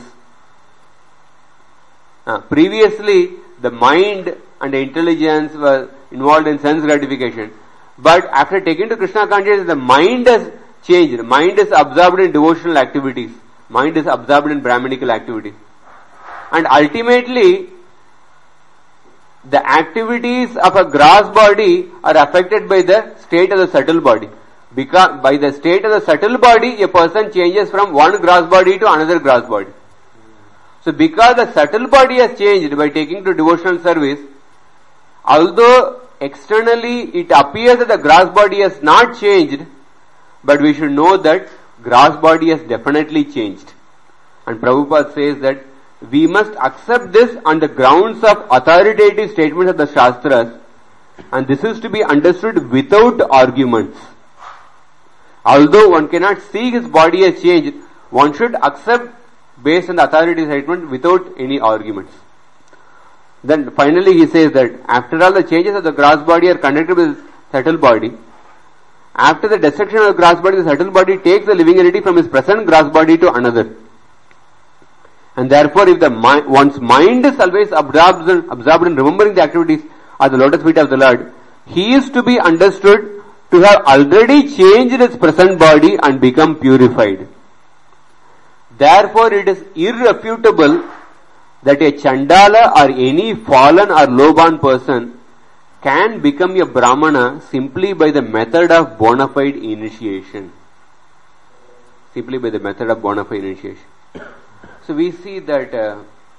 Uh, previously, the mind and the intelligence were involved in sense gratification. But after taking to Krishna consciousness, the mind has changed. Mind is absorbed in devotional activities. Mind is absorbed in Brahmanical activities. And ultimately, the activities of a gross body are affected by the state of the subtle body. Because by the state of the subtle body, a person changes from one gross body to another gross body. So because the subtle body has changed by taking to devotional service, although externally it appears that the gross body has not changed, but we should know that gross body has definitely changed. And Prabhupada says that we must accept this on the grounds of authoritative statements of the Shastras, and this is to be understood without arguments. Although one cannot see his body has changed, one should accept based on the authoritative statement without any arguments. Then finally he says that after all the changes of the gross body are connected with the subtle body, after the destruction of the gross body, the subtle body takes the living entity from his present gross body to another. And therefore, if the mind, one's mind is always absorbed in, absorbed in remembering the activities of the lotus feet of the Lord, he is to be understood to have already changed his present body and become purified. Therefore, it is irrefutable that a Chandala or any fallen or low-born person can become a Brahmana simply by the method of bona fide initiation. Simply by the method of bona fide initiation. So we see that uh,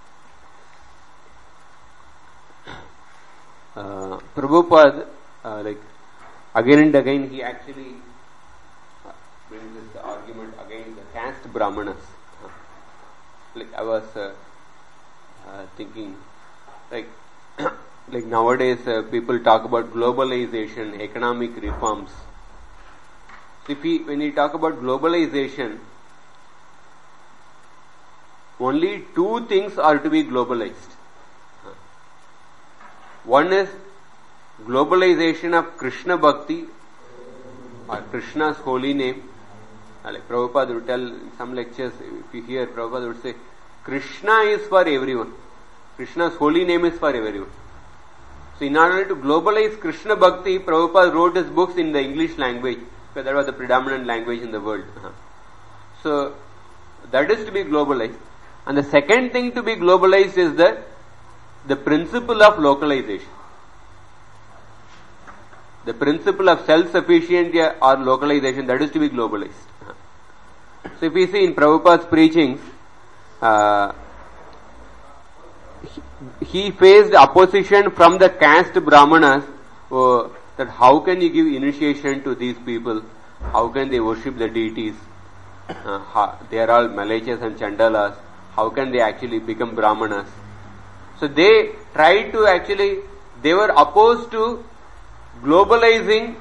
uh, Prabhupada, uh, like again and again, he actually uh, brings this argument against the caste Brahmanas. Uh, like I was uh, uh, thinking, like like nowadays uh, people talk about globalization, economic reforms. So if we, when we talk about globalization, only two things are to be globalized. One is globalization of Krishna Bhakti or Krishna's holy name. Like Prabhupada would tell in some lectures, if you hear, Prabhupada would say, Krishna is for everyone. Krishna's holy name is for everyone. So in order to globalize Krishna Bhakti, Prabhupada wrote his books in the English language, because that was the predominant language in the world. So that is to be globalized. And the second thing to be globalized is the, the principle of localization. The principle of self-sufficiency or localization, that is to be globalized. So if we see in Prabhupada's preachings, uh, he faced opposition from the caste Brahmanas, uh, that how can you give initiation to these people? How can they worship the deities? Uh, how, they are all Malachas and Chandalas. How can they actually become Brahmanas? So they tried to actually, they were opposed to globalizing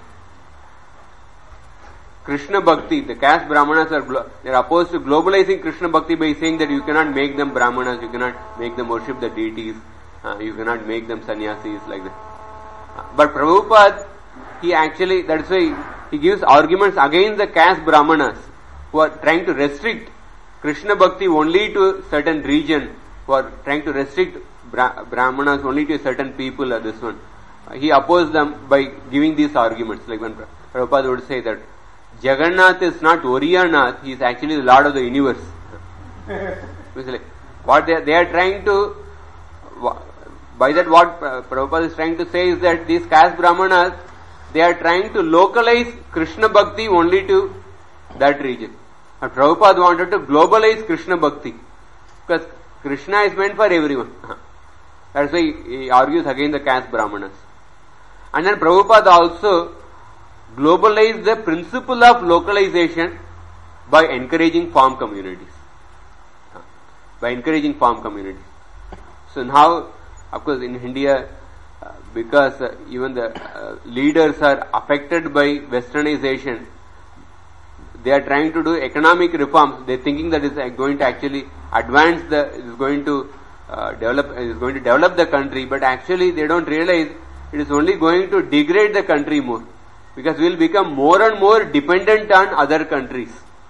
Krishna Bhakti. The caste Brahmanas are, glo- they are opposed to globalizing Krishna Bhakti by saying that you cannot make them Brahmanas, you cannot make them worship the deities, uh, you cannot make them sannyasis like that. Uh, but Prabhupada, he actually, that's why he gives arguments against the caste Brahmanas who are trying to restrict Krishna Bhakti only to certain region, who are trying to restrict Bra- Brahmanas only to certain people or this one. Uh, he opposed them by giving these arguments. Like when Prabhupada would say that Jagannath is not Oriyanath, he is actually the Lord of the universe. like what they, they are trying to, by that what Prabhupada is trying to say is that these caste Brahmanas, they are trying to localize Krishna Bhakti only to that region. And Prabhupada wanted to globalize Krishna Bhakti, because Krishna is meant for everyone. That's why he argues against the caste Brahmanas. And then Prabhupada also globalized the principle of localization by encouraging farm communities. By encouraging farm communities. So now, of course, in India, uh, because uh, even the uh, leaders are affected by westernization, they are trying to do economic reforms. They are thinking that it's going to actually advance the, is going to uh, develop, is going to develop the country, but actually they don't realize it is only going to degrade the country more, because we will become more and more dependent on other countries,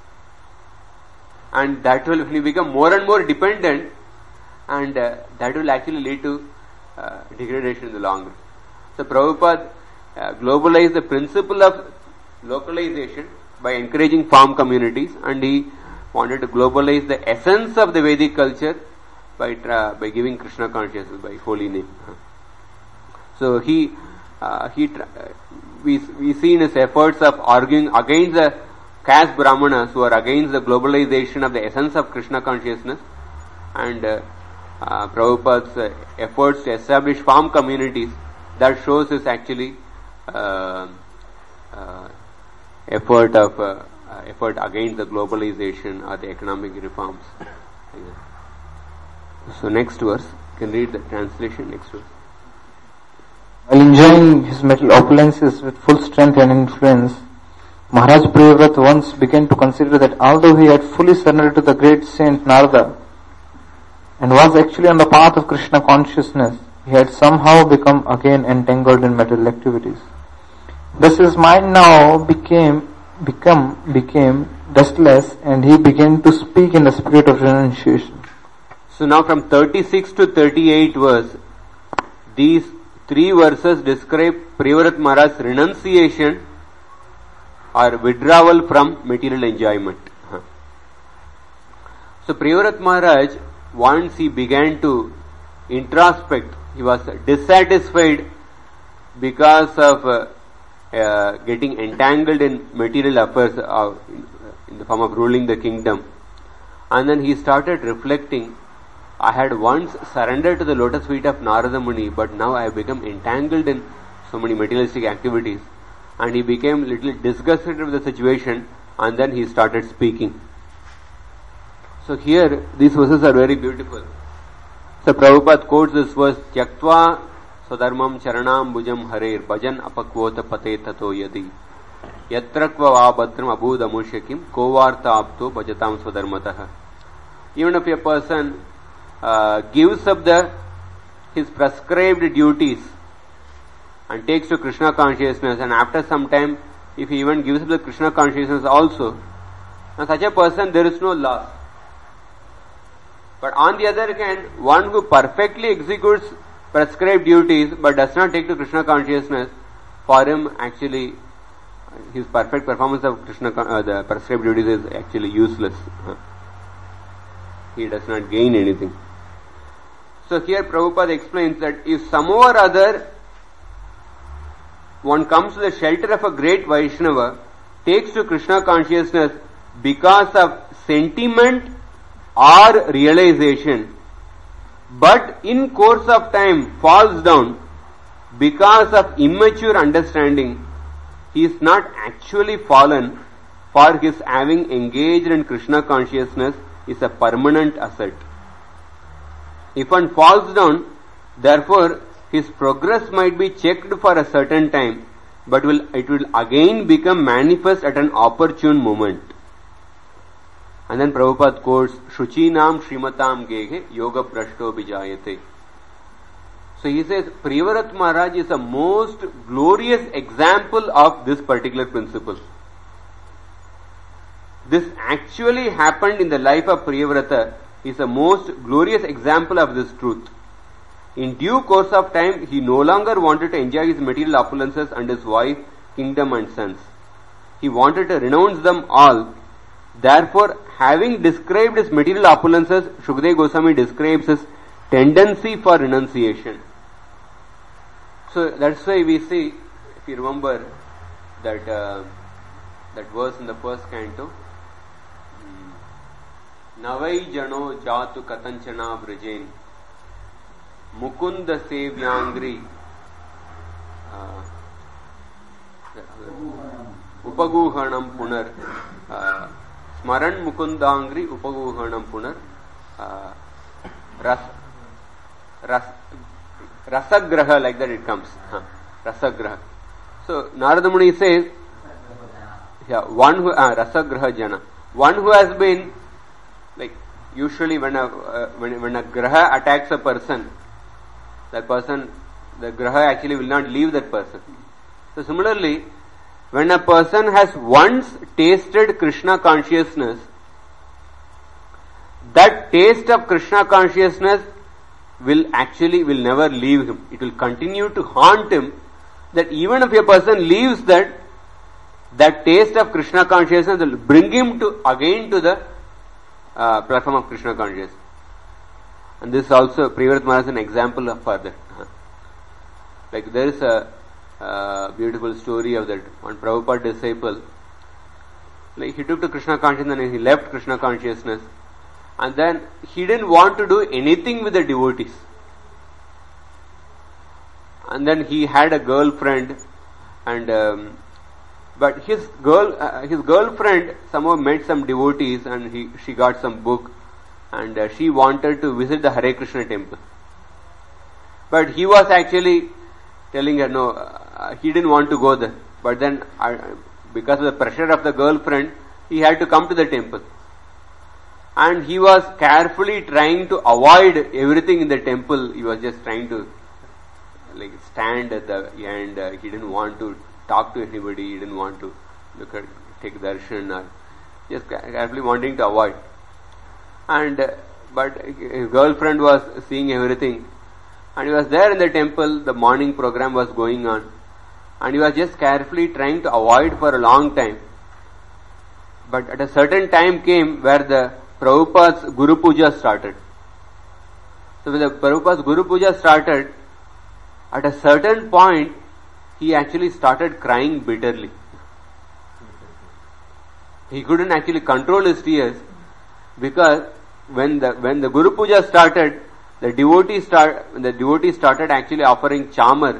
and that will, will become more and more dependent, and uh, that will actually lead to uh, degradation in the long run. So Prabhupada uh, globalized the principle of localization by encouraging farm communities, and he wanted to globalize the essence of the Vedic culture by tra- by giving Krishna consciousness by holy name. So he uh, he tra- we we see in his efforts of arguing against the caste Brahmanas who are against the globalization of the essence of Krishna consciousness, and uh, uh, Prabhupada's uh, efforts to establish farm communities, that shows his actually uh, uh, effort of uh, uh, effort against the globalization or the economic reforms. So next verse, you can read the translation. Next verse. While enjoying his material opulences with full strength and influence, Maharaj Priyavrat once began to consider that although he had fully surrendered to the great saint Narada and was actually on the path of Krishna consciousness, he had somehow become again entangled in material activities. Thus his mind now became become became restless, and he began to speak in the spirit of renunciation. So now from thirty-six to thirty-eight verse, these three verses describe Priyavrat Maharaj's renunciation or withdrawal from material enjoyment. So Priyavrat Maharaj, once he began to introspect, he was dissatisfied because of uh, uh, getting entangled in material affairs uh, in the form of ruling the kingdom. And then he started reflecting, I had once surrendered to the lotus feet of Narada Muni, but now I have become entangled in so many materialistic activities. And he became little disgusted with the situation, and then he started speaking. So here, these verses are very beautiful. So Prabhupada quotes this verse, Tyaktva Swadharmam Charanam Bhujam Harer Bhajan Apakvota Pate Tato Yadi Yatrakva Vabhatram Abhud Amushakim Kovarta Apto Bhajatam Swadharmataha. Even if a person uh, gives up the his prescribed duties and takes to Krishna consciousness, and after some time, if he even gives up the Krishna consciousness also, now such a person, there is no loss. But on the other hand, one who perfectly executes prescribed duties but does not take to Krishna consciousness, for him actually his perfect performance of Krishna uh, the prescribed duties is actually useless. He does not gain anything. So here Prabhupada explains that if somehow or other one comes to the shelter of a great Vaishnava, takes to Krishna consciousness because of sentiment or realization, but in course of time falls down because of immature understanding, he is not actually fallen, for his having engaged in Krishna consciousness is a permanent asset. If one falls down, therefore his progress might be checked for a certain time, but will it will again become manifest at an opportune moment. And then Prabhupada quotes, Shuchinam Srimatam Gehe Yoga Prashto Bijayate. So he says, Priyavrat Maharaj is a most glorious example of this particular principle. This actually happened in the life of Priyavrata. He is a most glorious example of this truth. In due course of time, he no longer wanted to enjoy his material opulences and his wife, kingdom and sons. He wanted to renounce them all. Therefore, having described his material opulences, Shukadeva Goswami describes his tendency for renunciation. So that's why we see if you remember that uh, that verse in the first canto, Navai Jano Jatu Katanchana Vrajen Mukunda Sevyangri uh, Upaguhanam Punar uh, Smaran Mukundangri Upaguhanam Punar uh, Ras Ras Rasagraha, like that it comes. Huh. Rasagraha. So Narada Muni says, yeah, one who uh, Rasagraha Jana, one who has been, like usually when a uh, when when a graha attacks a person, that person, the graha actually will not leave that person. So similarly, when a person has once tasted Krishna consciousness, that taste of Krishna consciousness will actually will never leave him. It will continue to haunt him, that even if a person leaves that, that taste of Krishna consciousness will bring him to again to the uh, platform of Krishna consciousness. And this also, Priyavrat Maharaj is an example of for that. Like there is a uh, beautiful story of that one Prabhupada disciple. Like he took to Krishna consciousness and he left Krishna consciousness. And then he didn't want to do anything with the devotees. And then he had a girlfriend, and um, but his girl, uh, his girlfriend somehow met some devotees, and he she got some book, and uh, she wanted to visit the Hare Krishna temple. But he was actually telling her no, uh, he didn't want to go there. But then, uh, because of the pressure of the girlfriend, he had to come to the temple. And he was carefully trying to avoid everything in the temple. He was just trying to like stand at the end. Uh, he didn't want to talk to anybody. He didn't want to look at, take darshan, or just carefully wanting to avoid. And uh, but his girlfriend was seeing everything, and he was there in the temple. The morning program was going on, and he was just carefully trying to avoid for a long time. But at a certain time came where the Prabhupada's Guru Puja started. So when the Prabhupada's Guru Puja started, at a certain point, he actually started crying bitterly. He couldn't actually control his tears, because when the when the Guru Puja started, the devotees start when the devotees started actually offering chamar.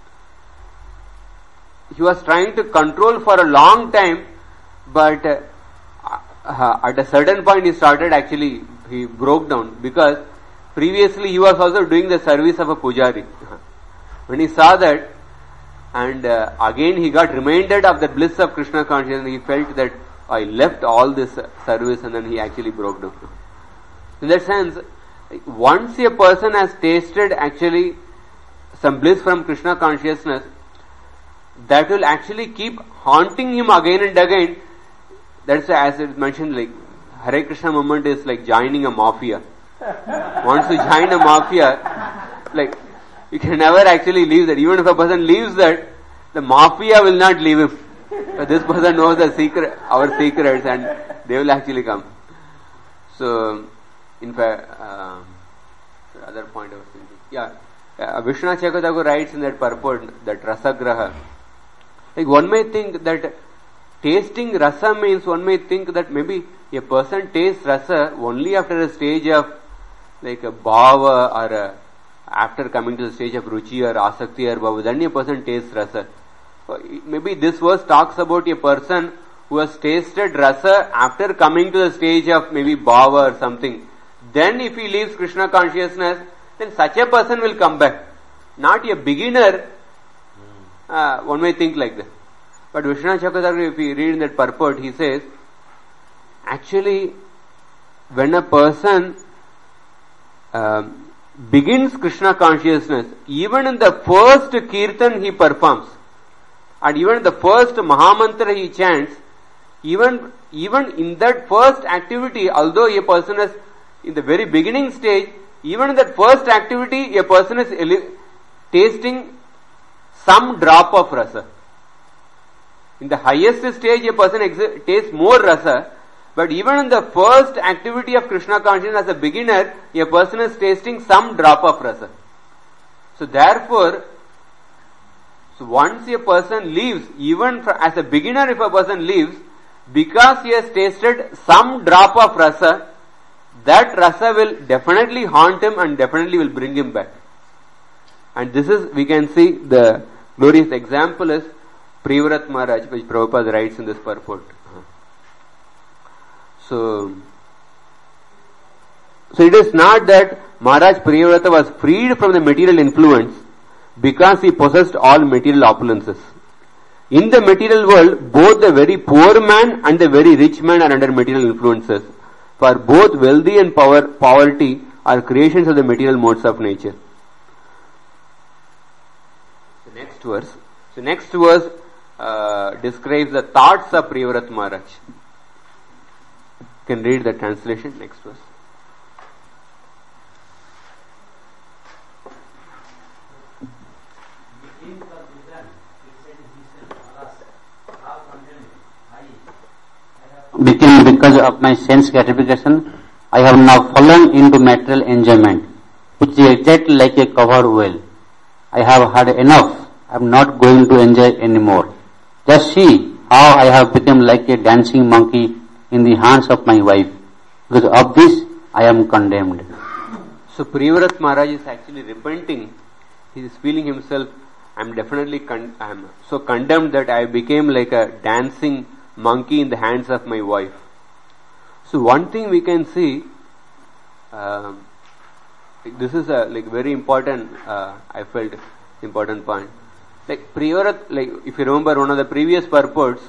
He was trying to control for a long time, but uh, Uh, at a certain point he started actually, he broke down, because previously he was also doing the service of a pujari. When he saw that, and uh, again he got reminded of the bliss of Krishna consciousness, he felt that oh, I left all this uh, service, and then he actually broke down. In that sense, once a person has tasted actually some bliss from Krishna consciousness, that will actually keep haunting him again and again. That's as it mentioned, like Hare Krishna movement is like joining a mafia. Once you join a mafia, like you can never actually leave that. Even if a person leaves that, the mafia will not leave him. But this person knows the secret, our secrets, and they will actually come. So, in fact, um, the other point I was thinking, yeah, uh, Vishwanath Chakravarti writes in that purport that Rasagraha. Like one may think that tasting rasa means, one may think that maybe a person tastes rasa only after a stage of like a bhava, or a, after coming to the stage of ruchi or asakti or bhava, then a person tastes rasa. So maybe this verse talks about a person who has tasted rasa after coming to the stage of maybe bhava or something. Then if he leaves Krishna consciousness, then such a person will come back. Not a beginner, uh, one may think like that. But Vishwanath Chakravarti, if we read in that purport, he says, actually, when a person um, begins Krishna consciousness, even in the first kirtan he performs, and even in the first Mahamantra he chants, even, even in that first activity, although a person is in the very beginning stage, even in that first activity, a person is ele- tasting some drop of rasa. In the highest stage, a person ex- tastes more rasa, but even in the first activity of Krishna consciousness as a beginner, a person is tasting some drop of rasa. So therefore, So once a person leaves, even for, as a beginner if a person leaves, because he has tasted some drop of rasa, that rasa will definitely haunt him and definitely will bring him back. And this is, we can see the glorious example is Priyavrat Maharaj, which Prabhupada writes in this purport. So, so it is not that Maharaj Priyavrata was freed from the material influence because he possessed all material opulences. In the material world, both the very poor man and the very rich man are under material influences. For both wealthy and power, poverty are creations of the material modes of nature. The next verse. So next verse uh, describes the thoughts of Priyavrat Maharaj. You can read the translation. Next verse. Became because of my sense gratification, I have now fallen into material enjoyment, which is exactly like a covered well. I have had enough. I am not going to enjoy anymore. Just see how I have become like a dancing monkey in the hands of my wife. Because of this, I am condemned. So Priyavrat Maharaj is actually repenting. He is feeling himself, I am definitely, con- I am so condemned that I became like a dancing monkey in the hands of my wife. So one thing we can see, uh, this is a like very important, uh, I felt important point. Like Priyavrat, like if you remember one of the previous purports,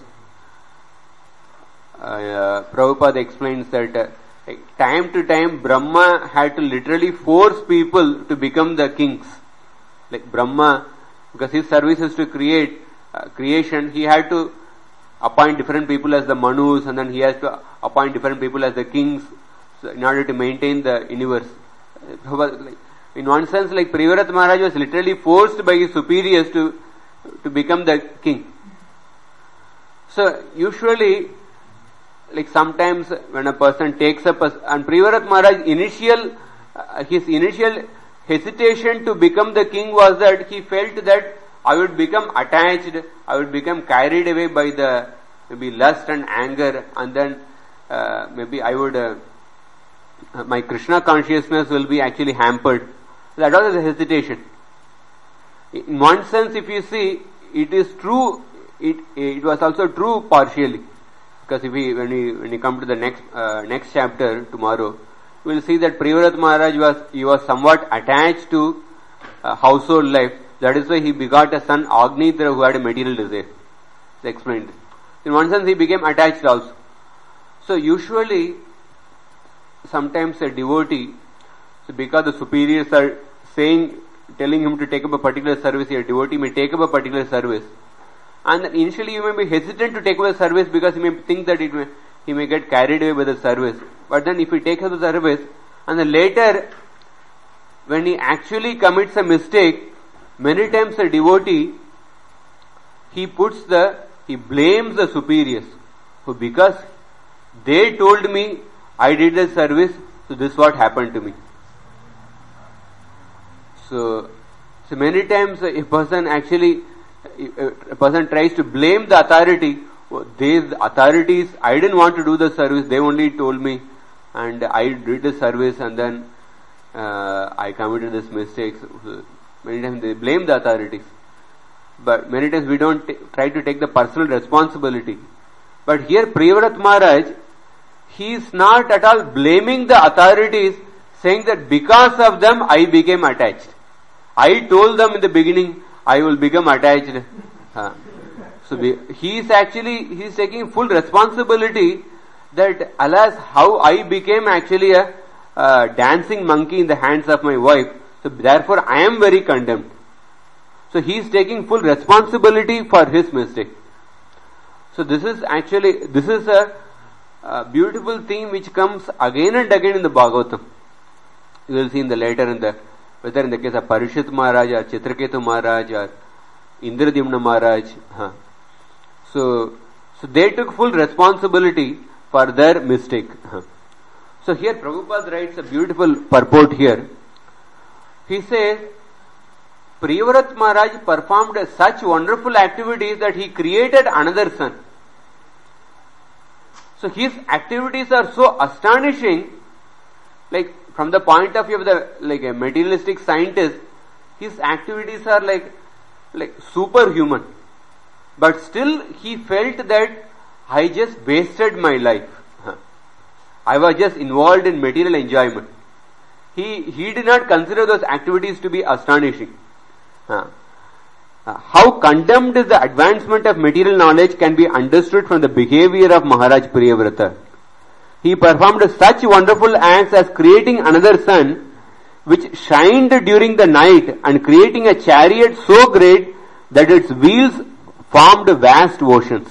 uh, uh, Prabhupada explains that uh, like time to time Brahma had to literally force people to become the kings. Like Brahma, because his service is to create uh, creation, he had to appoint different people as the Manus, and then he has to appoint different people as the kings, so in order to maintain the universe. In one sense, like Priyavrat Maharaj was literally forced by his superiors to to become the king. So usually, like sometimes when a person takes up a, and Priyavrat Maharaj initial uh, his initial hesitation to become the king was that he felt that I would become attached, I would become carried away by the maybe lust and anger, and then uh, maybe I would, uh, my Krishna consciousness will be actually hampered. So that was the hesitation. In one sense, if you see, it is true, it it was also true partially. Because if we, when we, when we come to the next, uh, next chapter tomorrow, we will see that Priyavrat Maharaj was, he was somewhat attached to uh, household life. That is why he begot a son, Agnitra, who had a material desire. It's explained. In one sense, he became attached also. So usually, sometimes a devotee, so because the superiors are saying, telling him to take up a particular service, a devotee may take up a particular service. And initially you may be hesitant to take up the service because he may think that it may, he may get carried away by the service. But then if he takes up the service, and then later, when he actually commits a mistake, many times a devotee, he puts the, he blames the superiors. So because they told me I did the service, so this is what happened to me. So, so many times a person actually, a person tries to blame the authority. Oh, these authorities, I didn't want to do the service, they only told me, and I did the service, and then uh, I committed this mistake. So, many times they blame the authorities. But many times we don't t- try to take the personal responsibility. But here Priyavrat Maharaj, he is not at all blaming the authorities, saying that because of them I became attached. I told them in the beginning I will become attached. Uh, so we, he is actually, he is taking full responsibility that alas how I became actually a uh, dancing monkey in the hands of my wife. So therefore I am very condemned. So he is taking full responsibility for his mistake. So this is actually, this is a, a beautiful theme which comes again and again in the Bhagavatam. You will see in the later in the, whether in the case of Parishit Maharaj or Chitraketu Maharaj or Indradyumna Maharaj. Huh. So, so they took full responsibility for their mistake. Huh. So here Prabhupada writes a beautiful purport here. He says, Priyavrat Maharaj performed such wonderful activities that he created another son. So his activities are so astonishing, like from the point of view of the like a materialistic scientist, his activities are like like superhuman. But still he felt that I just wasted my life. I was just involved in material enjoyment. He he did not consider those activities to be astonishing. Uh, how condemned is the advancement of material knowledge can be understood from the behavior of Maharaj Priyavrata. He performed such wonderful acts as creating another sun, which shined during the night, and creating a chariot so great that its wheels formed vast oceans.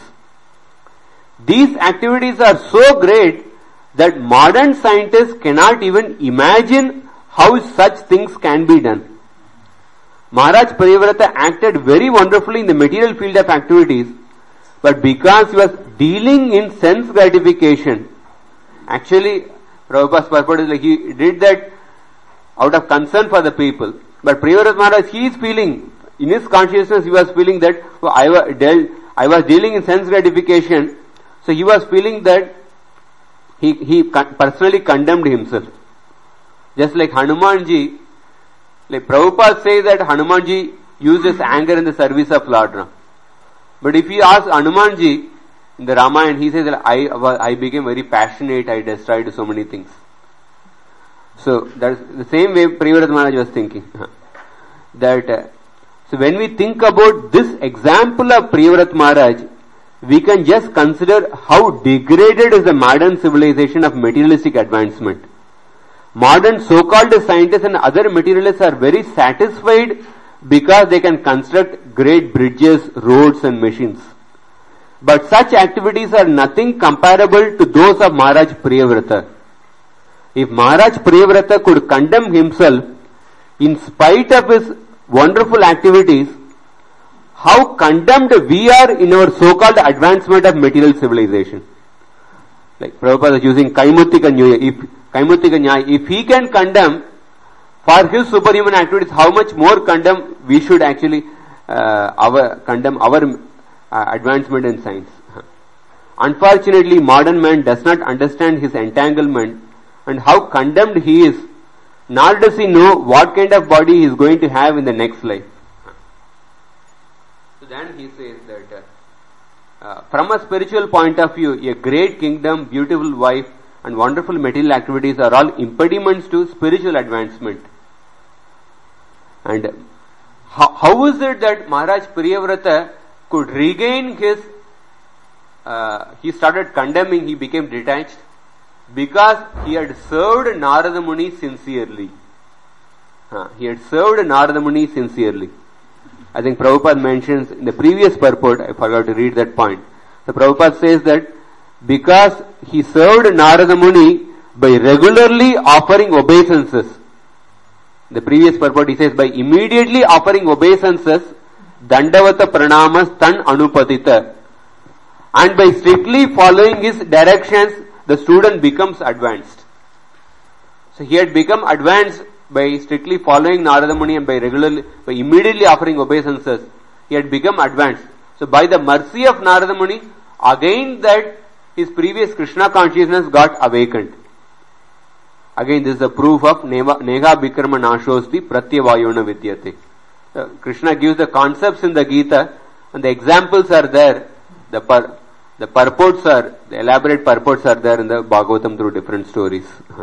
These activities are so great that modern scientists cannot even imagine how such things can be done. Maharaj Priyavrata acted very wonderfully in the material field of activities, but because he was dealing in sense gratification, actually Prabhupada's purport is like he did that out of concern for the people. But Priyavrata Maharaj, he is feeling, in his consciousness he was feeling that oh, I, was dealt, I was dealing in sense gratification, so he was feeling that he, he personally condemned himself. Just like Hanumanji, like Prabhupada says that Hanumanji uses anger in the service of Lord Ram. But if you ask Hanumanji in the Ramayana, he says that I, I became very passionate, I destroyed so many things. So that's the same way Priyavrata Maharaj was thinking. that uh, so when we think about this example of Priyavrata Maharaj, we can just consider how degraded is the modern civilization of materialistic advancement. Modern so-called scientists and other materialists are very satisfied because they can construct great bridges, roads and machines. But such activities are nothing comparable to those of Maharaj Priyavrata. If Maharaj Priyavrata could condemn himself in spite of his wonderful activities, how condemned we are in our so-called advancement of material civilization. Like Prabhupada is using Kaimutika Nyaya. If Kaimutika Nyaya, if he can condemn for his superhuman activities, how much more condemn we should actually uh, our condemn our uh, advancement in science. Unfortunately, modern man does not understand his entanglement and how condemned he is, nor does he know what kind of body he is going to have in the next life. So then he says that uh, uh, from a spiritual point of view, a great kingdom, beautiful wife and wonderful material activities are all impediments to spiritual advancement. And how, how is it that Maharaj Priyavrata could regain his, uh, he started condemning, he became detached? Because he had served Narada Muni sincerely. Uh, he had served Narada Muni sincerely. I think Prabhupada mentions in the previous purport, I forgot to read that point. The Prabhupada says that because he served Narada Muni by regularly offering obeisances. The previous purport he says by immediately offering obeisances, Dandavata Pranamas Tan Anupatita, and by strictly following his directions, the student becomes advanced. So he had become advanced by strictly following Narada Muni and by regularly, by immediately offering obeisances, he had become advanced. So by the mercy of Narada Muni, again that his previous Krishna consciousness got awakened. Again, this is a proof of Neha Bikrama Nashosti Pratyavayona Vidyate. Uh, Krishna gives the concepts in the Gita and the examples are there. The par, the purports are, the elaborate purports are there in the Bhagavatam through different stories. Uh-huh.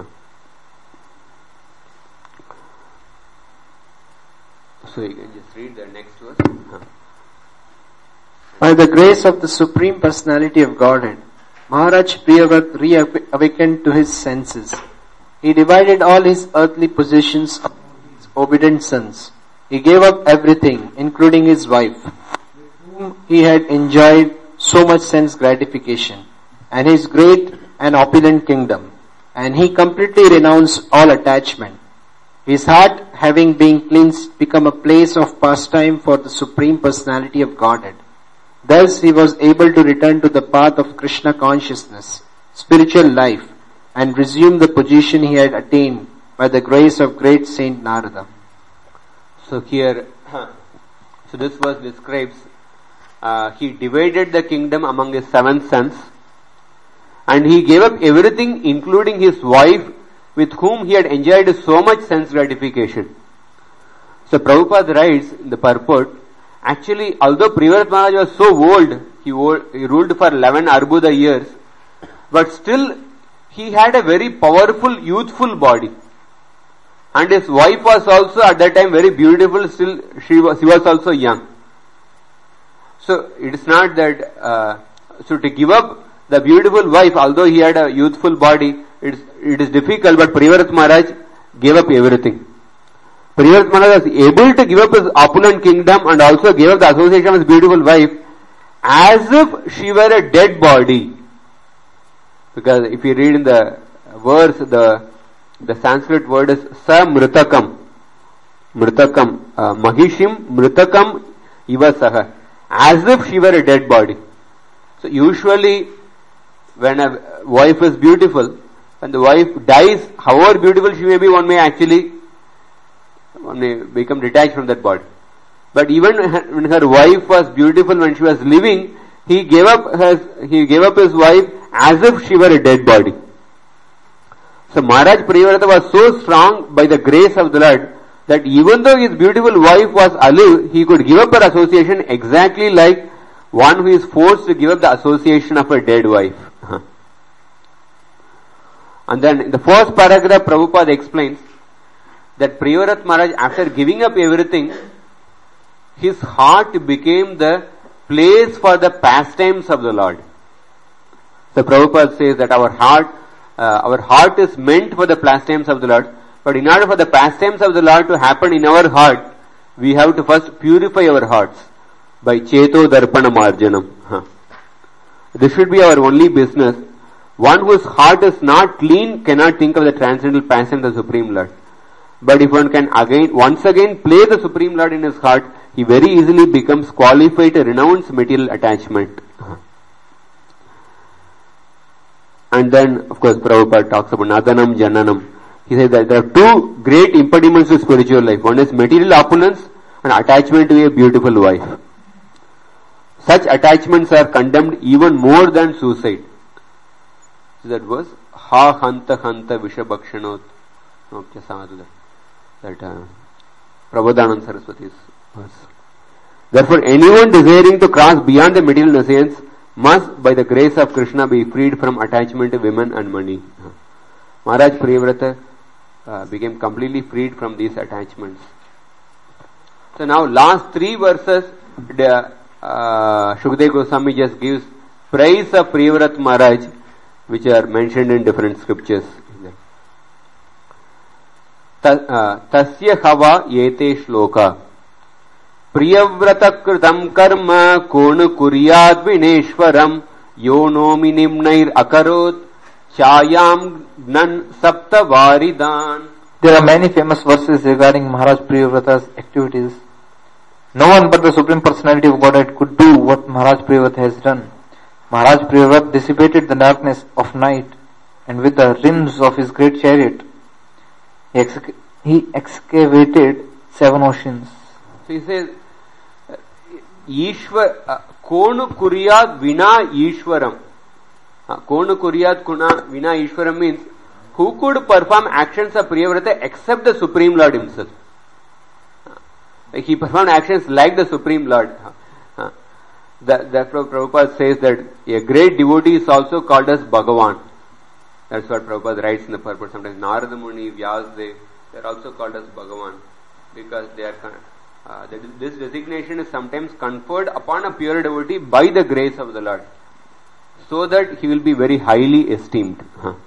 So you can just read the next verse. Uh-huh. By the grace of the Supreme Personality of Godhead, Maharaj Priyavrata reawakened to his senses. He divided all his earthly possessions among his obedient sons. He gave up everything, including his wife, with whom he had enjoyed so much sense gratification, and his great and opulent kingdom, and he completely renounced all attachment. His heart, having been cleansed, became a place of pastime for the Supreme Personality of Godhead. Thus he was able to return to the path of Krishna consciousness, spiritual life, and resume the position he had attained by the grace of great Saint Narada. So here So this verse describes, uh, he divided the kingdom among his seven sons, and he gave up everything including his wife with whom he had enjoyed so much sense gratification. So Prabhupada writes in the purport, actually although Priyavrat Maharaj was so old, he, old, he ruled for eleven Arbuda years, but still he had a very powerful youthful body. And his wife was also at that time very beautiful, still she was, she was also young. So it is not that, uh, so to give up the beautiful wife, although he had a youthful body, it is, it is difficult, but Priyavrat Maharaj gave up everything. Priyavrat Maharaj was able to give up his opulent kingdom and also gave up the association of his beautiful wife as if she were a dead body. Because if you read in the verse, the the Sanskrit word is sa mritakam. Mritakam. Uh, Mahishim mritakam ivasaha. As if she were a dead body. So usually when a wife is beautiful, when the wife dies, however beautiful she may be, one may actually one may become detached from that body. But even when her wife was beautiful when she was living, he gave up his, he gave up his wife as if she were a dead body. So Maharaj Priyavrata was so strong by the grace of the Lord that even though his beautiful wife was alive, he could give up her association exactly like one who is forced to give up the association of a dead wife. And then in the first paragraph, Prabhupada explains that Priyavrat Maharaj, after giving up everything, his heart became the place for the pastimes of the Lord. So Prabhupada says that our heart, uh, our heart is meant for the pastimes of the Lord, but in order for the pastimes of the Lord to happen in our heart, we have to first purify our hearts by Cheto Darpana Marjanam. Huh. This should be our only business. One whose heart is not clean cannot think of the transcendental pastimes of the Supreme Lord. But if one can again, once again play the Supreme Lord in his heart, he very easily becomes qualified to renounce material attachment. And then, of course, Prabhupada talks about Nadanam, Jananam. He says that there are two great impediments to spiritual life. One is material opulence and attachment to a beautiful wife. Such attachments are condemned even more than suicide. So that was Ha Hanta Hanta Vishabhakshanot. Okay, that uh, Prabodhanand Saraswati's verse. Therefore, anyone desiring to cross beyond the material necessities must, by the grace of Krishna, be freed from attachment to women and money. Uh, Maharaj Priyavrata uh, became completely freed from these attachments. So now, last three verses, the uh, Shukdev Goswami just gives praise of Priyavrata Maharaj, which are mentioned in different scriptures. Tasya hava yete shloka Priyavrata kritam karma konu kuryad vineshwaram yonomi nimnair akarot chayam gnan sapta varidan. There are many famous verses regarding Maharaj Priyavrata's activities. No one but the Supreme Personality of Godhead could do what Maharaj Priyavrata has done. Maharaj Priyavrata dissipated the darkness of night, and with the rims of his great chariot, he, exc- he excavated seven oceans. So he says, Ishwar, Konu Kuryat Vina Ishwaram. Konu Kuryat Kuna Vina Ishwaram means, who could perform actions of Priyavrata except the Supreme Lord himself? He performed actions like the Supreme Lord. That, that Prabhupada says that a great devotee is also called as Bhagavan. That's what Prabhupada writes in the purport. Sometimes Narada Muni, Vyasdev, they are also called as Bhagavan because they are uh, this designation is sometimes conferred upon a pure devotee by the grace of the Lord, so that he will be very highly esteemed.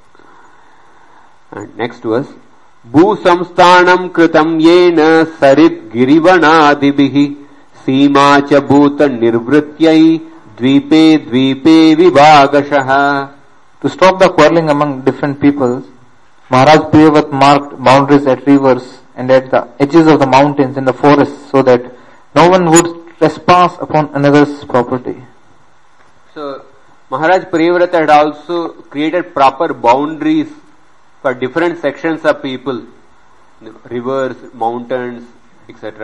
And next verse, Bhu samsthanam kritam yena sarit girivanadibihi Sima cha bhuta nirvrityai dvipe dvipe vibhagashaha. To stop the quarreling among different peoples, Maharaj Priyavrata marked boundaries at rivers and at the edges of the mountains and the forests so that no one would trespass upon another's property. So, Maharaj Priyavrata had also created proper boundaries for different sections of people, rivers, mountains, et cetera.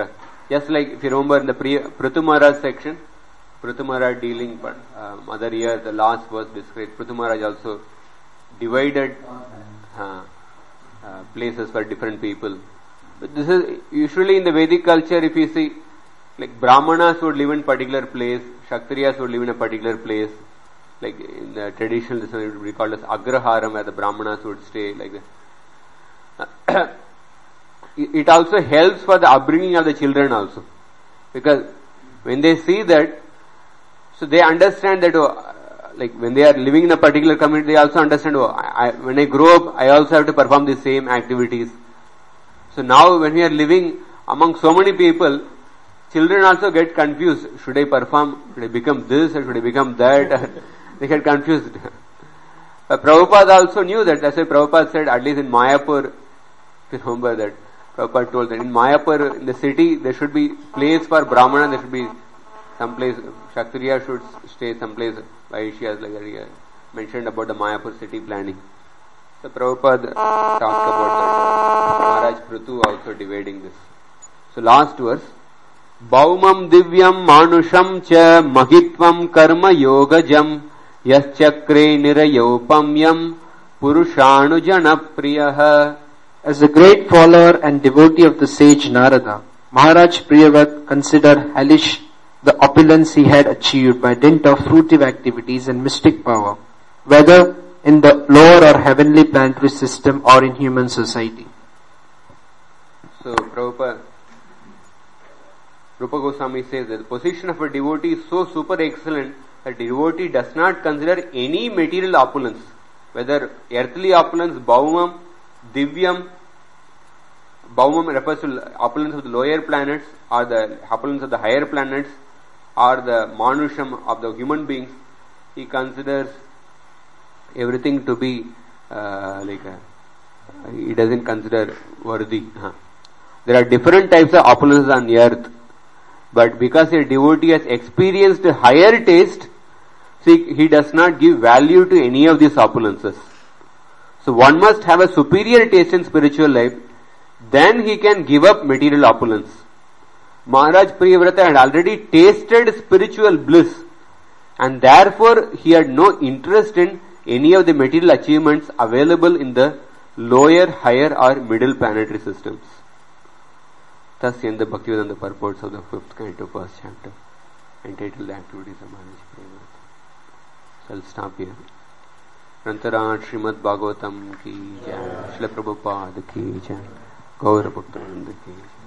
Just like if you remember in the Prithu Maharaj section, Prithu Maharaj dealing, but uh, other year the last verse describes Prithu Maharaj also divided uh, uh, places for different people. But this is usually in the Vedic culture, if you see, like Brahmanas would live in particular place, Kshatriyas would live in a particular place. Like in the traditional, this would be called as Agraharam, where the Brahmanas would stay, like this. It also helps for the upbringing of the children also. Because when they see that, so they understand that, oh, like when they are living in a particular community, they also understand, oh, I, I, when I grow up, I also have to perform the same activities. So now when we are living among so many people, children also get confused. Should I perform? Should I become this or should I become that? They get confused. But Prabhupada also knew that. That's why Prabhupada said, at least in Mayapur, if you remember that, Prabhupada told that in Mayapur, in the city, there should be place for Brahmana, there should be some place, Kshatriya should stay some place, Vaishyas, like that he mentioned about the Mayapur city planning. So Prabhupada talked about that. Maharaj Prithu also dividing this. So last verse. Baumam divyam manusham cha mahitvam karma yogajam yaschakre nirayopamyam purushanu janapriyaha. As a great follower and devotee of the sage Narada, Maharaj Priyavat considered hellish the opulence he had achieved by dint of fruitive activities and mystic power, whether in the lower or heavenly planetary system or in human society. So Prabhupada Rupa Goswami says that the position of a devotee is so super excellent that the devotee does not consider any material opulence, whether earthly opulence, Baumam, Divyam. Baumam refers to opulence of the lower planets or the opulence of the higher planets or the Manusham of the human beings. He considers everything to be uh, like a, he doesn't consider worthy. Huh. There are different types of opulence on earth. But because a devotee has experienced a higher taste, see, he does not give value to any of these opulences. So one must have a superior taste in spiritual life, then he can give up material opulence. Maharaj Priyavrata had already tasted spiritual bliss, and therefore he had no interest in any of the material achievements available in the lower, higher or middle planetary systems. Thus end the Bhaktivedanta purports of the fifth canto, first chapter, entitled The Activities of Maharaj Priyavrata. So I'll stop here. Rantaran Srimad Bhagavatam ki jai, Srila Prabhupada ki jai, Gaura Bhaktivinoda ki jai.